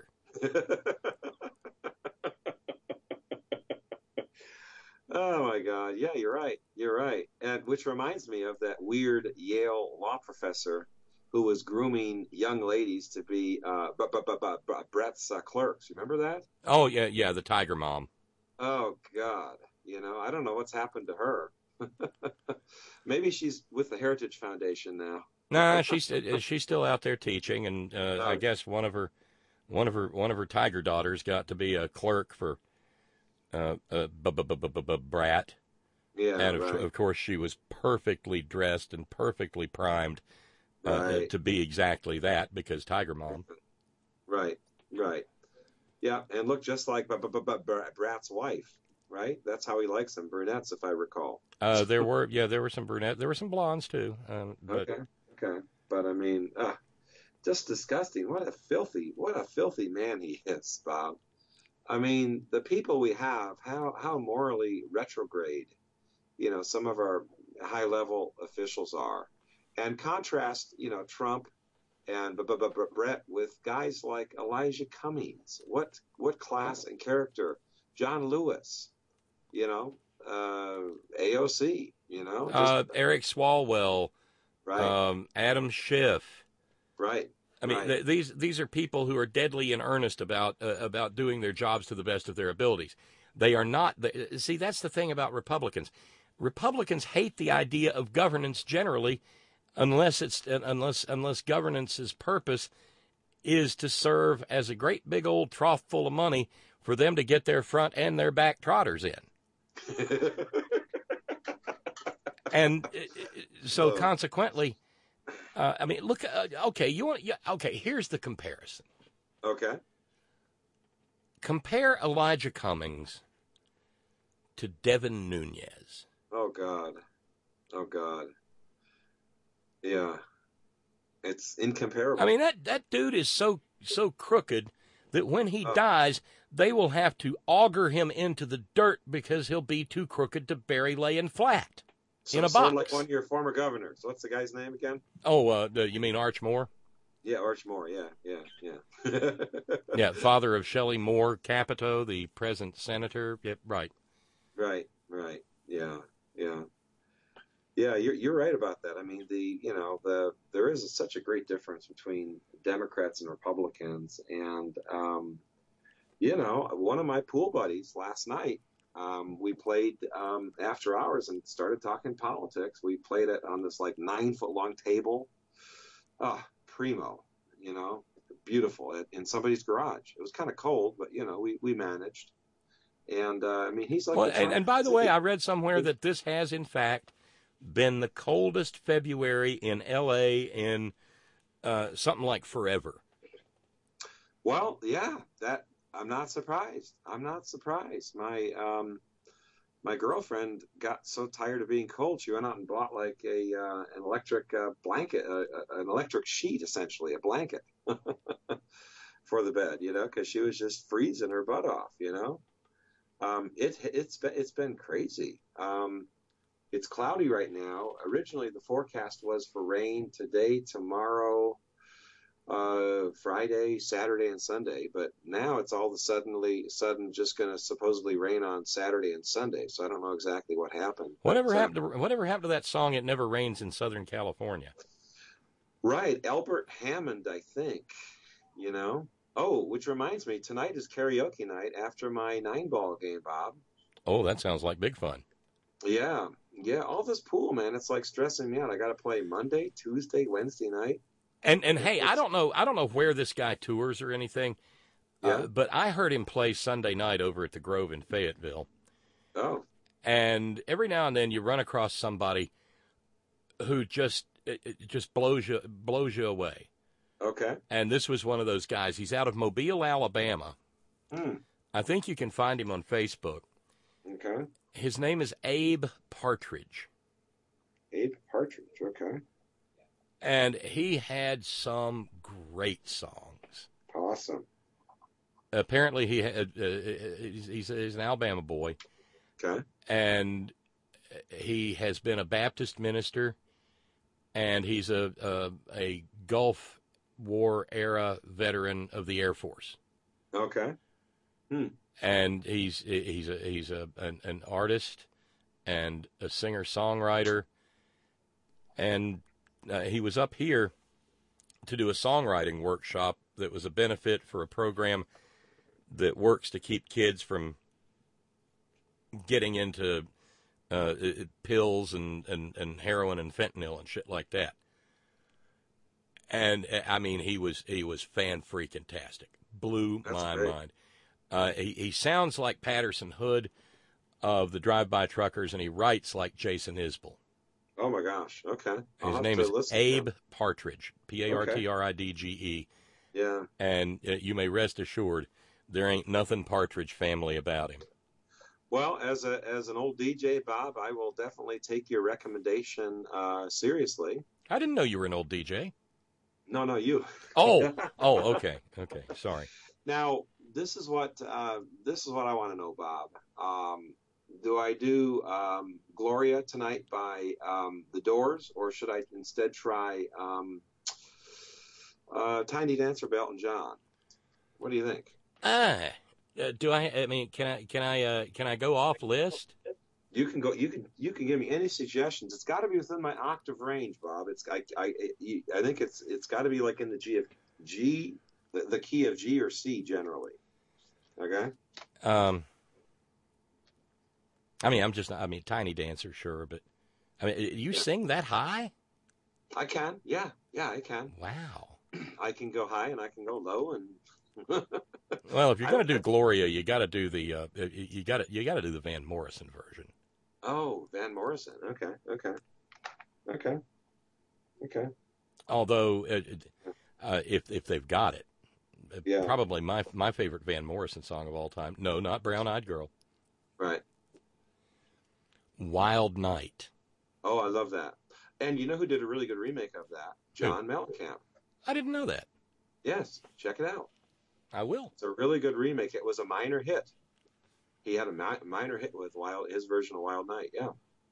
Oh my God! Yeah, you're right. You're right. And which reminds me of that weird Yale law professor who was grooming young ladies to be Brett's clerks. Remember that?
Oh yeah, the Tiger Mom.
Oh God! I don't know what's happened to her. Maybe she's with the Heritage Foundation now.
Nah, she's still out there teaching, and I guess one of her Tiger daughters got to be a clerk for Brat.
Yeah,
and
right.
of course she was perfectly dressed and perfectly primed to be exactly that, because Tiger Mom.
Right. Yeah, and look just like Brat's wife. Right, that's how he likes them, brunettes, if I recall.
There were some brunettes. There were some blondes too.
Okay, but I mean, just disgusting. What a filthy man he is, Bob. I mean, the people we have, how morally retrograde, some of our high-level officials are. And contrast, Trump and Brett with guys like Elijah Cummings. What class and character? John Lewis, AOC,
Eric Swalwell,
right?
Adam Schiff,
right?
I mean, these are people who are deadly in earnest about doing their jobs to the best of their abilities. They are not. See, that's the thing about Republicans. Republicans hate the idea of governance generally, unless governance's purpose is to serve as a great big old trough full of money for them to get their front and their back trotters in. And so consequently, I mean, look, here's the comparison.
Okay.
Compare Elijah Cummings to Devin Nunes.
Oh, God. Yeah. It's incomparable.
I mean, that dude is so crooked that when he dies, they will have to auger him into the dirt because he'll be too crooked to bury laying flat in a box.
Like one of your former governors. What's the guy's name again?
Oh, you mean Arch Moore?
Yeah, Arch Moore. Yeah.
Yeah, father of Shelley Moore Capito, the present senator. Yep, right.
Right. Yeah. Yeah, you're right about that. I mean, there is such a great difference between Democrats and Republicans, and one of my pool buddies last night, we played after hours and started talking politics. We played it on this 9-foot long table, primo, beautiful, in somebody's garage. It was kind of cold, but we managed. And I mean, he's like,
well, and by the way, I read somewhere that this has in fact been the coldest February in L.A. in something like forever.
Well, yeah, I'm not surprised. My girlfriend got so tired of being cold, she went out and bought an electric blanket, an electric sheet, essentially, a blanket for the bed, because she was just freezing her butt off, It's been crazy. It's cloudy right now. Originally, the forecast was for rain today, tomorrow, Friday, Saturday, and Sunday. But now it's all of a sudden just going to supposedly rain on Saturday and Sunday. So I don't know exactly what happened.
Whatever happened to that song, It Never Rains in Southern California?
Right. Albert Hammond, I think, Oh, which reminds me, tonight is karaoke night after my 9-ball game, Bob.
Oh, that sounds like big fun.
Yeah. All this pool, man, it's stressing me out. I got to play Monday, Tuesday, Wednesday night.
And hey, I don't know where this guy tours or anything, but I heard him play Sunday night over at the Grove in Fayetteville.
Oh.
And every now and then you run across somebody who just it just blows you away.
Okay.
And this was one of those guys. He's out of Mobile, Alabama. I think you can find him on Facebook.
Okay.
His name is Abe Partridge.
Abe Partridge, okay.
And he had some great songs.
Awesome.
Apparently, he's an Alabama boy.
Okay.
And he has been a Baptist minister, and he's a Gulf War era veteran of the Air Force.
Okay.
And he's an artist and a singer-songwriter, and he was up here to do a songwriting workshop that was a benefit for a program that works to keep kids from getting into pills and heroin and fentanyl and shit like that. And I mean, he was fan-freaking-tastic. Blew my mind. He sounds like Patterson Hood of the Drive-By Truckers, and he writes like Jason Isbell.
Oh my gosh. Okay.
His name is Abe Partridge, Partridge.
Yeah.
And you may rest assured, there ain't nothing Partridge family about him.
Well, as an old DJ, Bob, I will definitely take your recommendation seriously.
I didn't know you were an old DJ.
No, you.
Oh, okay, sorry.
Now, this is what I want to know, Bob. Do I do Gloria tonight by The Doors, or should I instead try Tiny Dancer by Elton John? What do you think?
Do I? I mean, can I go off list?
You can go. You can give me any suggestions. It's got to be within my octave range, Bob. I think it's got to be like in the the key of G or C generally. Okay.
I mean, Tiny Dancer, sure, but I mean, you sing that high?
I can. Yeah, I can.
Wow.
I can go high and I can go low and.
Well, if you're going to do Gloria, you got to do the you got to do the Van Morrison version.
Oh, Van Morrison. Okay.
Although, if they've got it, probably my favorite Van Morrison song of all time. No, not Brown Eyed Girl.
Right.
Wild Night.
Oh, I love that. And you know who did a really good remake of that? John Mellencamp.
I didn't know that.
Yes, check it out.
I will.
It's a really good remake. It was a minor hit. He had a minor hit with his version of Wild Night. Yeah.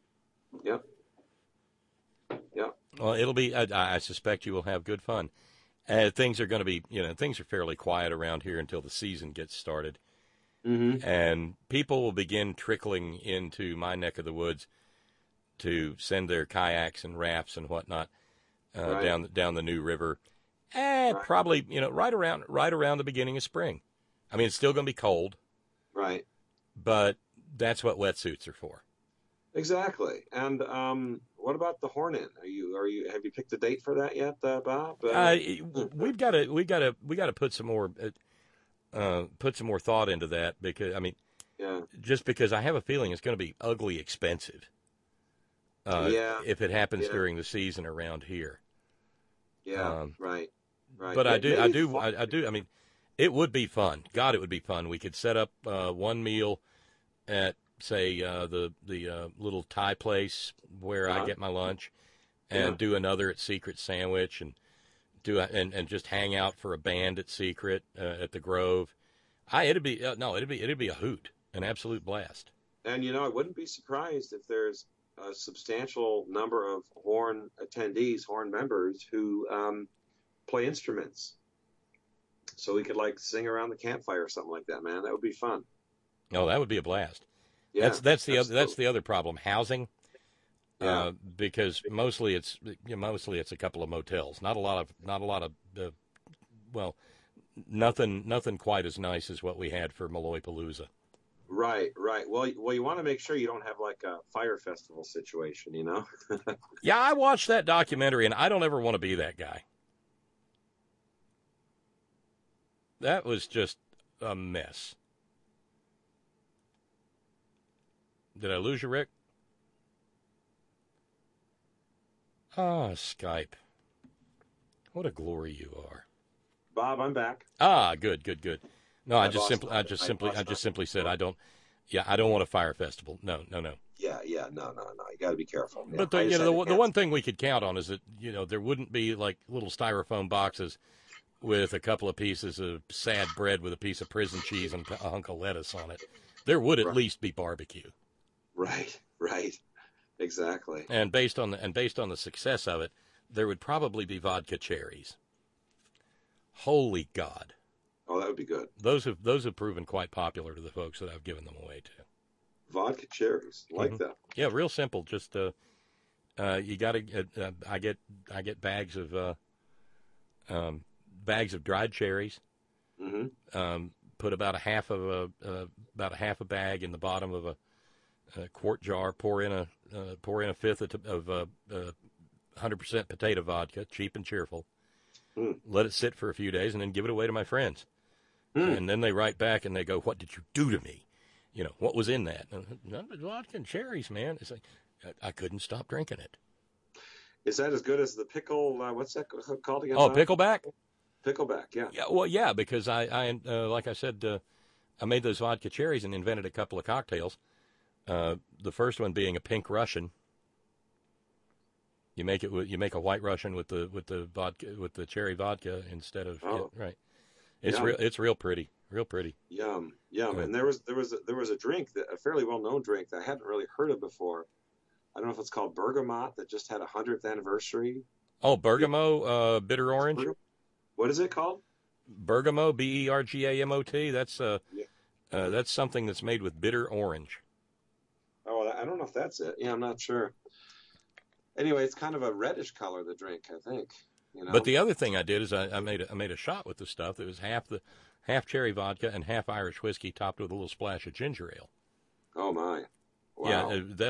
Yep.
Well, it'll be. I suspect you will have good fun. Things are going to be. Things are fairly quiet around here until the season gets started, and people will begin trickling into my neck of the woods to send their kayaks and rafts and whatnot down the New River. Probably, right around the beginning of spring. I mean, it's still going to be cold.
Right.
But that's what wetsuits are for.
Exactly. And what about the Horn-In? Have you picked a date for that yet, Bob?
We've got to put some more thought into that, because just because I have a feeling it's going to be ugly expensive. If it happens during the season around here.
Yeah. Right.
But I do. I mean, it would be fun. God, it would be fun. We could set up one meal at, say, the little Thai place where I get my lunch, and do another at Secret Sandwich, and and just hang out for a band at Secret at the Grove. It'd be a hoot, an absolute blast.
And I wouldn't be surprised if there's a substantial number of Horn attendees, Horn members who play instruments. So we could sing around the campfire or something like that, man. That would be fun.
Oh, that would be a blast.
Yeah,
that's the other problem, housing. Because mostly it's a couple of motels. Not a lot of nothing quite as nice as what we had for Malloypalooza.
Right. Well, you want to make sure you don't have a fire festival situation,
Yeah, I watched that documentary, and I don't ever want to be that guy. That was just a mess. Did I lose you, Rick? Ah, Skype. What a glory you are.
Bob, I'm back.
Ah, good. No, I just simply said I don't want a fire festival. No.
Yeah, no. You got to be careful.
But the one thing we could count on is that there wouldn't be like little styrofoam boxes with a couple of pieces of sad bread with a piece of prison cheese and a hunk of lettuce on it. There would at least be barbecue.
Right. Exactly.
And based on the success of it, there would probably be vodka cherries. Holy God.
Oh, that would be good.
Those have proven quite popular to the folks that I've given them away to.
Vodka cherries, like that.
Yeah, real simple. Just you got to. I get bags of dried cherries.
Mm-hmm.
Put about a half a bag in the bottom of a quart jar. Pour in a fifth of 100% potato vodka, cheap and cheerful. Let it sit for a few days, and then give it away to my friends. And then they write back and they go, "What did you do to me? What was in that?" None but vodka and cherries, man. It's like I couldn't stop drinking it.
Is that as good as the pickle? What's that called again?
Oh, pickleback.
Pickleback, yeah.
Yeah, well, yeah, because I like I said, I made those vodka cherries and invented a couple of cocktails. The first one being a pink Russian. You make a white Russian with the vodka, with the cherry vodka instead of right. It's real pretty.
Yum.
Yeah.
And there was a drink, a fairly well known drink that I hadn't really heard of before. I don't know if it's called Bergamot, that just had a 100th anniversary.
Oh, Bergamo, bitter orange.
What is it called?
Bergamo, Bergamot. That's something that's made with bitter orange.
Oh, I don't know if that's it. Yeah, I'm not sure. Anyway, it's kind of a reddish color, the drink, I think.
But the other thing I did is I made a shot with the stuff that was half cherry vodka and half Irish whiskey, topped with a little splash of ginger ale.
Oh my! Wow.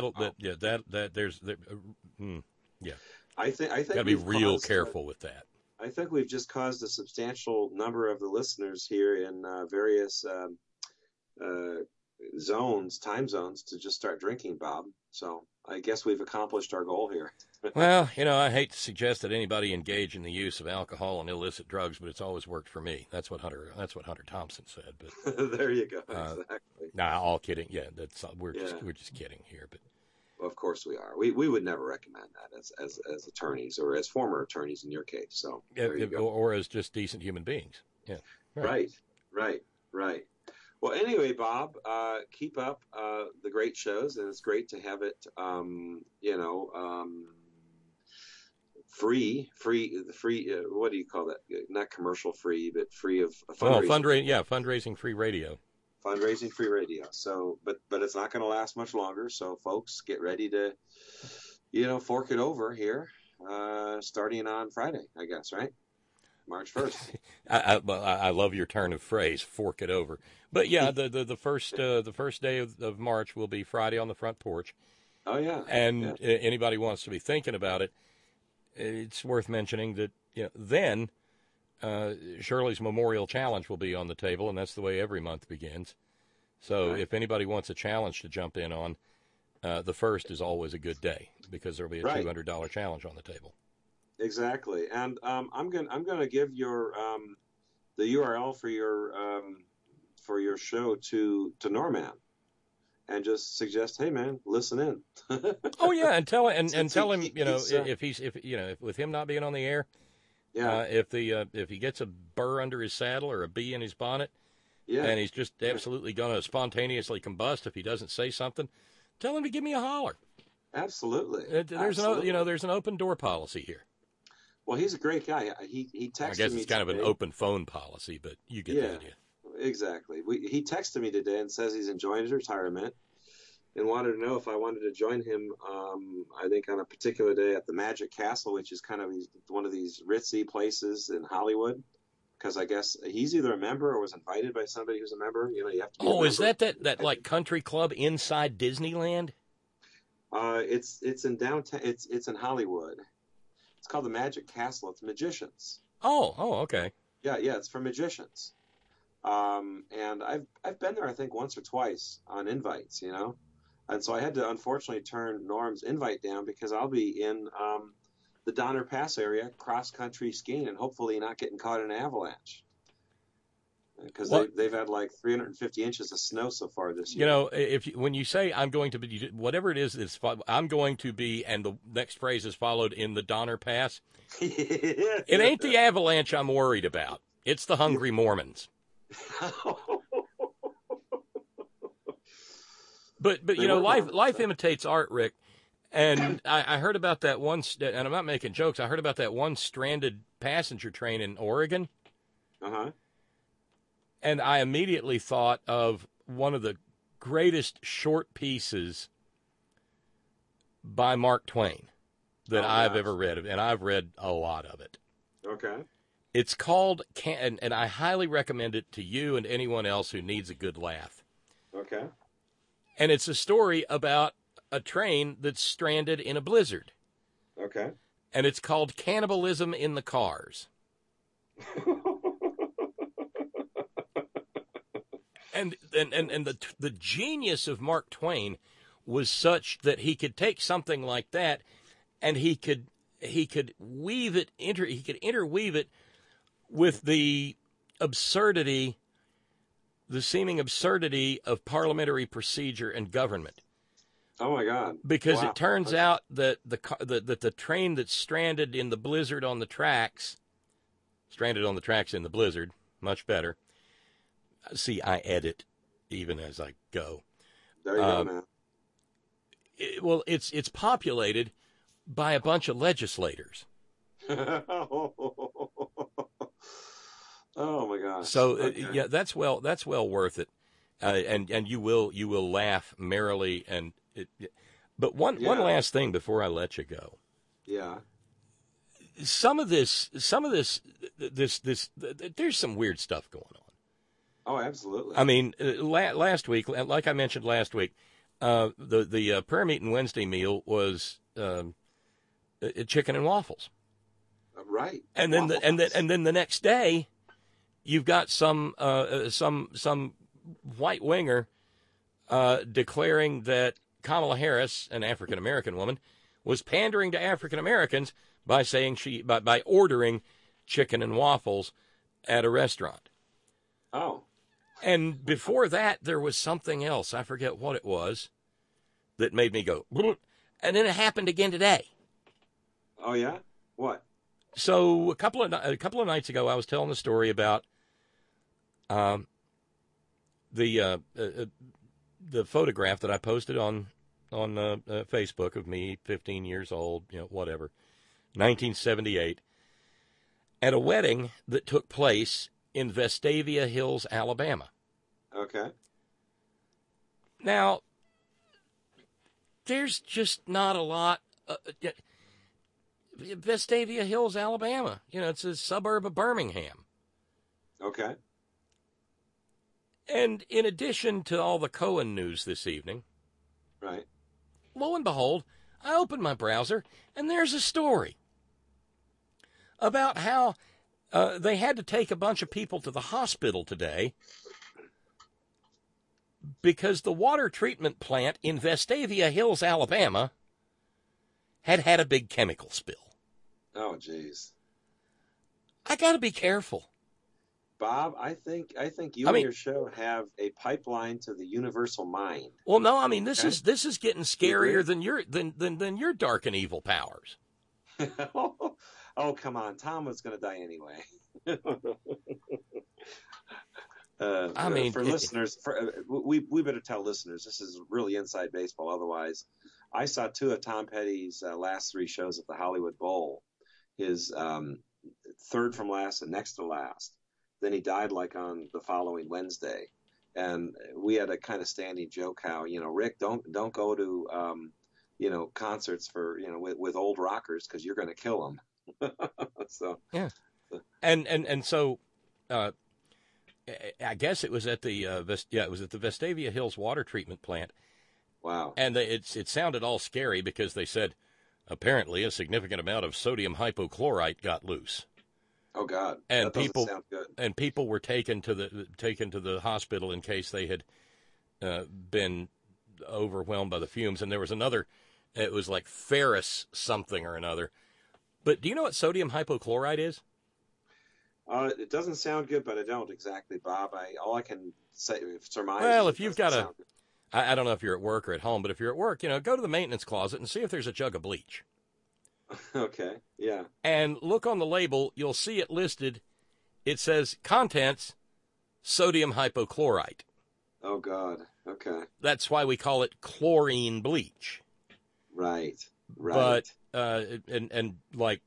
Yeah,
I think
gotta be real careful with that.
I think we've just caused a substantial number of the listeners here in various time zones, to just start drinking, Bob. So I guess we've accomplished our goal here.
Well, I hate to suggest that anybody engage in the use of alcohol and illicit drugs, but it's always worked for me. That's what Hunter Thompson said. But
there you go. Exactly.
Nah, all kidding. Yeah, we're just kidding here. But
well, of course we are. We would never recommend that as attorneys, or as former attorneys in your case. So
or as just decent human beings. Yeah.
Right. Well, anyway, Bob, keep up the great shows, and it's great to have it, free. What do you call that? Not commercial free, but free of fundraising.
Fundraising free radio.
Fundraising free radio. So, but it's not going to last much longer. So, folks, get ready to, fork it over here, starting on Friday, I guess, right? March 1st.
I love your turn of phrase, fork it over. But yeah, the first day of March will be Friday on the front porch.
Oh yeah.
And anybody wants to be thinking about it, it's worth mentioning that then Shirley's Memorial Challenge will be on the table, and that's the way every month begins. So if anybody wants a challenge to jump in on, the first is always a good day, because there'll be a $200 challenge on the table.
Exactly, and I'm gonna give your the URL for your show to Norman, and just suggest, hey man, listen in.
Oh yeah, and tell him if with him not being on the air, if he gets a burr under his saddle or a bee in his bonnet, and he's just absolutely gonna spontaneously combust if he doesn't say something, tell him to give me a holler.
Absolutely.
There's an open door policy here.
Well, he's a great guy. He texted me.
I guess it's kind of an open phone policy, but you get the idea.
Exactly. He texted me today and says he's enjoying his retirement, and wanted to know if I wanted to join him. I think on a particular day at the Magic Castle, which is kind of one of these ritzy places in Hollywood. Because I guess he's either a member or was invited by somebody who's a member. You have to be a member.
Is that like country club inside Disneyland?
It's in downtown. It's in Hollywood. It's called the Magic Castle. It's magicians.
Oh, okay.
Yeah, it's for magicians. And I've been there, I think, once or twice on invites, and so I had to unfortunately turn Norm's invite down, because I'll be in the Donner Pass area cross-country skiing and hopefully not getting caught in an avalanche. Because they've had like 350 inches of snow so far this year.
You know, when you say I'm going to be, whatever it is, I'm going to be, and the next phrase is followed in the Donner Pass. It ain't the avalanche I'm worried about. It's the hungry Mormons. But you know, life imitates art, Rick. And I heard about that one, and I'm not making jokes. I heard about that one stranded passenger train in Oregon.
Uh-huh.
And I immediately thought of one of the greatest short pieces by Mark Twain that I've ever read, and I've read a lot of it.
Okay.
It's called, and I highly recommend it to you and anyone else who needs a good laugh.
Okay.
And it's a story about a train that's stranded in a blizzard.
Okay.
And it's called Cannibalism in the Cars. And the genius of Mark Twain was such that he could take something like that and he could weave it interweave it with the absurdity, the seeming absurdity of parliamentary procedure and government.
Oh my God!
Because it turns out that the train that's stranded in the blizzard on the tracks, stranded on the tracks in the blizzard, much better. See, I edit even as I go.
There you go, man.
It's populated by a bunch of legislators.
Oh my gosh!
So yeah, that's well worth it, and you will laugh merrily but one last thing before I let you go.
Yeah.
Some of this, there's some weird stuff going on.
Oh, absolutely.
I mean, last week, like I mentioned last week, the prayer meeting Wednesday meal was chicken and waffles.
Right.
And then the next day, you've got some white winger declaring that Kamala Harris, an African American woman, was pandering to African Americans by saying by ordering chicken and waffles at a restaurant.
Oh.
And before that, there was something else. I forget what it was that made me go, and then it happened again today.
Oh yeah? What?
So a couple of nights ago, I was telling the story about the photograph that I posted on Facebook of me, 15 years old, whatever, 1978, at a wedding that took place in Vestavia Hills, Alabama.
Okay.
Now, there's just not a lot. Vestavia Hills, Alabama. It's a suburb of Birmingham.
Okay.
And in addition to all the Cohen news this evening,
right,
lo and behold, I open my browser, and there's a story about how they had to take a bunch of people to the hospital today because the water treatment plant in Vestavia Hills, Alabama, had a big chemical spill.
Oh, jeez.
I got to be careful.
Bob, I think you and your show have a pipeline to the universal mind.
Well, no, I mean this is getting scarier than your dark and evil powers.
Oh, come on, Tom was going to die anyway.
I mean,
for listeners, we better tell listeners this is really inside baseball. Otherwise, I saw two of Tom Petty's last three shows at the Hollywood Bowl. His third from last and next to last. Then he died like on the following Wednesday, and we had a kind of standing joke how Rick, don't go to concerts for with old rockers because you're going to kill them. So
yeah, and so I guess it was at the Vestavia Hills water treatment plant.
Wow, and
it sounded all scary because they said apparently a significant amount of sodium hypochlorite got loose.
Oh God!
And
that doesn't sound good.
And people were taken to the hospital in case they had been overwhelmed by the fumes. And there was another. It was like ferrous something or another But do you know what sodium hypochlorite is?
It doesn't sound good, but I don't exactly, Bob. All I can say, surmise.
Well, if you've got I don't know if you're at work or at home, but if you're at work, go to the maintenance closet and see if there's a jug of bleach.
Okay, yeah.
And look on the label. You'll see it listed. It says contents, sodium hypochlorite.
Oh, God. Okay.
That's why we call it chlorine bleach.
Right.
But, and like,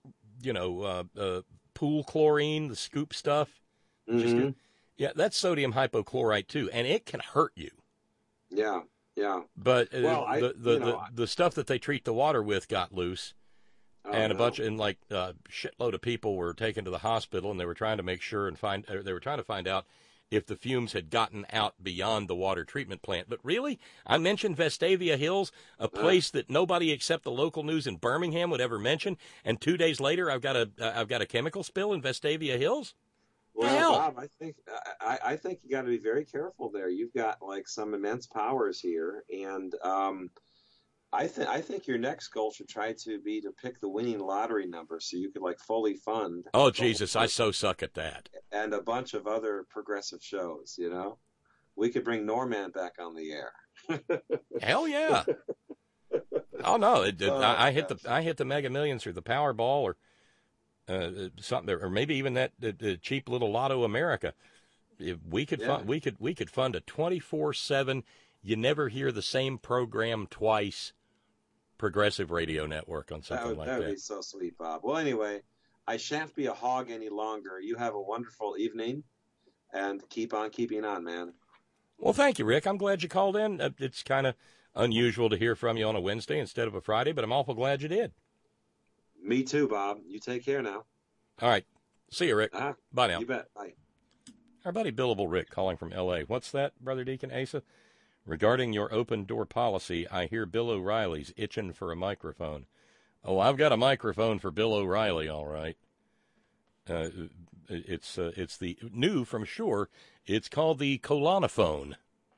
pool chlorine, the scoop stuff.
Mm-hmm.
Yeah, that's sodium hypochlorite, too. And it can hurt you.
Yeah, yeah.
But the stuff that they treat the water with got loose. And a shitload of people were taken to the hospital, and they were trying to make sure they were trying to find out if the fumes had gotten out beyond the water treatment plant. But really, I mentioned Vestavia Hills, a place that nobody except the local news in Birmingham would ever mention, and 2 days later, I've got a chemical spill in Vestavia Hills.
Well, Bob, I think you got to be very careful there. You've got like some immense powers here, and I think your next goal should try to be to pick the winning lottery number so you could like fully fund.
Oh, Jesus, I so suck at that.
And a bunch of other progressive shows, We could bring Norman back on the air.
Hell yeah. Oh, no, I hit the Mega Millions or the Powerball or something, or maybe even that the cheap little Lotto America. If we could fund, we could fund a 24/7, you never hear the same program twice progressive radio network on something like that.
That would be so sweet, Bob. Well, anyway, I shan't be a hog any longer. You have a wonderful evening, and keep on keeping on, man.
Well, thank you, Rick. I'm glad you called in. It's kind of unusual to hear from you on a Wednesday instead of a Friday, but I'm awful glad you did.
Me too, Bob. You take care now.
All right. See you, Rick. Bye now.
You bet. Bye.
Our buddy Billable Rick calling from L.A. What's that, Brother Deacon Asa? Regarding your open door policy, I hear Bill O'Reilly's itching for a microphone. Oh, I've got a microphone for Bill O'Reilly, all right. It's the new from Shure. It's called the Colanophone.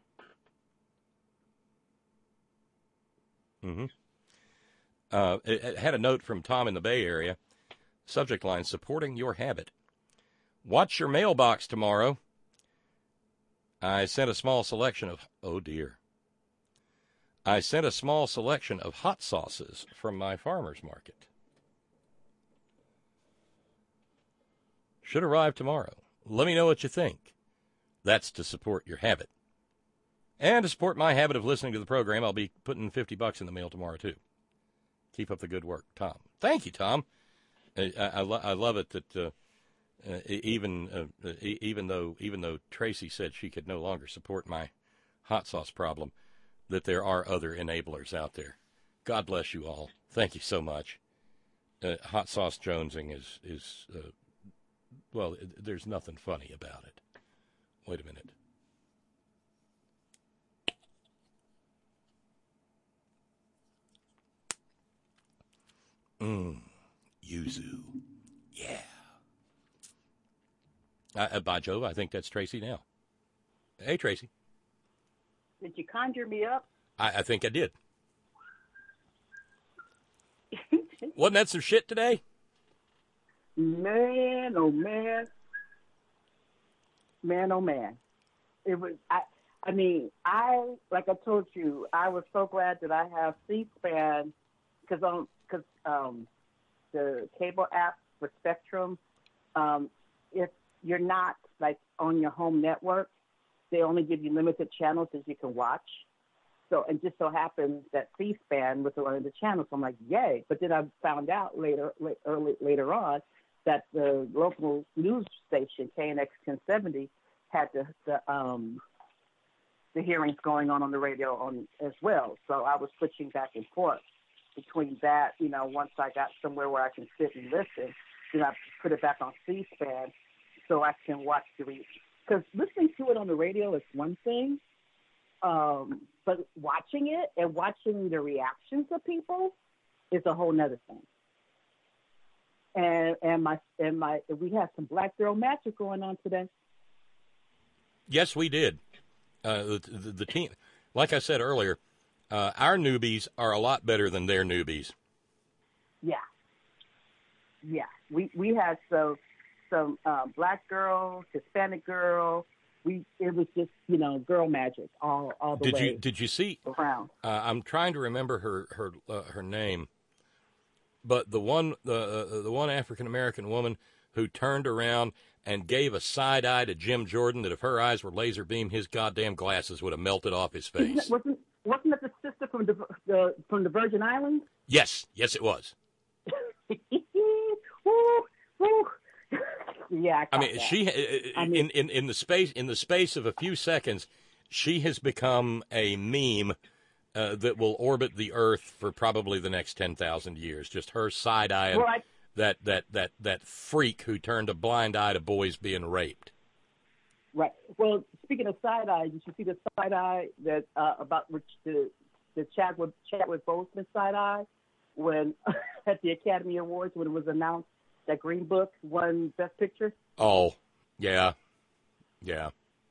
Mm-hmm. It had a note from Tom in the Bay Area. Subject line, supporting your habit. Watch your mailbox tomorrow. I sent a small selection of, I sent a small selection of hot sauces from my farmer's market. Should arrive tomorrow. Let me know what you think. That's to support your habit. And to support my habit of listening to the program, I'll be putting $50 in the mail tomorrow, too. Keep up the good work, Tom. Thank you, Tom. I love it that even though Tracy said she could no longer support my hot sauce problem, that there are other enablers out there. God bless you all. Thank you so much. Hot sauce jonesing is well, there's nothing funny about it. Wait a minute. Yuzu. Yeah. By Jove, I think that's Tracy now. Hey, Tracy.
Did you conjure me up?
I think I did. Wasn't that some shit today?
Man, oh man. Man, oh man. It was, like I told you, I was so glad that I have C-SPAN because the cable app for Spectrum, if you're not like on your home network, they only give you limited channels that you can watch. So, and just so happens that C-SPAN was one of the channels. So I'm like, yay. But then I found out later on that the local news station, KNX 1070, had the hearings going on the radio as well. So I was switching back and forth between that. Once I got somewhere where I can sit and listen, then I put it back on C-SPAN so I can watch because listening to it on the radio is one thing, but watching it and watching the reactions of people is a whole nother thing. And we had some black girl magic going on today.
Yes, we did. The team, like I said earlier, our newbies are a lot better than their newbies.
Yeah. yeah, we had some black girls, Hispanic girls. It was just, you know, girl magic all the way.
Did you see?
Around.
I'm trying to remember her name, but the one African American woman who turned around and gave a side eye to Jim Jordan that if her eyes were laser beamed, his goddamn glasses would have melted off his face.
Wasn't that the sister from the Virgin Islands?
Yes, it was.
Woo, woo. Yeah,
I mean, she in the space of a few seconds, she has become a meme that will orbit the Earth for probably the next 10,000 years. Just her side eye, that freak who turned a blind eye to boys being raped.
Right. Well, speaking of side eye, did you see the side eye that about which the Chadwick Boseman side eye when at the Academy Awards when it was announced that Green Book won Best Picture?
Oh, yeah.
It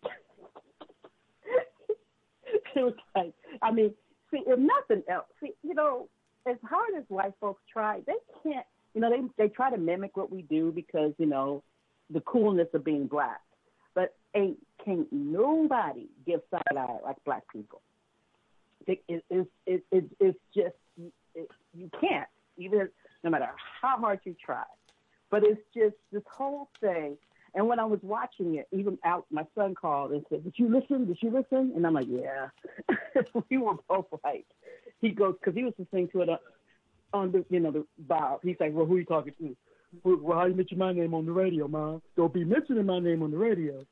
was like, I mean, see, if nothing else, you know, as hard as white folks try, they can't, you know, they try to mimic what we do because, you know, the coolness of being black. But can't nobody give side eye like black people. It's just, you can't, even no matter how hard you try. But it's just this whole thing. And when I was watching it, even out, my son called and said, Did you listen? And I'm like, yeah. We were both like, he goes, because he was listening to it on the, you know, the Bob. He's like, well, who are you talking to? Well, how you mention my name on the radio, Mom? Don't be mentioning my name on the radio.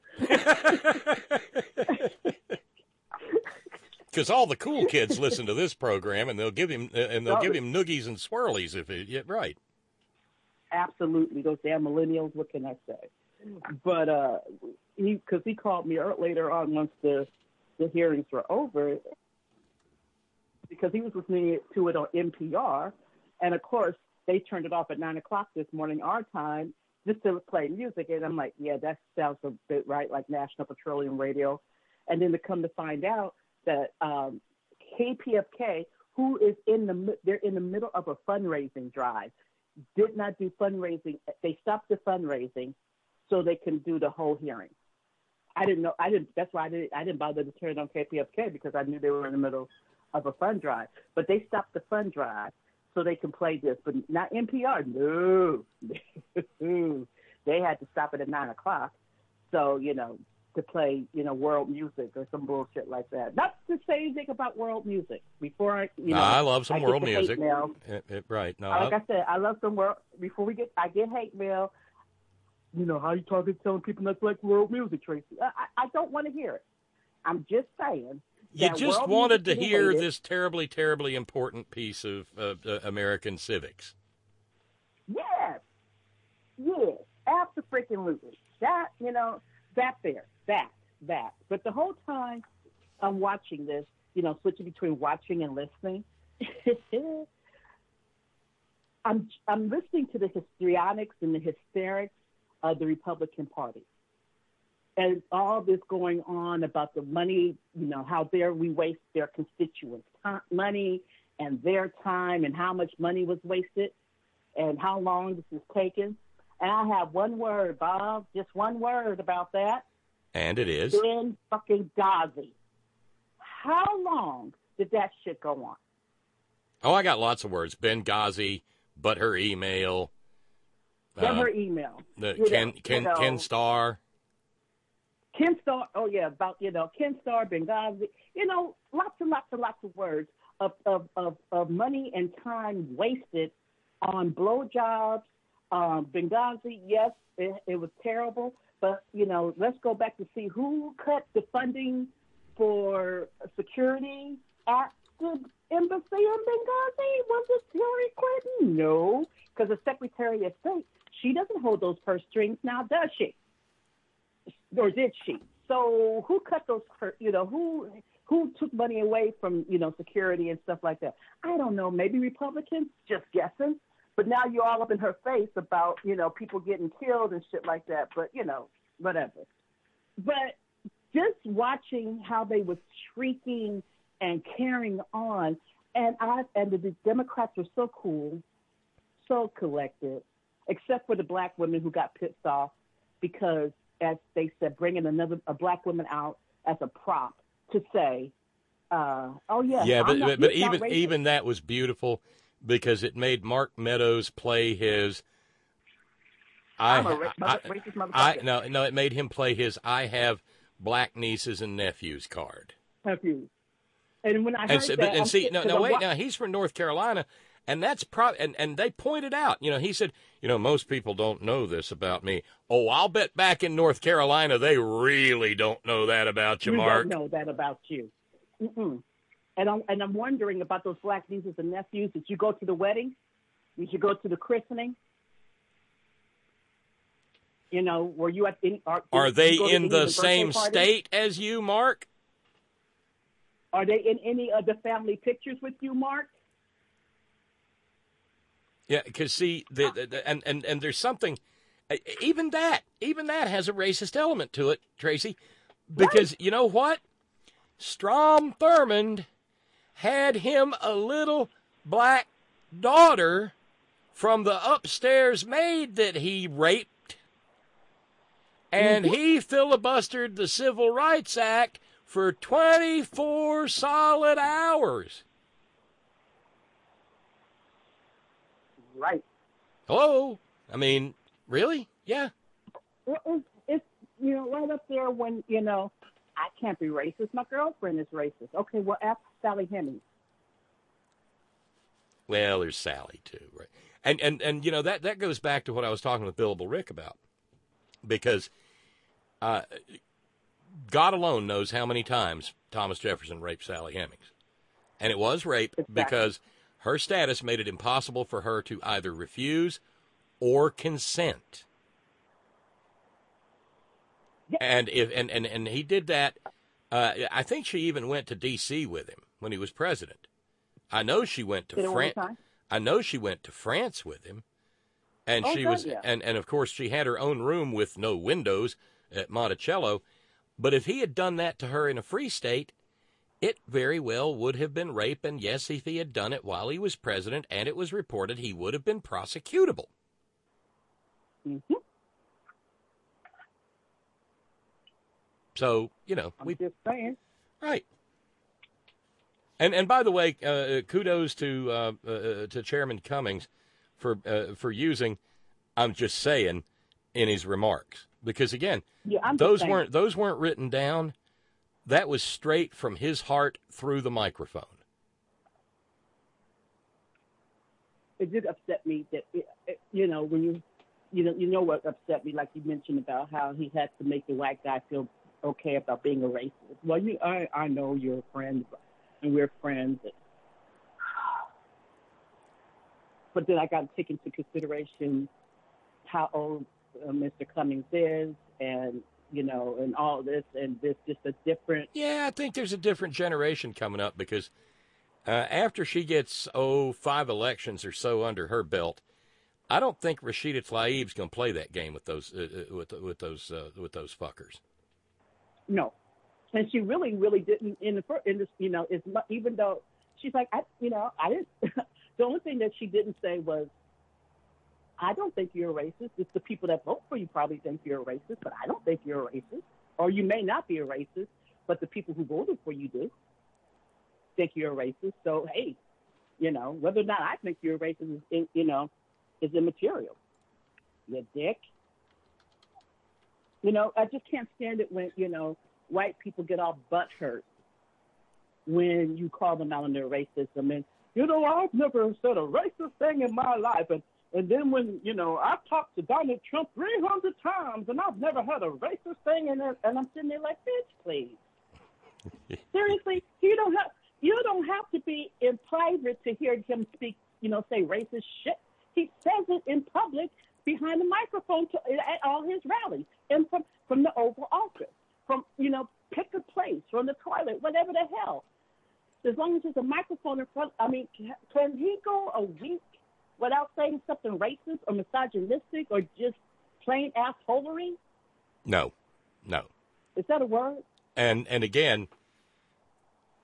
Because all the cool kids listen to this program, and they'll give him noogies and swirlies right.
Absolutely, those damn millennials. What can I say? But because he called me later on once the hearings were over, because he was listening to it on NPR, and of course they turned it off at 9:00 this morning our time just to play music, and I'm like, yeah, that sounds a bit right, like National Petroleum Radio, and then to come to find out that KPFK, who is they're in the middle of a fundraising drive, did not do fundraising. They stopped the fundraising so they can do the whole hearing. I didn't know. That's why I didn't bother to turn on KPFK because I knew they were in the middle of a fund drive. But they stopped the fund drive so they can play this, but not NPR. No, they had to stop it at 9:00. So you know, to play, you know, world music or some bullshit like that. Not to say anything about world music. Before I
love some world music. Right. No,
like I said, I love some world. Before I get hate mail. You know, how you telling people not to like world music, Tracy? I don't want to hear it. I'm just saying.
You just wanted to hear this terribly, terribly important piece of American civics.
Yes. Abso-freaking-lutely. That, you know, that. But the whole time I'm watching this, you know, switching between watching and listening, I'm listening to the histrionics and the hysterics of the Republican Party. And all this going on about the money, you know, how we waste their constituents' money and their time and how much money was wasted and how long this is taken. And I have one word, Bob, just one word about that.
And it is?
Ben fucking Ghazi. How long did that shit go on?
Oh, I got lots of words. Benghazi, but her email.
Her email.
Ken Starr.
Ken Starr, oh yeah, about, you know, Ken Starr, Benghazi, you know, lots and lots of words of money and time wasted on blowjobs. Benghazi, yes, it was terrible, but, you know, let's go back to see who cut the funding for security at the embassy in Benghazi. Was it Hillary Clinton? No, because the Secretary of State, she doesn't hold those purse strings now, does she? Or did she? So who cut those, you know, who took money away from, you know, security and stuff like that? I don't know. Maybe Republicans, just guessing. But now you're all up in her face about, you know, people getting killed and shit like that. But, you know, whatever. But just watching how they were shrieking and carrying on, and the Democrats were so cool, so collected. except for the black women who got pissed off because, as they said, bringing a black woman out as a prop to say, oh, yeah.
Yeah, but even that was beautiful because it made Mark Meadows play his
racist motherfucker.
No, it made him play his I have black nieces and nephews card.
Nephews. And when I heard
now he's from North Carolina, and that's and they pointed out, he said, most people don't know this about me. Oh, I'll bet back in North Carolina they really don't know that about you, Mark.
Don't know that about you. Mm-mm. And I'm wondering about those black nieces and nephews. Did you go to the wedding? Did you go to the christening? Were you at any?
Are they in the same state as you, Mark?
Are they in any of the family pictures with you, Mark?
Yeah, because see, and there's something, even that has a racist element to it, Tracy, because you know what? Strom Thurmond had him a little black daughter from the upstairs maid that he raped, and he filibustered the Civil Rights Act for 24 solid hours.
Right.
Hello? I mean, really? Yeah.
It's right up there when, I can't be racist. My girlfriend is racist. Okay, well, ask Sally Hemings.
Well, there's Sally, too, right? And that goes back to what I was talking with Billable Rick about. Because God alone knows how many times Thomas Jefferson raped Sally Hemings. And it was rape because her status made it impossible for her to either refuse or consent. Yeah. And he did that. I think she even went to D.C. with him when he was president. I know she went to France. I know she went to France with him. And and of course she had her own room with no windows at Monticello. But if he had done that to her in a free state, it very well would have been rape, and yes, if he had done it while he was president and it was reported, he would have been prosecutable.
Mm-hmm.
So,
I'm just saying.
Right. And by the way, kudos to Chairman Cummings for using, I'm just saying, in his remarks. Because again, those weren't written down. That was straight from his heart through the microphone.
It did upset me that when you what upset me, like you mentioned about how he had to make the white guy feel okay about being a racist. Well, I know you're a friend, and we're friends. But then I got to take into consideration how old Mr. Cummings is, and and all this, and this just a different...
Yeah, I think there's a different generation coming up because after she gets, 5 elections or so under her belt, I don't think Rashida Tlaib's going to play that game with those with those fuckers.
No, and she really didn't in this, even though she's like, I didn't. The only thing that she didn't say was, I don't think you're a racist. It's the people that vote for you probably think you're a racist, but I don't think you're a racist. Or you may not be a racist, but the people who voted for you do think you're a racist. So, hey, whether or not I think you're a racist is immaterial. You dick. I just can't stand it when, white people get all butthurt when you call them out on their racism. And, I've never said a racist thing in my life. And then when, I've talked to Donald Trump 300 times and I've never had a racist thing, and I'm sitting there like, bitch, please. Seriously, you don't have to be in private to hear him speak, say racist shit. He says it in public behind the microphone at all his rallies, and from the Oval Office, from, pick a place, from the toilet, whatever the hell. As long as there's a microphone in front, can he go a week without saying something racist or misogynistic or just plain assholery?
No.
Is that a word?
And again,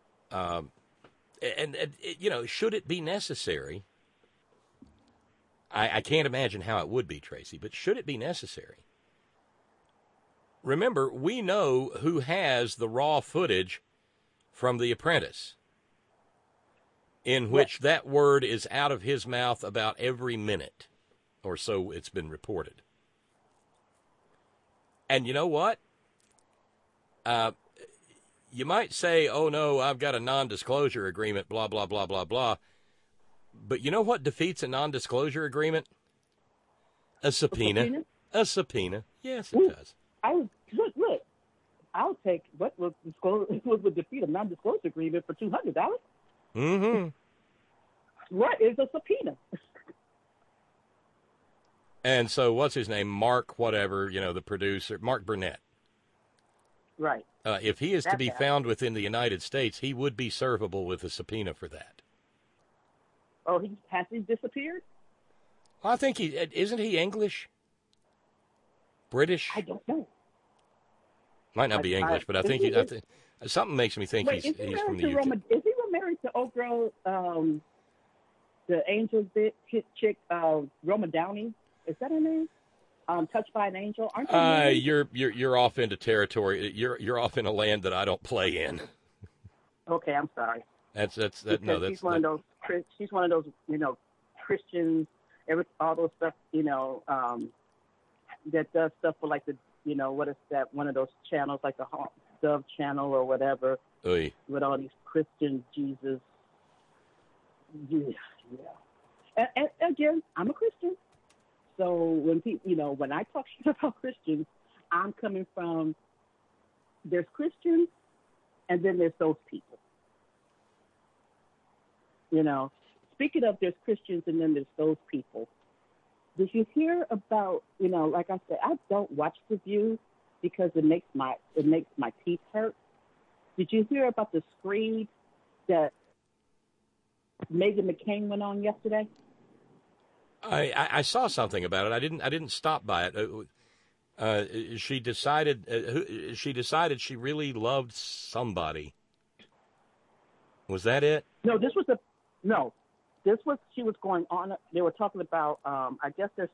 should it be necessary? I can't imagine how it would be, Tracy, but should it be necessary? Remember, we know who has the raw footage from The Apprentice, in which that word is out of his mouth about every minute, or so it's been reported. And you know what? You might say, oh, no, I've got a non-disclosure agreement, blah, blah, blah, blah, blah. But you know what defeats a non-disclosure agreement? A subpoena. A subpoena. Yes, it does.
Look, I'll take what would defeat a non-disclosure agreement for $200.
Mm-hmm.
What is a subpoena?
And so what's his name? Mark whatever, the producer, Mark Burnett.
Right.
If he is to be found within the United States, he would be servable with a subpoena for that.
Oh, has he disappeared?
Well, I think isn't he English? British?
I don't know.
Might not be English, but I think something makes me think he's from the UK.
Is he married to old girl, the Angels chick, Roma Downey? Is that her name? Touched by an Angel? Aren't you?
You're off into territory. You're off in a land that I don't play in.
Okay, I'm sorry.
She's
one of those Christians. All those stuff. That does stuff for like the what is that? One of those channels like the Dove Channel or whatever.
Oy. With
all these Christian Jesus. Yeah. And again, I'm a Christian. So when people, when I talk shit about Christians, I'm coming from there's Christians, and then there's those people. Speaking of there's Christians, and then there's those people. Did you hear about like I said, I don't watch The View because it makes my teeth hurt. Did you hear about the screed that Meghan McCain went on yesterday?
I saw something about it. I didn't stop by it. She decided she really loved somebody. Was that it?
No, she was going on. They were talking about. I guess I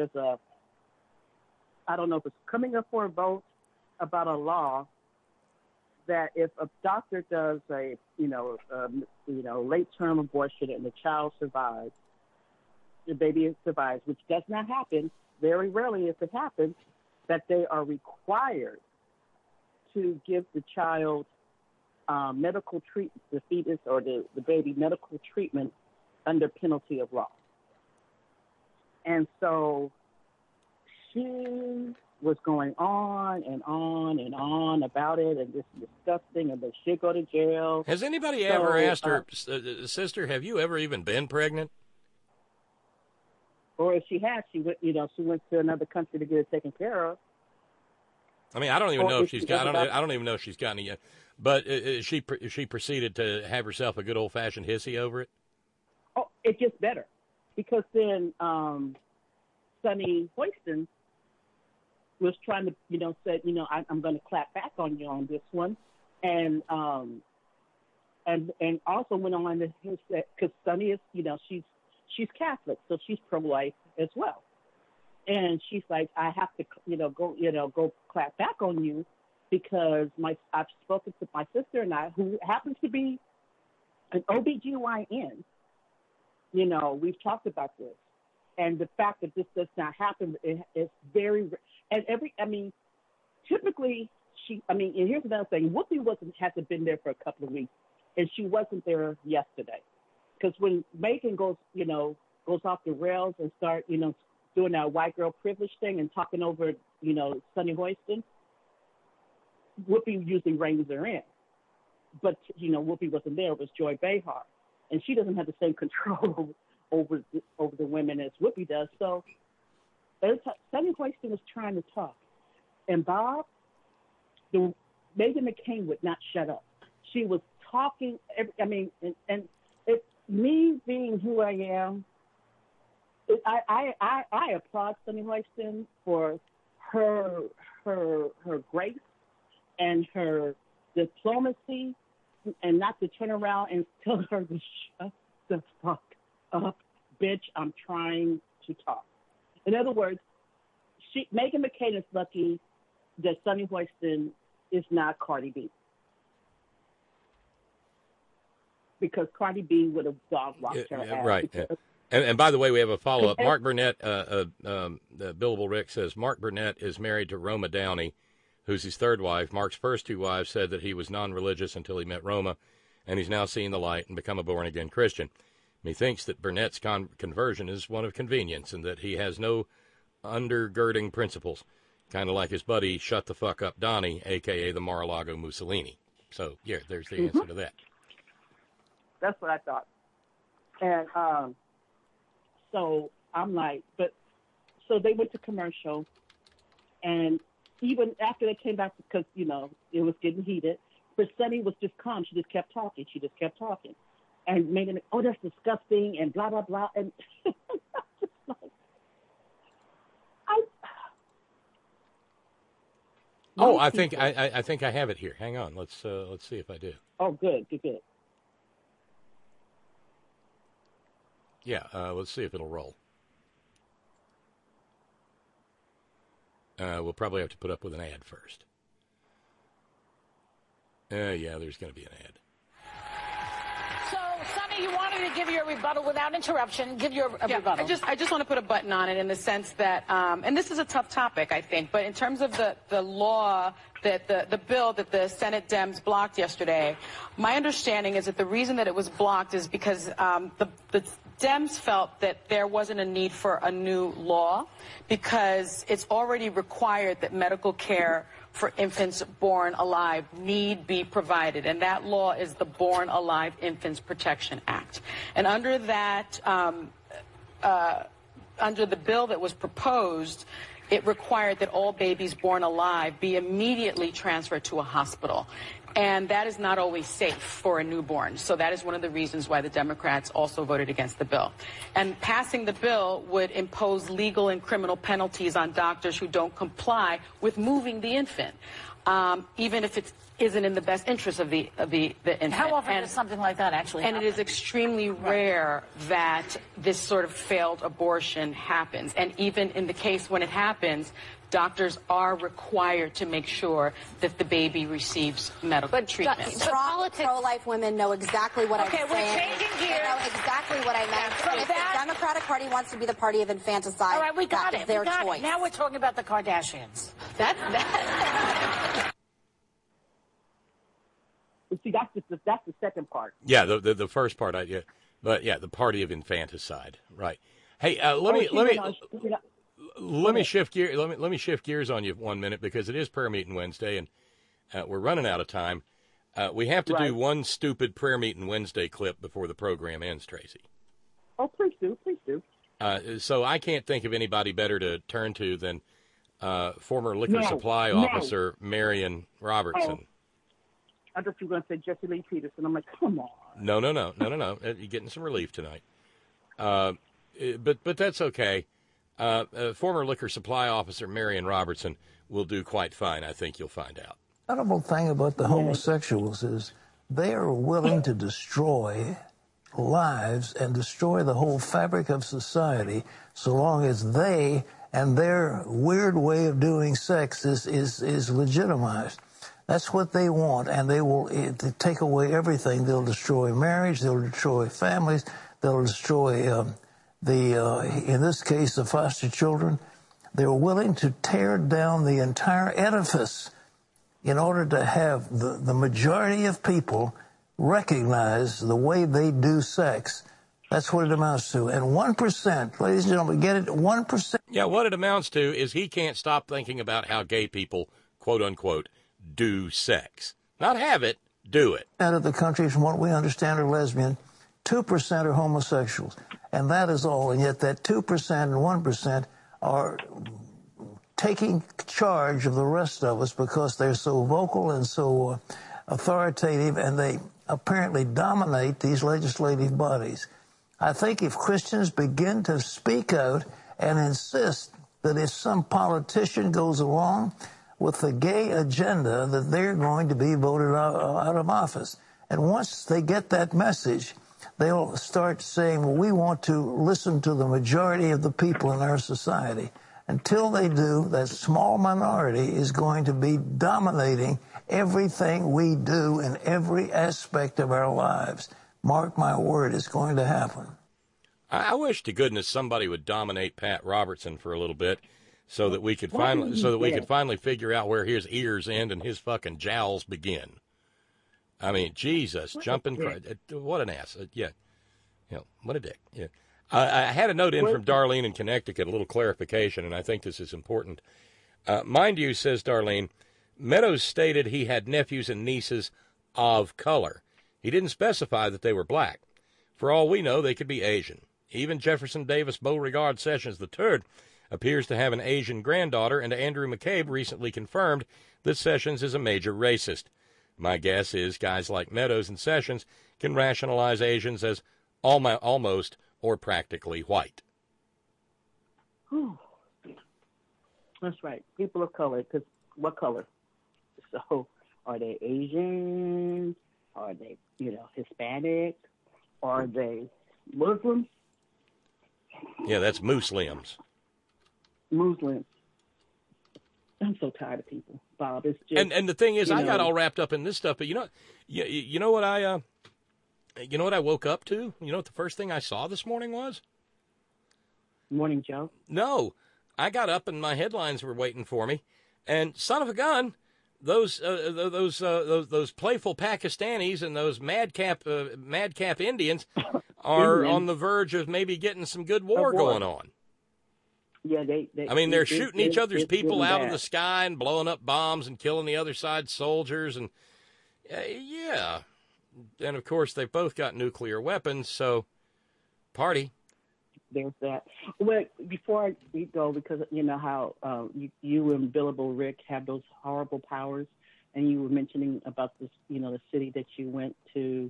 don't know if it's coming up for a vote about a law that if a doctor does a late term abortion and the child survives. The baby survives, which does not happen, very rarely if it happens, that they are required to give the child medical treatment, the fetus or the baby medical treatment under penalty of law. And so she was going on and on and on about it, and this is disgusting, and they should go to jail.
Has anybody ever asked her, sister, have you ever even been pregnant?
Or if she had, she went to another country to get it taken care of.
I mean, I don't even know if she's got. I don't even know if she's gotten it yet. But she proceeded to have herself a good old fashioned hissy over it.
Oh, it gets better, because then Sonny Hoiston was trying to, said, I'm going to clap back on you on this one, and also went on to say, because Sonny is, she's Catholic, so she's pro-life as well. And she's like, I have to, go clap back on you because I've spoken to my sister and I, who happens to be an OBGYN. We've talked about this. And the fact that this does not happen is very, and typically and here's another thing. Whoopi hasn't been there for a couple of weeks, and she wasn't there yesterday. Because when Megan goes off the rails and start, doing that white girl privilege thing and talking over, Sonny Hoiston, Whoopi usually reins her in. But, Whoopi wasn't there. It was Joy Behar. And she doesn't have the same control over the women as Whoopi does. So Sonny Hoiston was trying to talk. And Bob, Meghan McCain would not shut up. She was talking, and it's me being who I am. I applaud Sonny Hoiston for her grace and her diplomacy, and not to turn around and tell her to shut the fuck up, bitch. I'm trying to talk. In other words, Meghan McCain is lucky that Sonny Hoiston is not Cardi B. Because Cardi B would have dog-walked her ass.
Right. And by the way, we have a follow-up. Mark Burnett, Billable Rick says, Mark Burnett is married to Roma Downey, who's his third wife. Mark's first two wives said that he was non-religious until he met Roma, and he's now seen the light and become a born-again Christian. He thinks that Burnett's conversion is one of convenience and that he has no undergirding principles, kind of like his buddy Shut the Fuck Up Donnie, a.k.a. the Mar-a-Lago Mussolini. So, yeah, there's the answer to that.
That's what I thought. And so I'm like, so they went to commercial, and even after they came back, because, you know, it was getting heated, but Sunny was just calm. She just kept talking. And Megan, oh, that's disgusting, and blah, blah, blah. And just like,
I think I have it here. Hang on. Let's see if I do.
Oh, good.
Yeah, let's see if it'll roll. We'll probably have to put up with an ad first. Yeah, there's going to be an ad.
So, Sonny, you wanted to give your rebuttal without interruption. Give your rebuttal.
I just want to put a button on it in the sense that, and this is a tough topic, I think, but in terms of the law, that the bill that the Senate Dems blocked yesterday, my understanding is that the reason that it was blocked is because the Dems felt that there wasn't a need for a new law because it's already required that medical care for infants born alive need be provided, and that law is the Born Alive Infants Protection Act. And under that, under the bill that was proposed, it required that all babies born alive be immediately transferred to a hospital. And that is not always safe for a newborn. So that is one of the reasons why the Democrats also voted against the bill. And passing the bill would impose legal and criminal penalties on doctors who don't comply with moving the infant, even if it isn't in the best interest of the infant.
How often does something like that actually happen?
And it is extremely rare that this sort of failed abortion happens. And even in the case when it happens, doctors are required to make sure that the baby receives medical treatment.
Strong pro-life women know exactly what I'm saying.
Okay, we're changing gears.
They know exactly what I meant. If the Democratic Party wants to be the party of infanticide,
all right, we got
that
it.
is their
We got
choice.
it. Now we're talking about the Kardashians.
See, that's the second part.
Yeah, the first part, but yeah, the party of infanticide, right? Hey, let me shift gears. Let me shift gears on you 1 minute because it is prayer meeting Wednesday and we're running out of time. We have to do one stupid prayer meeting Wednesday clip before the program ends, Tracy.
Oh, please do.
So I can't think of anybody better to turn to than former liquor supply officer Marion Robertson.
Oh. I thought you were going to say Jesse Lee Peterson. I'm like, come on.
No. You're getting some relief tonight. But that's okay. Former liquor supply officer Marion Robertson will do quite fine. I think you'll find out.
The incredible thing about the homosexuals is they are willing to destroy lives and destroy the whole fabric of society so long as they and their weird way of doing sex is legitimized. That's what they want, and they will take away everything. They'll destroy marriage. They'll destroy families. They'll destroy in this case, the foster children. They're willing to tear down the entire edifice in order to have the majority of people recognize the way they do sex. That's what it amounts to. And 1%, ladies and gentlemen, get it, 1%.
Yeah, what it amounts to is he can't stop thinking about how gay people, quote unquote, do sex. Not have it, do it.
Out of the country, from what we understand, are lesbian. 2% are homosexuals. And that is all. And yet that 2% and 1% are taking charge of the rest of us because they're so vocal and so authoritative, and they apparently dominate these legislative bodies. I think if Christians begin to speak out and insist that if some politician goes along with the gay agenda, that they're going to be voted out of office. And once they get that message, they'll start saying, well, we want to listen to the majority of the people in our society. Until they do, that small minority is going to be dominating everything we do in every aspect of our lives. Mark my word, it's going to happen.
I wish to goodness somebody would dominate Pat Robertson for a little bit, so that we could finally figure out where his ears end and his fucking jowls begin. I mean, Jesus, jumping, what an ass! What a dick. Yeah. I had a note in from Darlene in Connecticut, a little clarification, and I think this is important. Mind you, says Darlene, Meadows stated he had nephews and nieces of color. He didn't specify that they were black. For all we know, they could be Asian. Even Jefferson Davis Beauregard Sessions III appears to have an Asian granddaughter, and Andrew McCabe recently confirmed that Sessions is a major racist. My guess is guys like Meadows and Sessions can rationalize Asians as almost or practically white.
Whew. That's right. People of color, because what color? So are they Asian? Are they, Hispanic? Are they Muslims?
Yeah, that's Muslims.
Muslims. I'm so tired of people, Bob. It's just,
and the thing is, I got all wrapped up in this stuff, but you know what I woke up to? You know what the first thing I saw this morning was?
Morning Joe?
No, I got up and my headlines were waiting for me, and son of a gun, those playful Pakistanis and those madcap Indians are on the verge of maybe getting some good war going on.
Yeah,
they're shooting each other's people out of the sky and blowing up bombs and killing the other side's soldiers, and yeah. And, of course, they've both got nuclear weapons, so party.
There's that. Well, before we go, because you know how you and Billable Rick have those horrible powers, and you were mentioning about this, the city that you went to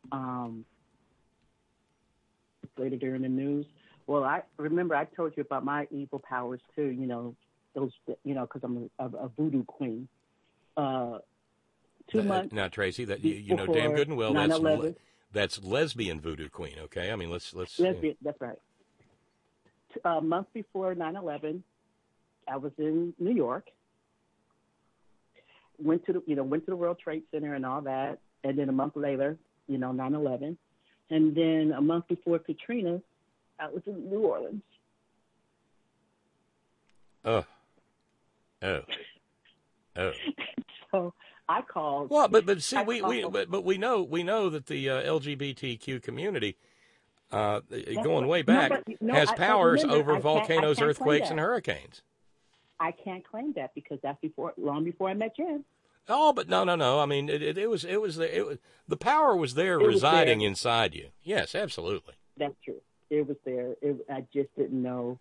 later during the news. Well, I remember I told you about my evil powers, too, those, because I'm a voodoo queen. 2 months.
Now, Tracy, that you know damn good and well that's lesbian voodoo queen. Okay, I mean let's.
Lesbian, that's right. A month before 9/11, I was in New York. Went to the World Trade Center and all that, and then a month later, 9/11, and then a month before Katrina, I was in New Orleans.
Oh.
So I called.
Well, but see, we know that the LGBTQ community, going way back, has powers over volcanoes, earthquakes, and hurricanes.
I can't claim that because that's long before I met Jen.
Oh, but no. I mean, it was the power was there, residing inside you. Yes, absolutely.
That's true. It was there. I just didn't know.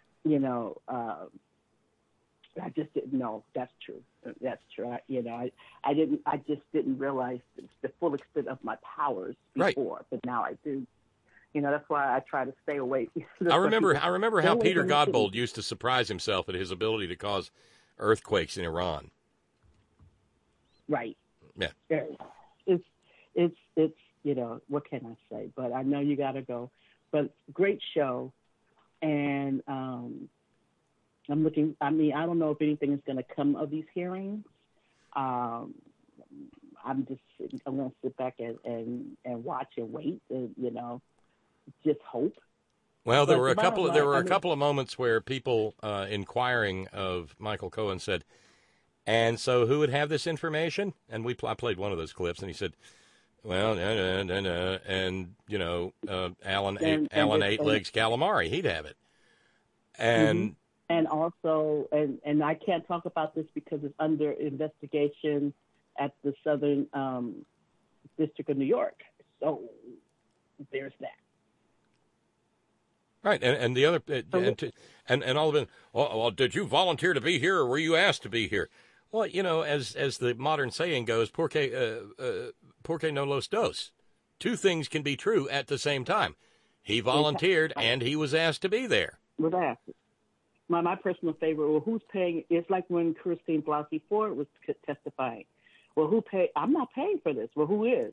I just didn't know. That's true. That's true. I just didn't realize the full extent of my powers before, right. But now I do. That's why I try to stay away.
I remember how Peter Godbold used to surprise himself at his ability to cause earthquakes in Iran.
Right.
Yeah.
It's what can I say? But I know you got to go. But great show, and I'm looking. I don't know if anything is going to come of these hearings. I'm going to sit back and watch and wait. Just hope.
Well, there were a couple of moments where people inquiring of Michael Cohen said, "And so, who would have this information?" And I played one of those clips, and he said, "Well, and Alan Eight Legs Calamari, he'd have it." And.
Mm-hmm. And also, and I can't talk about this because it's under investigation at the Southern District of New York. So there's that.
Right, and the other, and all of it. Well, did you volunteer to be here, or were you asked to be here? Well, as the modern saying goes, porque no los dos. Two things can be true at the same time. He volunteered, and he was asked to be there.
Was asked. My personal favorite, well, who's paying? It's like when Christine Blasey Ford was testifying. Well, who paid? I'm not paying for this. Well, who is?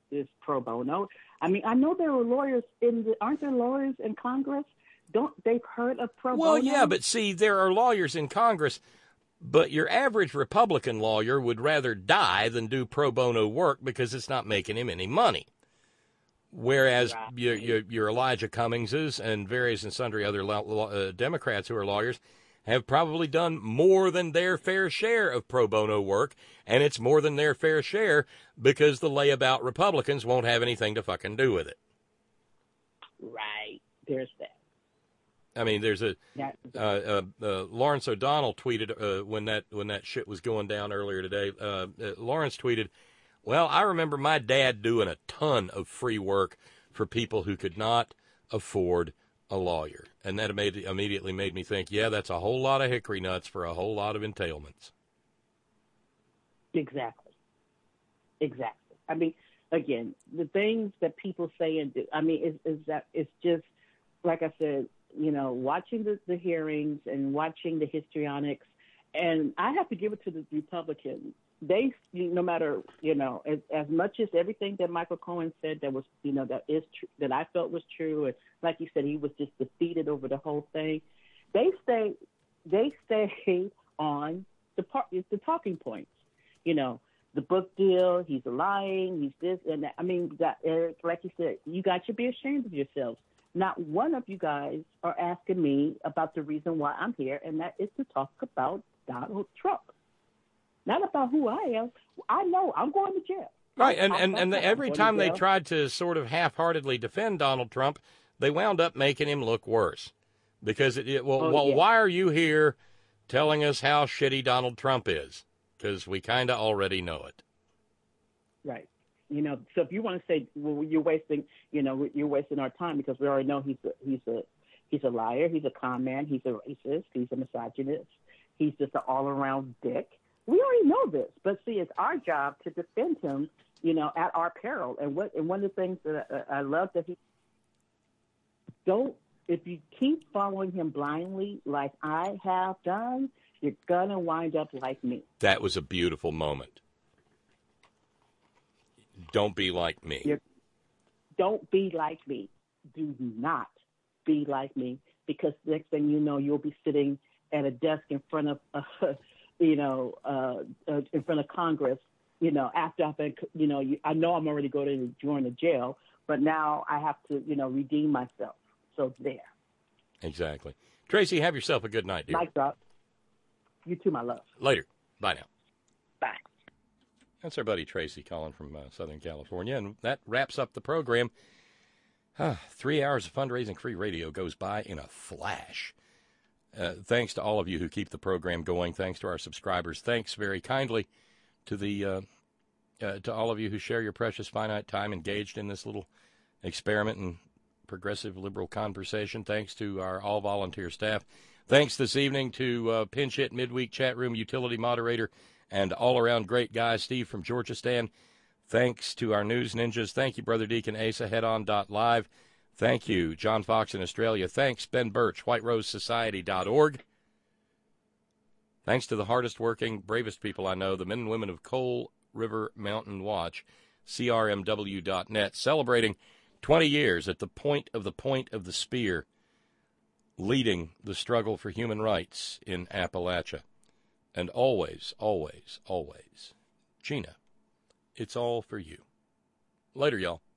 is pro bono. I mean, I know there are lawyers aren't there lawyers in Congress? They've heard of pro bono?
Well, yeah, but see, there are lawyers in Congress, but your average Republican lawyer would rather die than do pro bono work because it's not making him any money. Whereas your Elijah Cummingses and various and sundry other Democrats who are lawyers have probably done more than their fair share of pro bono work, and it's more than their fair share because the layabout Republicans won't have anything to fucking do with it.
Right. There's that.
I mean, there's Lawrence O'Donnell tweeted when that shit was going down earlier today. Lawrence tweeted, "Well, I remember my dad doing a ton of free work for people who could not afford a lawyer," and that immediately made me think, yeah, that's a whole lot of hickory nuts for a whole lot of entailments.
Exactly. I mean, again, the things that people say and do. I mean, is that it's just like I said. You know, watching the hearings and watching the histrionics, and I have to give it to the Republicans. They, no matter, as much as everything that Michael Cohen said that was, that is true, that I felt was true, and like you said, he was just defeated over the whole thing. They stay on the talking points. The book deal. He's lying. He's this and that. I mean, like you said, you guys should be ashamed of yourselves. Not one of you guys are asking me about the reason why I'm here, and that is to talk about Donald Trump. Not about who I am. I know I'm going to jail.
Right, and every time they tried to sort of half-heartedly defend Donald Trump, they wound up making him look worse. Because, why are you here telling us how shitty Donald Trump is? Because we kind of already know it.
Right. So if you want to say, well, you're wasting our time because we already know he's a liar, he's a con man, he's a racist, he's a misogynist, he's just an all-around dick. We already know this, but see, it's our job to defend him, at our peril. And one of the things that I love that if you keep following him blindly like I have done, you're gonna wind up like me.
That was a beautiful moment. Don't be like me.
Don't be like me. Do not be like me, because next thing you know, you'll be sitting at a desk in front of, in front of Congress. After I've been, I know I'm already going to join the jail, but now I have to, redeem myself. So there.
Exactly. Tracy, have yourself a good night, dear.
Mic drop. You too, my love.
Later. Bye now.
Bye.
That's our buddy Tracy calling from Southern California, and that wraps up the program. 3 hours of fundraising free radio goes by in a flash. Thanks to all of you who keep the program going. Thanks to our subscribers. Thanks very kindly to all of you who share your precious finite time engaged in this little experiment in progressive liberal conversation. Thanks to our all-volunteer staff. Thanks this evening to Pinch Hit Midweek Chat Room Utility Moderator and all-around great guy, Steve from Georgistan. Thanks to our news ninjas. Thank you, Brother Deacon Asa, headon.live. Thank you, John Fox in Australia. Thanks, Ben Birch, whiterosesociety.org. Thanks to the hardest-working, bravest people I know, the men and women of Coal River Mountain Watch, crmw.net, celebrating 20 years at the point of the spear, leading the struggle for human rights in Appalachia. And always, always, always, Gina, it's all for you. Later, y'all.